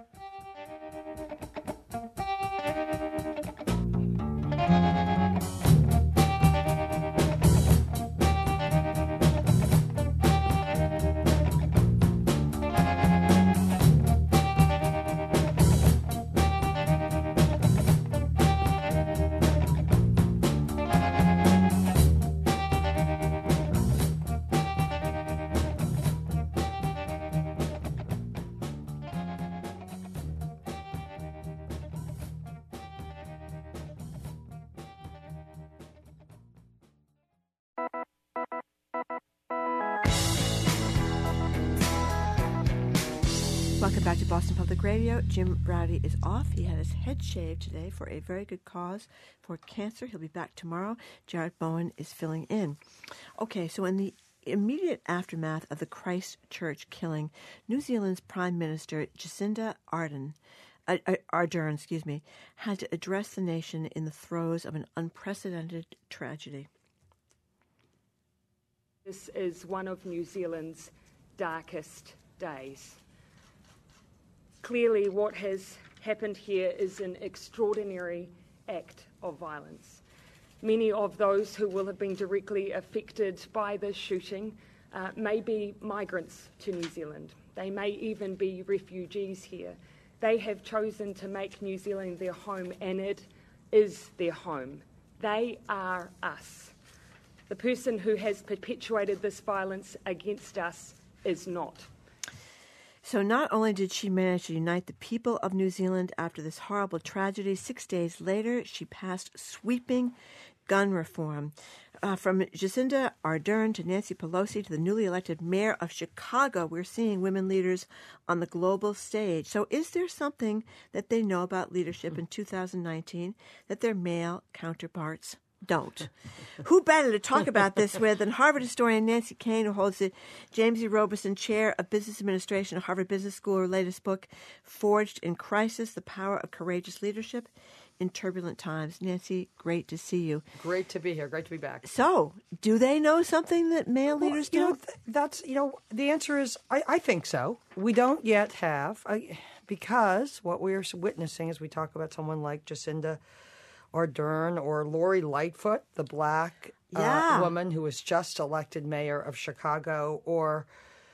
Welcome back to Boston Public Radio. Jim Browdy is off. He had his head shaved today for a very good cause for cancer. He'll be back tomorrow. Jared Bowen is filling in. Okay, so in the immediate aftermath of the Christchurch killing, New Zealand's Prime Minister Jacinda Ardern, uh, uh, Ardern, excuse me, had to address the nation in the throes of an unprecedented tragedy. This is one of New Zealand's darkest days. Clearly, what has happened here is an extraordinary act of violence. Many of those who will have been directly affected by this shooting uh, may be migrants to New Zealand. They may even be refugees here. They have chosen to make New Zealand their home, and it is their home. They are us. The person who has perpetuated this violence against us is not. So not only did she manage to unite the people of New Zealand after this horrible tragedy, six days later she passed sweeping gun reform. Uh, from Jacinda Ardern to Nancy Pelosi to the newly elected mayor of Chicago, we're seeing women leaders on the global stage. So is there something that they know about leadership in two thousand nineteen that their male counterparts don't? Who better to talk about this with than Harvard historian Nancy Kane, who holds the James E. Robeson Chair of Business Administration at Harvard Business School. Her latest book, Forged in Crisis, The Power of Courageous Leadership in Turbulent Times. Nancy, great to see you. Great to be here. Great to be back. So, do they know something that male well, leaders you don't? Know, th- that's, you know, the answer is I, I think so. We don't yet have, I, because what we're witnessing as we talk about someone like Jacinda Ardern or Lori Lightfoot, the black yeah. uh, woman who was just elected mayor of Chicago, or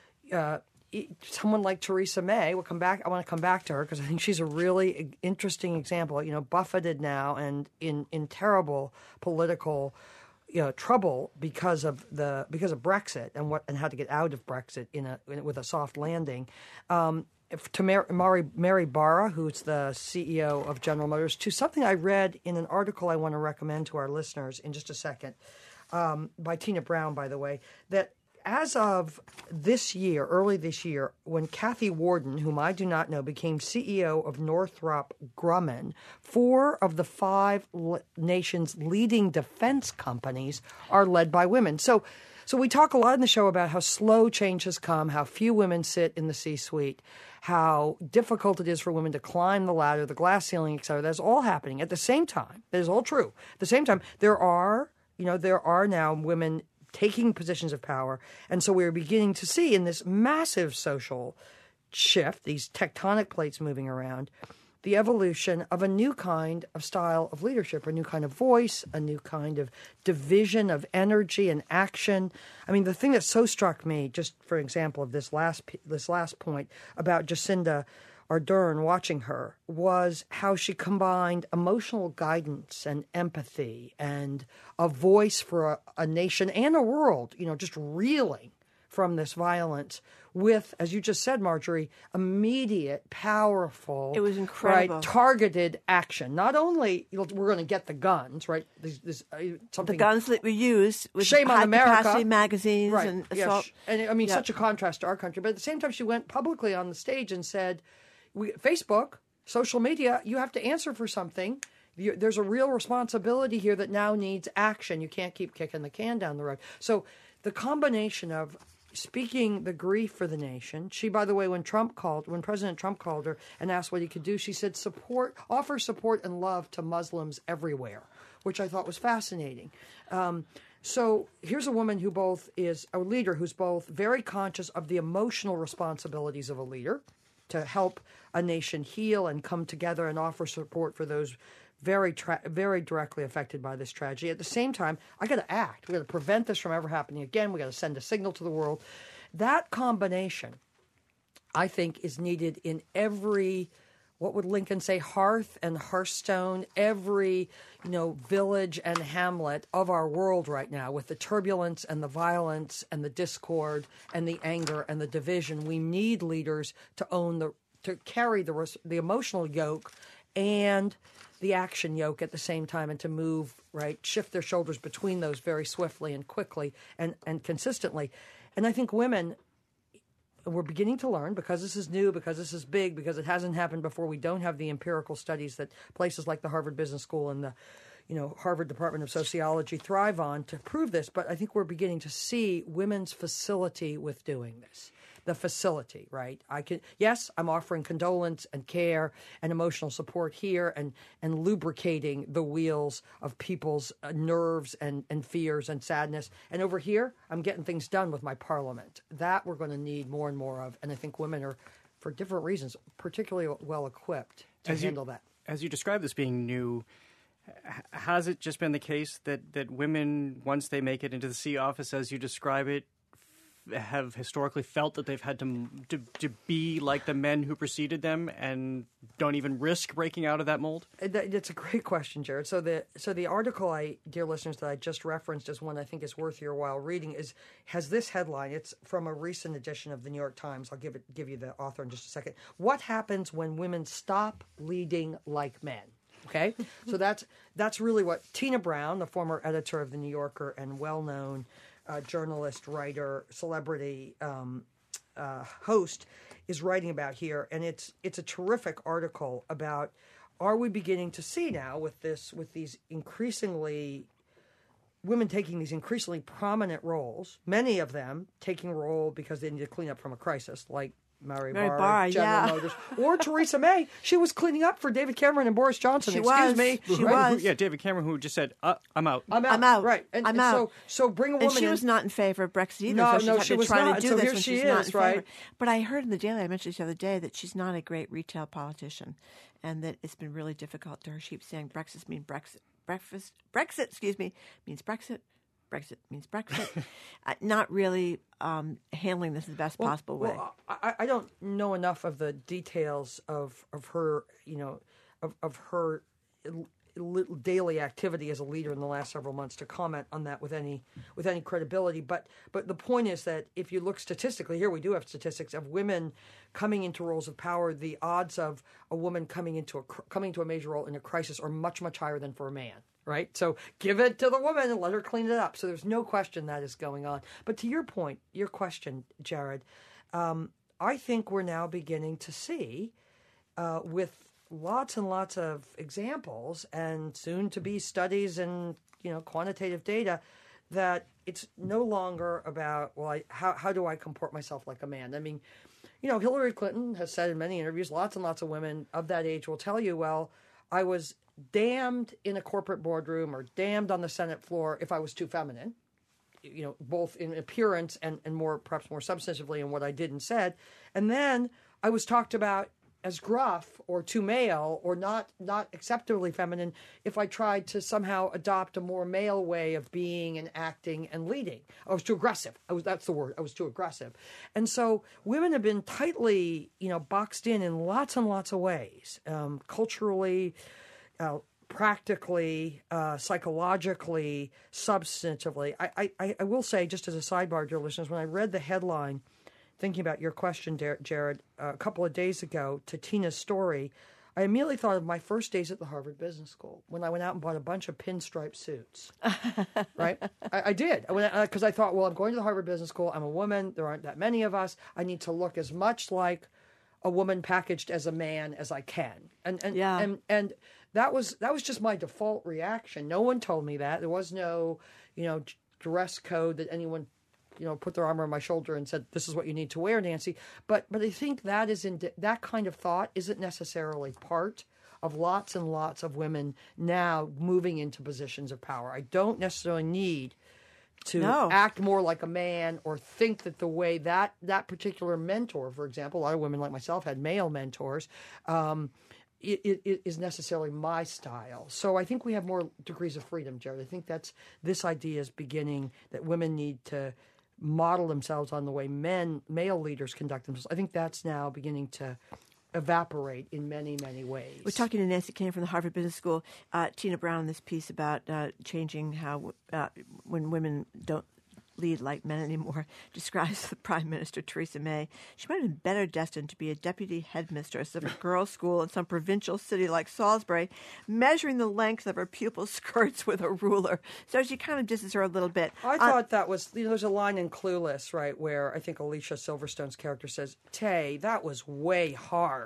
uh, someone like Theresa May. We'll come back. I want to come back to her because I think she's a really interesting example. You know, buffeted now and in, in terrible political, you know, trouble because of the because of Brexit and what and how to get out of Brexit in a in, with a soft landing. Um, to Mary, Mary Barra, who's the C E O of General Motors, to something I read in an article I want to recommend to our listeners in just a second, um, by Tina Brown, by the way, that as of this year, early this year, when Kathy Warden, whom I do not know, became C E O of Northrop Grumman, four of the five l- nation's leading defense companies are led by women. So So we talk a lot in the show about how slow change has come, how few women sit in the C-suite, how difficult it is for women to climb the ladder, the glass ceiling, et cetera. That's all happening. At the same time, that is all true. At the same time, there are, you know, there are now women taking positions of power. And so we're beginning to see in this massive social shift, these tectonic plates moving around, the evolution of a new kind of style of leadership, a new kind of voice, a new kind of division of energy and action. I mean, the thing that so struck me, just for example, of this last this last point about Jacinda Ardern, watching her, was how she combined emotional guidance and empathy and a voice for a, a nation and a world, you know, just reeling from this violence with, as you just said, Marjorie, immediate, powerful, it was incredible, right, targeted action. Not only you know, we're going to get the guns, right? This, this, uh, something, the guns that we use with shame on America, high-capacity magazines right, and yeah, assault. And I mean, yeah. such a contrast to our country. But at the same time, she went publicly on the stage and said, we, Facebook, social media, you have to answer for something. You, there's a real responsibility here that now needs action. You can't keep kicking the can down the road. So the combination of speaking the grief for the nation. She, by the way, when Trump called, when President Trump called her and asked what he could do, she said, support, offer support and love to Muslims everywhere, which I thought was fascinating. Um, so here's a woman who both is a leader who's both very conscious of the emotional responsibilities of a leader to help a nation heal and come together and offer support for those very, tra- very directly affected by this tragedy. At the same time, I got to act. We got to prevent this from ever happening again. We got to send a signal to the world. That combination, I think, is needed in every, what would Lincoln say, hearth and hearthstone, every, you know, village and hamlet of our world right now, with the turbulence and the violence and the discord and the anger and the division. We need leaders to own the, to carry the the emotional yoke and the action yoke at the same time, and to move, right, shift their shoulders between those very swiftly and quickly and, and consistently. And I think women, we're beginning to learn, because this is new, because this is big, because it hasn't happened before. We don't have the empirical studies that places like the Harvard Business School and the, you know, Harvard Department of Sociology thrive on to prove this. But I think we're beginning to see women's facility with doing this. The facility, right? I can, yes, I'm offering condolence and care and emotional support here, and, and lubricating the wheels of people's uh, nerves and, and fears and sadness. And over here, I'm getting things done with my parliament. That we're going to need more and more of. And I think women are, for different reasons, particularly well equipped to as handle you, that. As you describe this being new, has it just been the case that, that women, once they make it into the C office, as you describe it, have historically felt that they've had to, to to be like the men who preceded them and don't even risk breaking out of that mold? That's a great question, Jared. So the so the article, I dear listeners, that I just referenced as one I think is worth your while reading is has this headline. It's from a recent edition of the New York Times. I'll give it give you the author in just a second. What happens when women stop leading like men? Okay, so that's that's really what Tina Brown, the former editor of the New Yorker and well-known uh, journalist, writer, celebrity um, uh, host, is writing about here, and it's it's a terrific article about are we beginning to see now with this with these increasingly women taking these increasingly prominent roles, many of them taking role because they need to clean up from a crisis, like Mary, Mary Barr, Barr, General yeah. Motors, or Theresa May. She was cleaning up for David Cameron and Boris Johnson. She Excuse was. me. She Right? was. Yeah, David Cameron, who just said, uh, I'm out. I'm out. I'm out. Right. And, I'm and out. So, so bring a woman And she in. was not in favor of Brexit either. No, so she's no, had she to was try not. to do So this here when she she's not is, in favor. right? But I heard in the Daily, I mentioned this the other day, that she's not a great retail politician, and that it's been really difficult to her. She keeps saying Brexit means Brexit. Breakfast, Brexit, excuse me, means Brexit. Brexit means Brexit. uh, not really um, handling this in the best Well, possible way. Well, I, I don't know enough of the details of of her, you know, of of her daily activity as a leader in the last several months to comment on that with any with any credibility. But but the point is that if you look statistically, here we do have statistics of women coming into roles of power. The odds of a woman coming into a coming to a major role in a crisis are much much higher than for a man. Right? So give it to the woman and let her clean it up. So there's no question that is going on. But to your point, your question, Jared, um, I think we're now beginning to see uh, with lots and lots of examples and soon to be studies and, you know, quantitative data that it's no longer about, well, I, how, how do I comport myself like a man? I mean, you know, Hillary Clinton has said in many interviews, lots and lots of women of that age will tell you, well, I was damned in a corporate boardroom or damned on the Senate floor if I was too feminine, you know, both in appearance and, and more, perhaps more substantively in what I did and said. And then I was talked about as gruff or too male or not, not acceptably feminine if I tried to somehow adopt a more male way of being and acting and leading. I was too aggressive. I was, that's the word. I was too aggressive. And so women have been tightly, you know, boxed in in lots and lots of ways, um, culturally, Uh, practically, uh, psychologically, substantively. I, I, I will say, just as a sidebar, dear listeners, when I read the headline, thinking about your question, Jared, uh, a couple of days ago to Tina's story, I immediately thought of my first days at the Harvard Business School when I went out and bought a bunch of pinstripe suits. Right? I, I did. Because I, I thought, well, I'm going to the Harvard Business School. I'm a woman. There aren't that many of us. I need to look as much like a woman packaged as a man as I can. And and Yeah. and, and that was that was just my default reaction. No one told me that. There was no, you know, dress code that anyone, you know, put their arm around my shoulder and said, this is what you need to wear, Nancy. But but I think that is in that kind of thought isn't necessarily part of lots and lots of women now moving into positions of power. I don't necessarily need to No. act more like a man or think that the way that that particular mentor, for example, a lot of women like myself had male mentors, um, it, it, it is necessarily my style. So I think we have more degrees of freedom, Jared. I think that's this idea is beginning that women need to model themselves on the way men, male leaders conduct themselves. I think that's now beginning to evaporate in many, many ways. We're talking to Nancy Kane from the Harvard Business School. Uh, Tina Brown in this piece about uh, changing how uh, when women don't lead like men anymore describes the Prime Minister Theresa May. She might have been better destined to be a deputy headmistress of a girls' school in some provincial city like Salisbury, measuring the length of her pupils' skirts with a ruler. So she kind of disses her a little bit. I Uh, thought that was, you know, there's a line in Clueless, right, where I think Alicia Silverstone's character says, Tay, that was way harsh.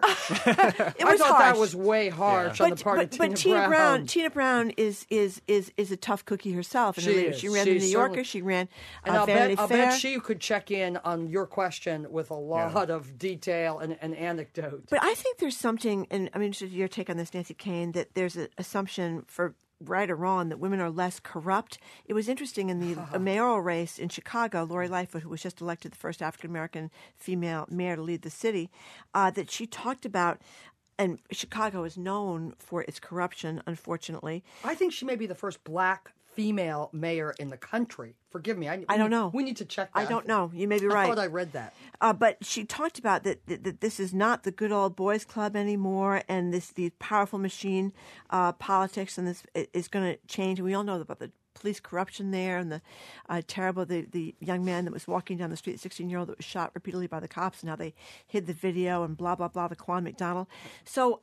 It I was thought that harsh. was way harsh on But, the part but, of Tina, but Tina Brown. Brown, Tina Brown is is is is a tough cookie herself. And She she, is. she ran She the New certainly- Yorker. She ran And uh, I'll, Vanity bet, I'll Fair. bet she could check in on your question with a lot of detail and, and anecdote. But I think there's something, and I'm interested in your take on this, Nancy Kane, that there's an assumption for right or wrong that women are less corrupt. It was interesting in the mayoral race in Chicago, Lori Lightfoot, who was just elected the first African-American female mayor to lead the city, uh, that she talked about, and Chicago is known for its corruption, unfortunately. I think she may be the first black female mayor in the country. Forgive me. I, I don't know. We need to check that. I don't know. You may be right. I thought I read that. Uh, but she talked about that, that, that this is not the good old boys club anymore, and this the powerful machine uh, politics, and this is going to change. And we all know about the police corruption there, and the uh, terrible the, the young man that was walking down the street, the sixteen-year-old that was shot repeatedly by the cops, and how they hid the video, and blah blah blah. The Quan McDonald. So,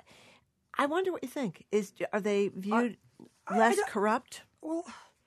I wonder what you think. Is are they viewed I, less I corrupt? Well,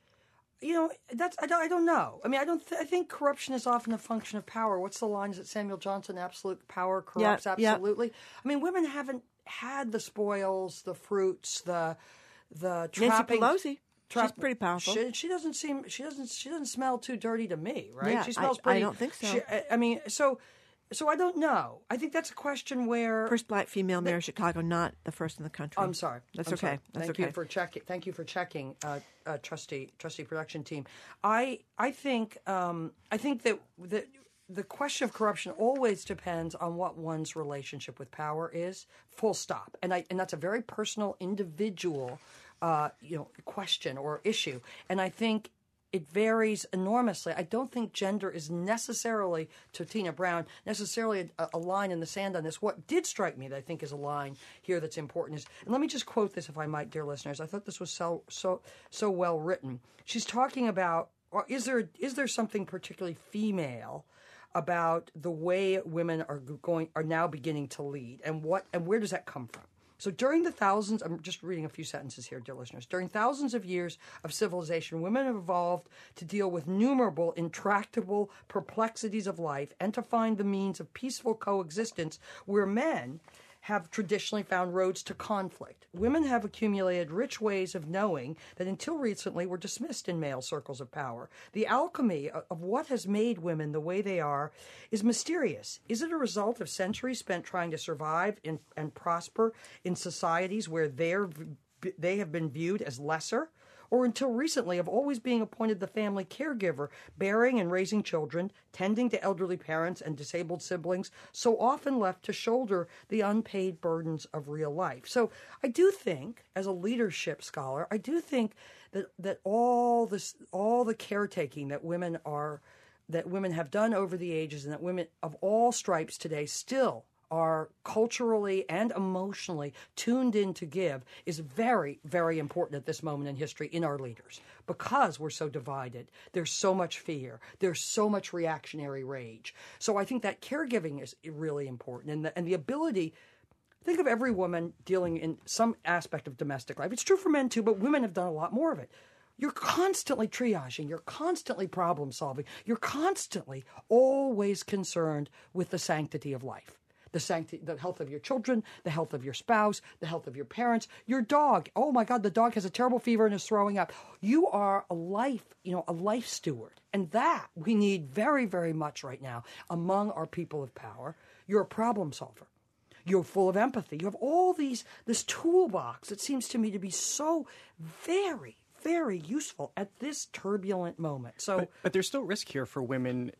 you know, that's I don't, I don't know. I mean, I don't. Th- I think corruption is often a function of power. What's the line? Is it Samuel Johnson? Absolute power corrupts yeah, absolutely. Yeah. I mean, women haven't had the spoils, the fruits, the the trapping. Nancy Pelosi. Trap- She's pretty powerful. She, she doesn't seem. She doesn't. She doesn't smell too dirty to me, right? Yeah, she smells I, pretty. I don't think so. She, I, I mean, so. So I don't know. I think that's a question where first black female mayor of Chicago, not the first in the country. I'm sorry. That's I'm okay. sorry. That's Thank okay. you for checking. Thank you for checking, uh, uh, trustee trustee production team. I I think um, I think that that the question of corruption always depends on what one's relationship with power is. Full stop. And I and that's a very personal, individual, uh, you know, question or issue. And I think it varies enormously. I don't think gender is necessarily, to Tina Brown, necessarily a, a line in the sand on this. What did strike me that I think is a line here that's important is, and let me just quote this if I might, dear listeners. I thought this was so so so well written. She's talking about, or is there is there something particularly female about the way women are going are now beginning to lead, and what and where does that come from? So during the thousands, I'm just reading a few sentences here, dear listeners. During thousands of years of civilization, women have evolved to deal with innumerable, intractable perplexities of life and to find the means of peaceful coexistence where men have traditionally found roads to conflict. Women have accumulated rich ways of knowing that until recently were dismissed in male circles of power. The alchemy of what has made women the way they are is mysterious. Is it a result of centuries spent trying to survive in, and prosper in societies where they're, they have been viewed as lesser? Or until recently of always being appointed the family caregiver, bearing and raising children, tending to elderly parents and disabled siblings, so often left to shoulder the unpaid burdens of real life. So I do think, as a leadership scholar, I do think that, that all this, all the caretaking that women are, that women have done over the ages, and that women of all stripes today still are culturally and emotionally tuned in to give is very, very important at this moment in history in our leaders, because we're so divided. There's so much fear. There's so much reactionary rage. So I think that caregiving is really important, and the, and the ability. Think of every woman dealing in some aspect of domestic life. It's true for men too, but women have done a lot more of it. You're constantly triaging. You're constantly problem solving. You're constantly always concerned with the sanctity of life. The sanctity, the health of your children, the health of your spouse, the health of your parents, your dog. Oh my God, the dog has a terrible fever and is throwing up. You are a life, you know, a life steward. And that we need very, very much right now among our people of power. You're a problem solver. You're full of empathy. You have all these, this toolbox that seems to me to be so very, very useful at this turbulent moment. So, but, but there's still risk here for women.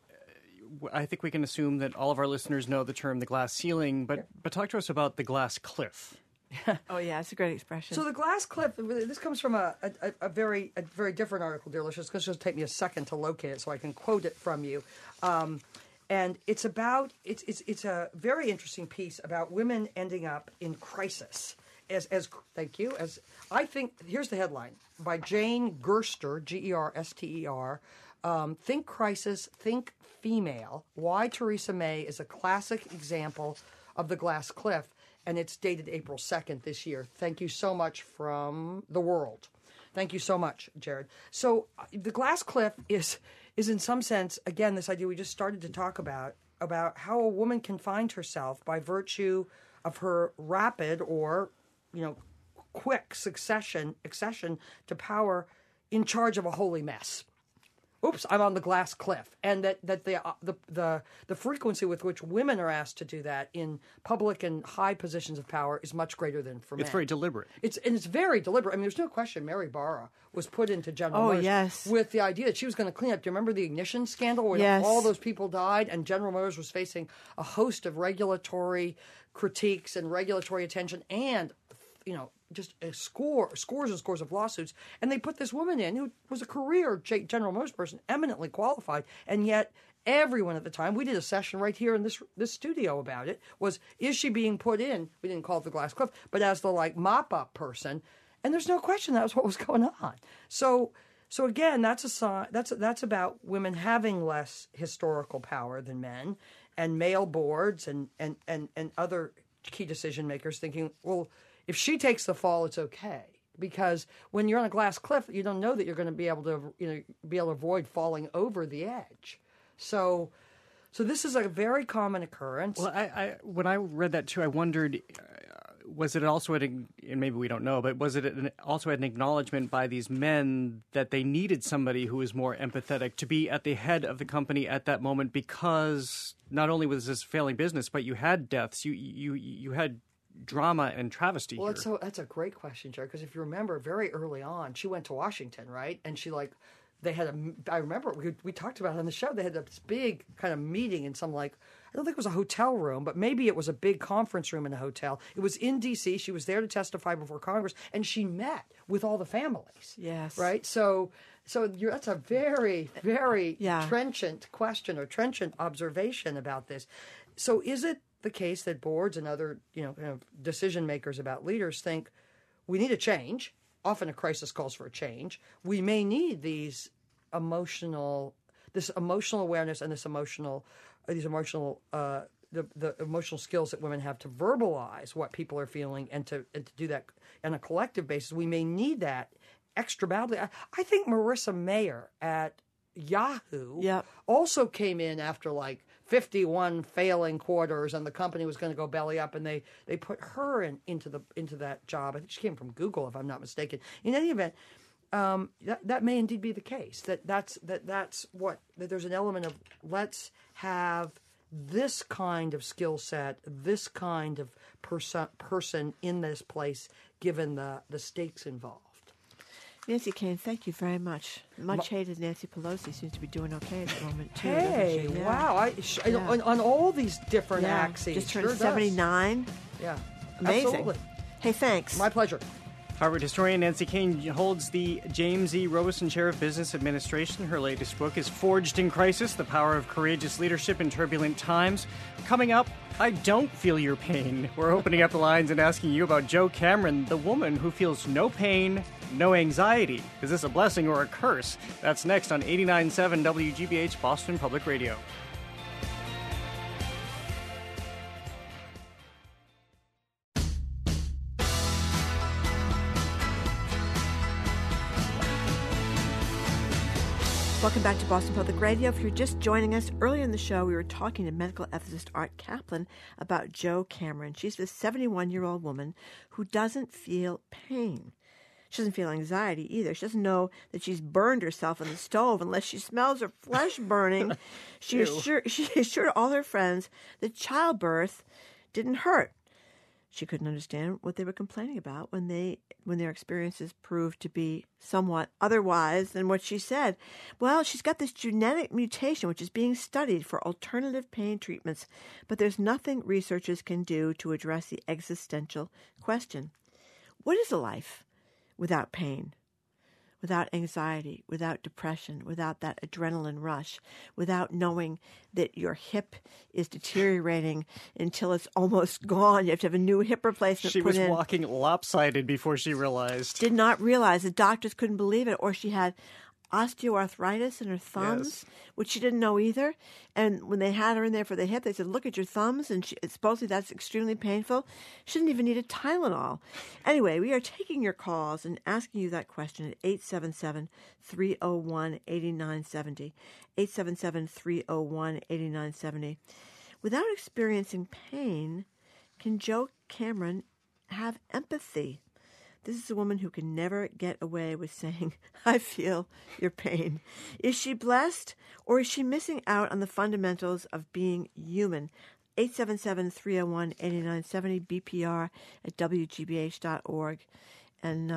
I think we can assume that all of our listeners know the term the glass ceiling, but but talk to us about the glass cliff. Oh yeah, it's a great expression. So the glass cliff. This comes from a, a, a very a very different article, dear listeners. It's going to just take me a second to locate it so I can quote it from you. Um, and it's about it's it's it's a very interesting piece about women ending up in crisis. As as thank you. As I think, here's the headline by Jane Gerster, G E R S T E R. Um, think crisis, think female. Why Theresa May is a classic example of the glass cliff, and it's dated April second this year. Thank you so much from The World. Thank you so much, Jared. So uh, the glass cliff is is in some sense, again, this idea we just started to talk about, about how a woman can find herself by virtue of her rapid or, you know, quick succession, accession to power in charge of a holy mess. Oops, I'm on the glass cliff, and that that the uh, the the the frequency with which women are asked to do that in public and high positions of power is much greater than for men. It's very deliberate. It's and it's very deliberate. I mean, there's no question. Mary Barra was put into General Oh, Motors yes. with the idea that she was going to clean up. Do you remember the ignition scandal where Yes. all those people died, and General Motors was facing a host of regulatory critiques and regulatory attention and you know, just a score, scores and scores of lawsuits. And they put this woman in who was a career General Motors person, eminently qualified, and yet everyone at the time, we did a session right here in this this studio about it, was, is she being put in, we didn't call it the glass cliff, but as the like mop-up person, and there's no question that was what was going on. So so again, that's a sign, that's that's about women having less historical power than men, and male boards and, and, and, and other key decision makers thinking, well, if she takes the fall, it's okay. Because when you're on a glass cliff, you don't know that you're going to be able to, you know, be able to avoid falling over the edge. So, so this is a very common occurrence. Well, I, I when I read that too, I wondered, uh, was it also an, and maybe we don't know, but was it an, also an acknowledgement by these men that they needed somebody who was more empathetic to be at the head of the company at that moment, because not only was this failing business, but you had deaths, you you you had drama and travesty well, here. Well, that's a great question, Jared, because if you remember, very early on, she went to Washington, right? And she, like, they had a, I remember, we, we talked about it on the show, they had this big kind of meeting in some, like, I don't think it was a hotel room, but maybe it was a big conference room in a hotel. It was in D C She was there to testify before Congress, and she met with all the families. Yes. Right? So so you're, that's a very, very yeah. trenchant question or trenchant observation about this. So is it the case that boards and other, you know, kind of decision makers about leaders think we need a change? Often a crisis calls for a change. We may need these emotional, this emotional awareness and this emotional, these emotional, uh, the the emotional skills that women have to verbalize what people are feeling and to and to do that on a collective basis. We may need that extra badly. I, I think Marissa Mayer at Yahoo yep. also came in after like fifty-one failing quarters, and the company was going to go belly up, and they, they put her in, into the into that job. I think she came from Google, if I'm not mistaken. In any event, um, that that may indeed be the case. That that's that that's what that there's an element of let's have this kind of skill set, this kind of person person in this place, given the the stakes involved. Nancy Kaine, thank you very much. Much hated Nancy Pelosi seems to be doing okay at the moment, too. Hey, yeah. wow. I, sh- yeah. on, on all these different yeah. axes. Just turned sure seventy-nine. Does. Yeah. Amazing. Absolutely. Hey, thanks. My pleasure. Harvard historian Nancy Kaine holds the James E. Robeson Chair of Business Administration. Her latest book is Forged in Crisis, The Power of Courageous Leadership in Turbulent Times. Coming up, I Don't Feel Your Pain. We're opening up the lines and asking you about Jo Cameron, the woman who feels no pain, no anxiety. Is this a blessing or a curse? That's next on eighty-nine point seven W G B H Boston Public Radio. Welcome back to Boston Public Radio. If you're just joining us, earlier in the show, we were talking to medical ethicist Art Kaplan about Jo Cameron. She's a seventy-one-year-old woman who doesn't feel pain. She doesn't feel anxiety either. She doesn't know that she's burned herself in the stove unless she smells her flesh burning. she, assured, she assured all her friends that childbirth didn't hurt. She couldn't understand what they were complaining about when they when their experiences proved to be somewhat otherwise than what she said. Well, she's got this genetic mutation which is being studied for alternative pain treatments, but there's nothing researchers can do to address the existential question. What is a life without pain? Without anxiety, without depression, without that adrenaline rush, without knowing that your hip is deteriorating until it's almost gone. You have to have a new hip replacement She put was in. walking lopsided before she realized. Did not realize. The doctors couldn't believe it. Or she had osteoarthritis in her thumbs, Yes. which she didn't know either. And when they had her in there for the hip, they said, look at your thumbs. And she, supposedly that's extremely painful. She didn't even need a Tylenol. Anyway, we are taking your calls and asking you that question at eight seven seven, three oh one, eight nine seven oh. eight seven seven, three oh one, eight nine seven oh. Without experiencing pain, can Jo Cameron have empathy? This is a woman who can never get away with saying, I feel your pain. Is she blessed, or is she missing out on the fundamentals of being human? eight seven seven, three oh one, eight nine seven oh, B P R at W G B H dot org. And uh,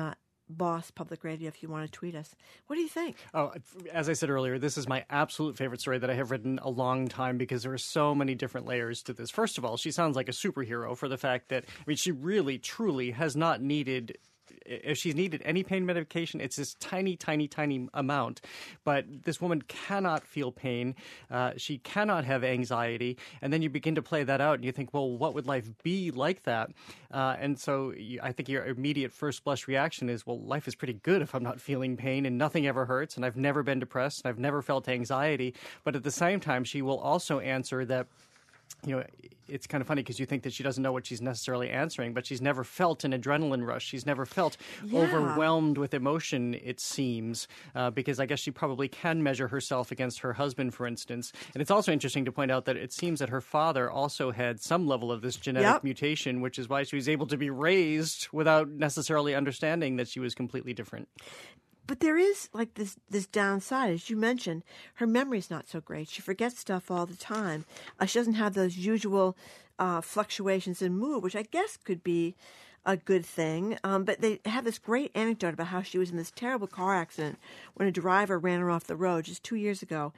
Boss Public Radio if you want to tweet us. What do you think? Oh, as I said earlier, this is my absolute favorite story that I have written a long time because there are so many different layers to this. First of all, she sounds like a superhero for the fact that, I mean, she really, truly has not needed... If she's needed any pain medication, it's this tiny, tiny, tiny amount. But this woman cannot feel pain. Uh, she cannot have anxiety. And then you begin to play that out and you think, well, what would life be like that? Uh, and so you, I think your immediate first blush reaction is, well, life is pretty good if I'm not feeling pain and nothing ever hurts and I've never been depressed and I've never felt anxiety. But at the same time, she will also answer that, you know, it's kind of funny because you think that she doesn't know what she's necessarily answering, but she's never felt an adrenaline rush. She's never felt Yeah. overwhelmed with emotion, it seems, uh, because I guess she probably can measure herself against her husband, for instance. And it's also interesting to point out that it seems that her father also had some level of this genetic Yep. mutation, which is why she was able to be raised without necessarily understanding that she was completely different. But there is like this this downside, as you mentioned. Her memory's not so great. She forgets stuff all the time. Uh, she doesn't have those usual uh, fluctuations in mood, which I guess could be a good thing. Um, but they have this great anecdote about how she was in this terrible car accident when a driver ran her off the road just two years ago.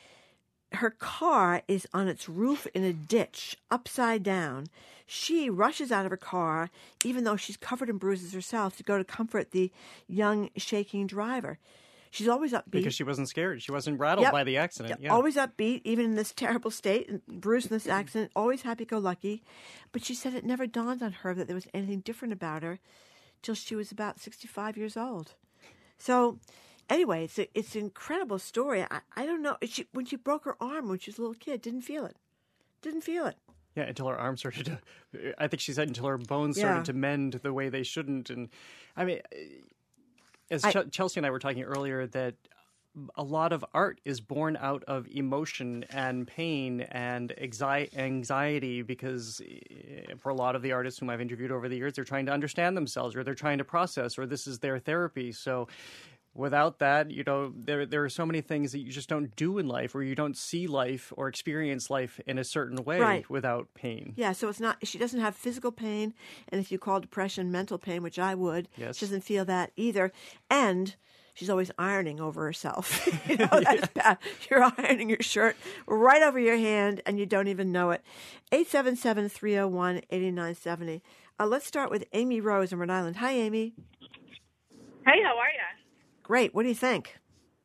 Her car is on its roof in a ditch, upside down. She rushes out of her car, even though she's covered in bruises herself, to go to comfort the young, shaking driver. She's always upbeat. Because she wasn't scared. She wasn't rattled Yep. by the accident. Yep. Yeah. Always upbeat, even in this terrible state, and bruised in this accident, always happy-go-lucky. But she said it never dawned on her that there was anything different about her till she was about sixty-five years old. So... Anyway, it's a, it's an incredible story. I, I don't know. She, when she broke her arm when she was a little kid, didn't feel it. Didn't feel it. Yeah, until her arm started to, I think she said until her bones Yeah. started to mend the way they shouldn't. And I mean, as I- Ch- Chelsea and I were talking earlier, that a lot of art is born out of emotion and pain and anxi- anxiety because eh, for a lot of the artists whom I've interviewed over the years, they're trying to understand themselves or they're trying to process or this is their therapy. So without that, you know, there there are so many things that you just don't do in life, or you don't see life or experience life in a certain way Right. without pain. Yeah, so it's not, she doesn't have physical pain, and if you call depression mental pain, which I would, Yes. she doesn't feel that either. And she's always ironing over herself. You know, that's bad. You're ironing your shirt right over your hand, and you don't even know it. eight seven seven, three oh one, eight nine seven oh. Uh, let's start with Amy Rose in Rhode Island. Hi, Amy. Hey, how are you? Great. What do you think?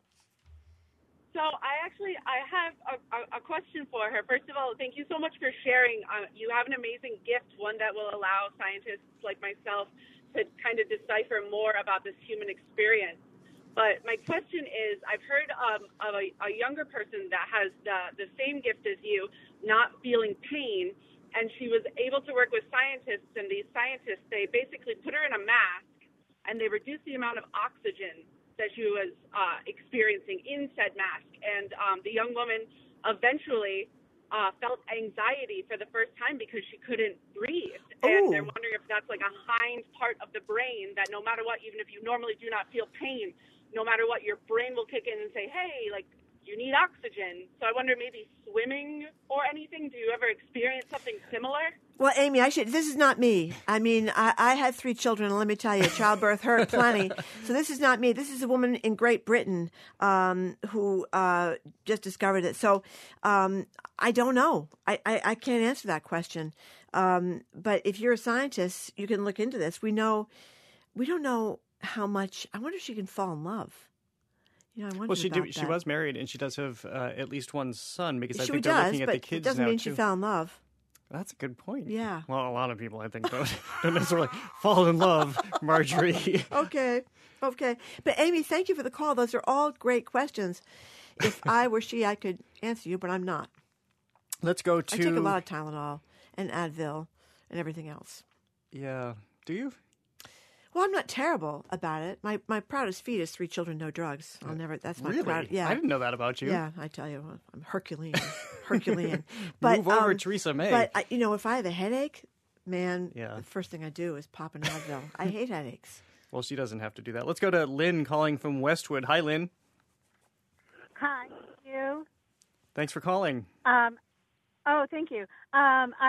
So I actually I have a, a, a question for her. First of all, thank you so much for sharing. Uh, you have an amazing gift, one that will allow scientists like myself to kind of decipher more about this human experience. But my question is, I've heard um, of a, a younger person that has the, the same gift as you, not feeling pain, and she was able to work with scientists, and these scientists, they basically put her in a mask, and they reduced the amount of oxygen that she was uh, experiencing in said mask. And um, the young woman eventually uh, felt anxiety for the first time because she couldn't breathe. And Ooh. they're wondering if that's like a hind part of the brain that no matter what, even if you normally do not feel pain, no matter what, your brain will kick in and say, hey, like, you need oxygen. So I wonder, maybe swimming or anything, do you ever experience something similar? Well, Amy, I should. This is not me. I mean, I, I had three children, and let me tell you, childbirth hurt plenty. So this is not me. This is a woman in Great Britain um, who uh, just discovered it. So um, I don't know. I, I, I can't answer that question. Um, but if you're a scientist, you can look into this. We know, we don't know how much. I wonder if she can fall in love. You know, I wonder Well, she about do, she that. was married, and she does have uh, at least one son because I She think they're does, looking at but the kids it doesn't now mean too. she fell in love. That's a good point. Yeah. Well, a lot of people, I think, don't, don't necessarily fall in love, Marjorie. Okay. Okay. But Amy, thank you for the call. Those are all great questions. If I were she, I could answer you, but I'm not. Let's go to... I take a lot of Tylenol and Advil and everything else. Yeah. Do you? Well, I'm not terrible about it. My my proudest feat is three children, no drugs. I'll never. That's my Really? proud. Yeah. I didn't know that about you. Yeah, I tell you, I'm Herculean. Herculean. But, Move over, um, Theresa May. But I, you know, if I have a headache, man, Yeah. the first thing I do is pop an Advil. I hate headaches. Well, she doesn't have to do that. Let's go to Lynn calling from Westwood. Hi, Lynn. Hi, thank you. Thanks for calling. Um, oh, thank you. Um, I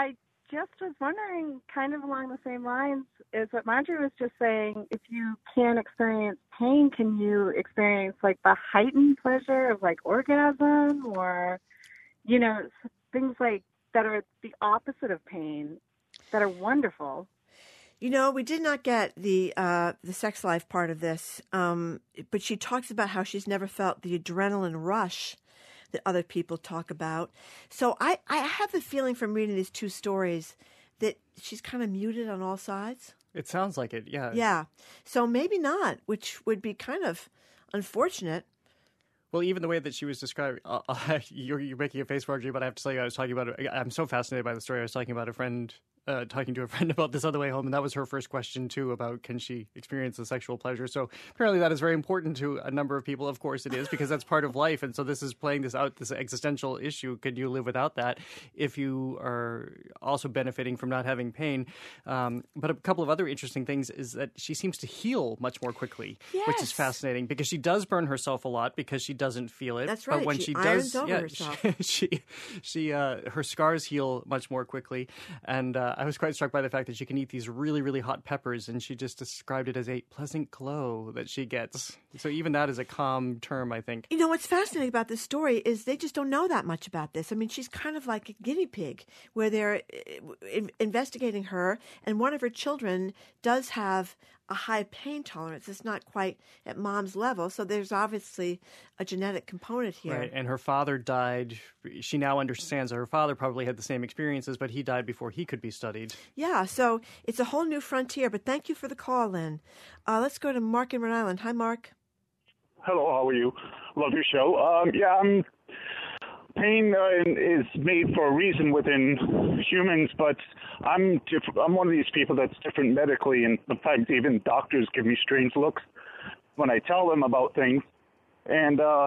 just was wondering, kind of along the same lines, is what Marjorie was just saying. If you can't experience pain, can you experience like the heightened pleasure of like orgasm, or, you know, things like that are the opposite of pain, that are wonderful? You know, we did not get the uh, the sex life part of this, um, but she talks about how she's never felt the adrenaline rush that other people talk about. So I, I have the feeling from reading these two stories that she's kind of muted on all sides. It sounds like it, yeah. Yeah. So maybe not, which would be kind of unfortunate. Well, even the way that she was describing, uh, uh, you're, you're making a face, Marjorie, but I have to tell you, I was talking about, I'm so fascinated by the story. I was talking about a friend, uh, talking to a friend about this on the way home, and that was her first question, too, about can she experience the sexual pleasure. So apparently that is very important to a number of people. Of course it is, because that's part of life. And so this is playing this out, this existential issue. Could you live without that if you are also benefiting from not having pain? Um, but a couple of other interesting things is that she seems to heal much more quickly, yes. which is fascinating, because she does burn herself a lot because she doesn't feel it. That's right. But when she, she, irons does, over yeah, herself. she, she, she uh, her scars heal much more quickly. And uh, I was quite struck by the fact that she can eat these really, really hot peppers, and she just described it as a pleasant glow that she gets. So even that is a calm term, I think. You know, what's fascinating about this story is they just don't know that much about this. I mean, she's kind of like a guinea pig where they're in- investigating her, and one of her children does have a high pain tolerance. It's not quite at mom's level, so there's obviously a genetic component here. Right, and her father died. She now understands that her father probably had the same experiences, but he died before he could be studied. Yeah, so it's a whole new frontier, but thank you for the call, Lynn. Uh, let's go to Mark in Rhode Island. Hi, Mark. Hello, how are you? Love your show. Um, yeah, I'm... Pain uh, is made for a reason within humans, but I'm diff- I'm one of these people that's different medically, and sometimes even doctors give me strange looks when I tell them about things. And uh,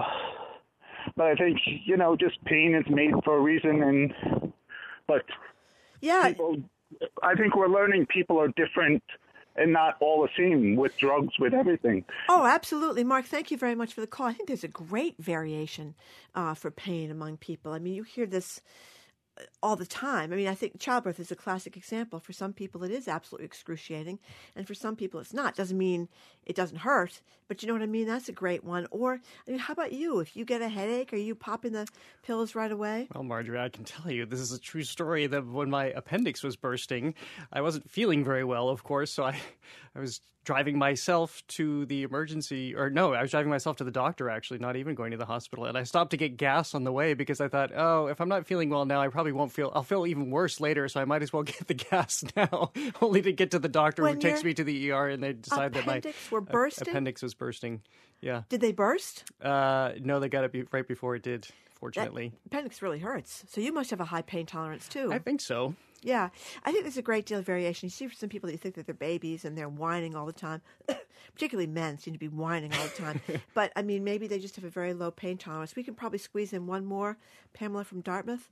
but I think, you know, just pain is made for a reason, and but yeah, people, I think we're learning people are different and not all the same with drugs, with everything. Oh, absolutely. Mark, thank you very much for the call. I think there's a great variation uh, for pain among people. I mean, you hear this all the time. I mean, I think childbirth is a classic example. For some people, it is absolutely excruciating, and for some people, it's not. Doesn't mean it doesn't hurt, but you know what I mean? That's a great one. Or, I mean, how about you? If you get a headache, are you popping the pills right away? Well, Marjorie, I can tell you, this is a true story that when my appendix was bursting, I wasn't feeling very well, of course, so I, I was driving myself to the emergency, or no, I was driving myself to the doctor, actually, not even going to the hospital. And I stopped to get gas on the way because I thought, oh, if I'm not feeling well now, I probably won't feel, I'll feel even worse later, so I might as well get the gas now, only to get to the doctor When who takes your me to the E R and they decide that my appendix were bursting? appendix was bursting. Yeah. Did they burst? Uh, no, they got it be- right before it did, fortunately. That appendix really hurts. So you must have a high pain tolerance, too. I think so. Yeah, I think there's a great deal of variation. You see for some people that you think that they're babies and they're whining all the time. Particularly men seem to be whining all the time. But, I mean, maybe they just have a very low pain tolerance. We can probably squeeze in one more. Pamela from Dartmouth.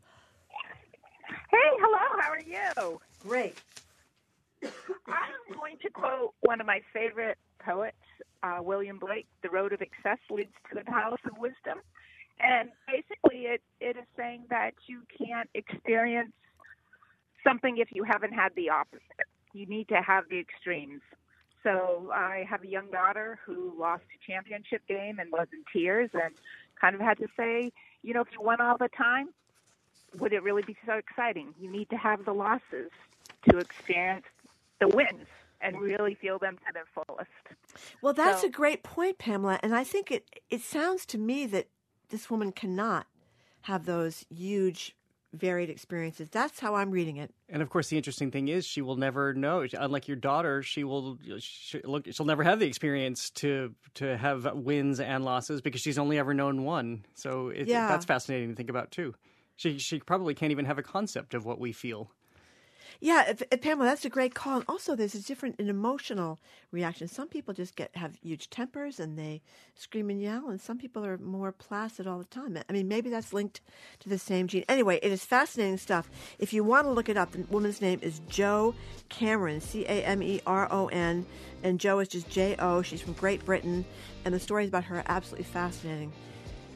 Hey, hello, how are you? Great. I'm going to quote one of my favorite poets, uh, William Blake, "The road of excess leads to the palace of wisdom." And basically it, it is saying that you can't experience something if you haven't had the opposite. You need to have the extremes. So I have a young daughter who lost a championship game and was in tears and kind of had to say, you know, if you won all the time, would it really be so exciting? You need to have the losses to experience the wins and really feel them to their fullest. Well, that's so, a great point, Pamela. And I think it, it sounds to me that this woman cannot have those huge varied experiences. That's how I'm reading it. And of course, the interesting thing is she will never know. Unlike your daughter, she will she, look. She'll never have the experience to to have wins and losses because she's only ever known one. So it, yeah. that's fascinating to think about too. She she probably can't even have a concept of what we feel. Yeah, if, if, Pamela, that's a great call. And also, there's a different an emotional reaction. Some people just get have huge tempers and they scream and yell, and some people are more placid all the time. I mean, maybe that's linked to the same gene. Anyway, it is fascinating stuff. If you want to look it up, the woman's name is Jo Cameron, C A M E R O N, and Jo is just J O. She's from Great Britain, and the stories about her are absolutely fascinating.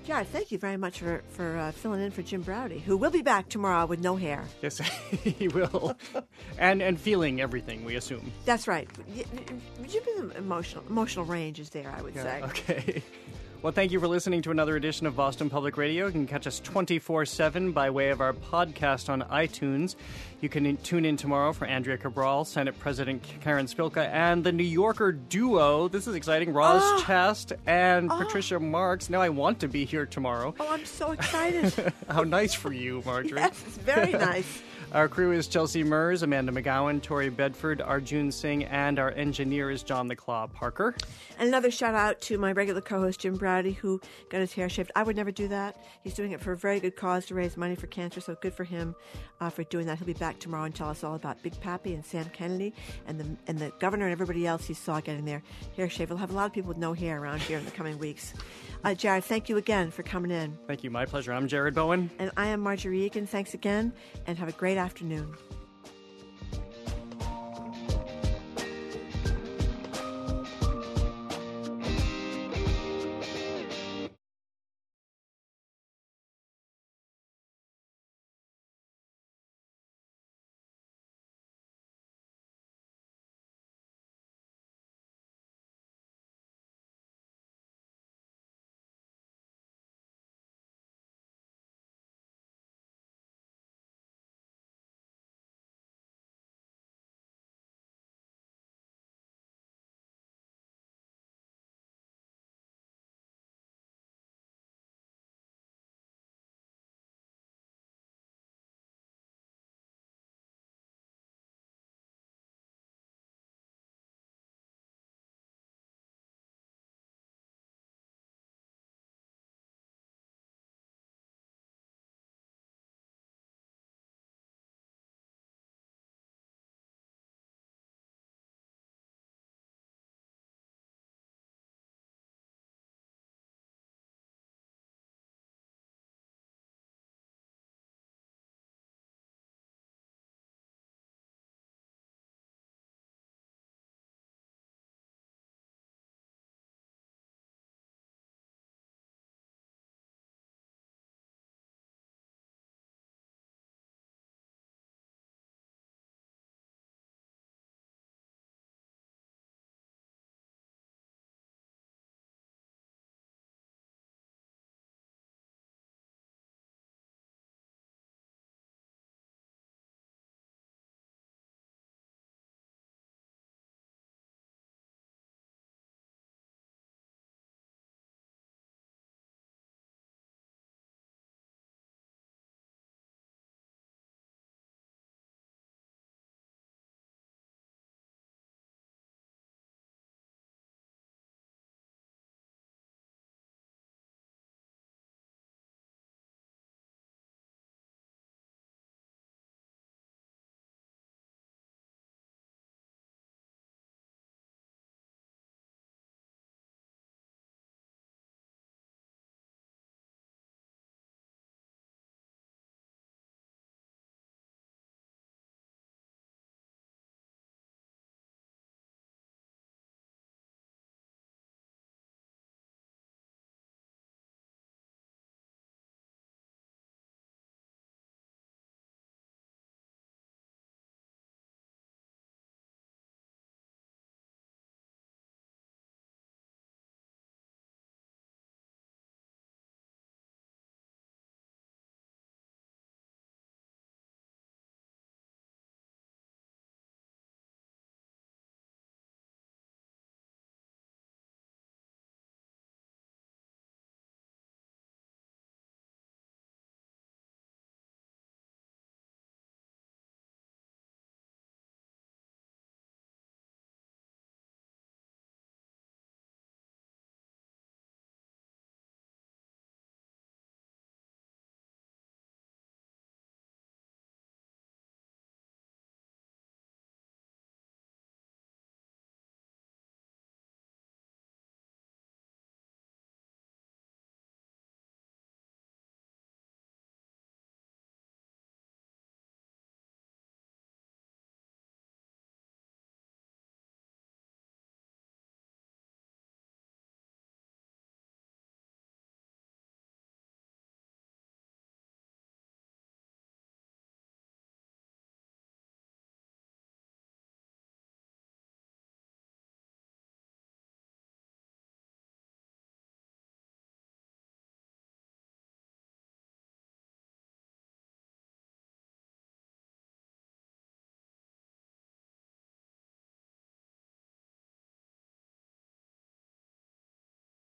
Jared, thank you very much for, for uh, filling in for Jim Browdy, who will be back tomorrow with no hair. Yes, he will. and and feeling everything, we assume. That's right. Jim's emotional, emotional range is there, I would Yeah, say. okay. Well, thank you for listening to another edition of Boston Public Radio. You can catch us twenty-four seven by way of our podcast on iTunes. You can in- tune in tomorrow for Andrea Cabral, Senate President Karen Spilka, and the New Yorker duo. This is exciting. Roz Oh. Chast and Oh. Patricia Marks. Now I want to be here tomorrow. Oh, I'm so excited. How nice for you, Marjorie. Yes, it's very nice. Our crew is Chelsea Mers, Amanda McGowan, Tori Bedford, Arjun Singh, and our engineer is John the Claw Parker. And another shout out to my regular co-host Jim Browdy, who got his hair shaved. I would never do that. He's doing it for a very good cause to raise money for cancer, so good for him uh, for doing that. He'll be back tomorrow and tell us all about Big Pappy and Sam Kennedy and the and the governor and everybody else he saw getting their hair shaved. We'll have a lot of people with no hair around here in the coming weeks. Uh, Jared, thank you again for coming in. Thank you. My pleasure. I'm Jared Bowen. And I am Marjorie Egan. Thanks again, and have a great afternoon.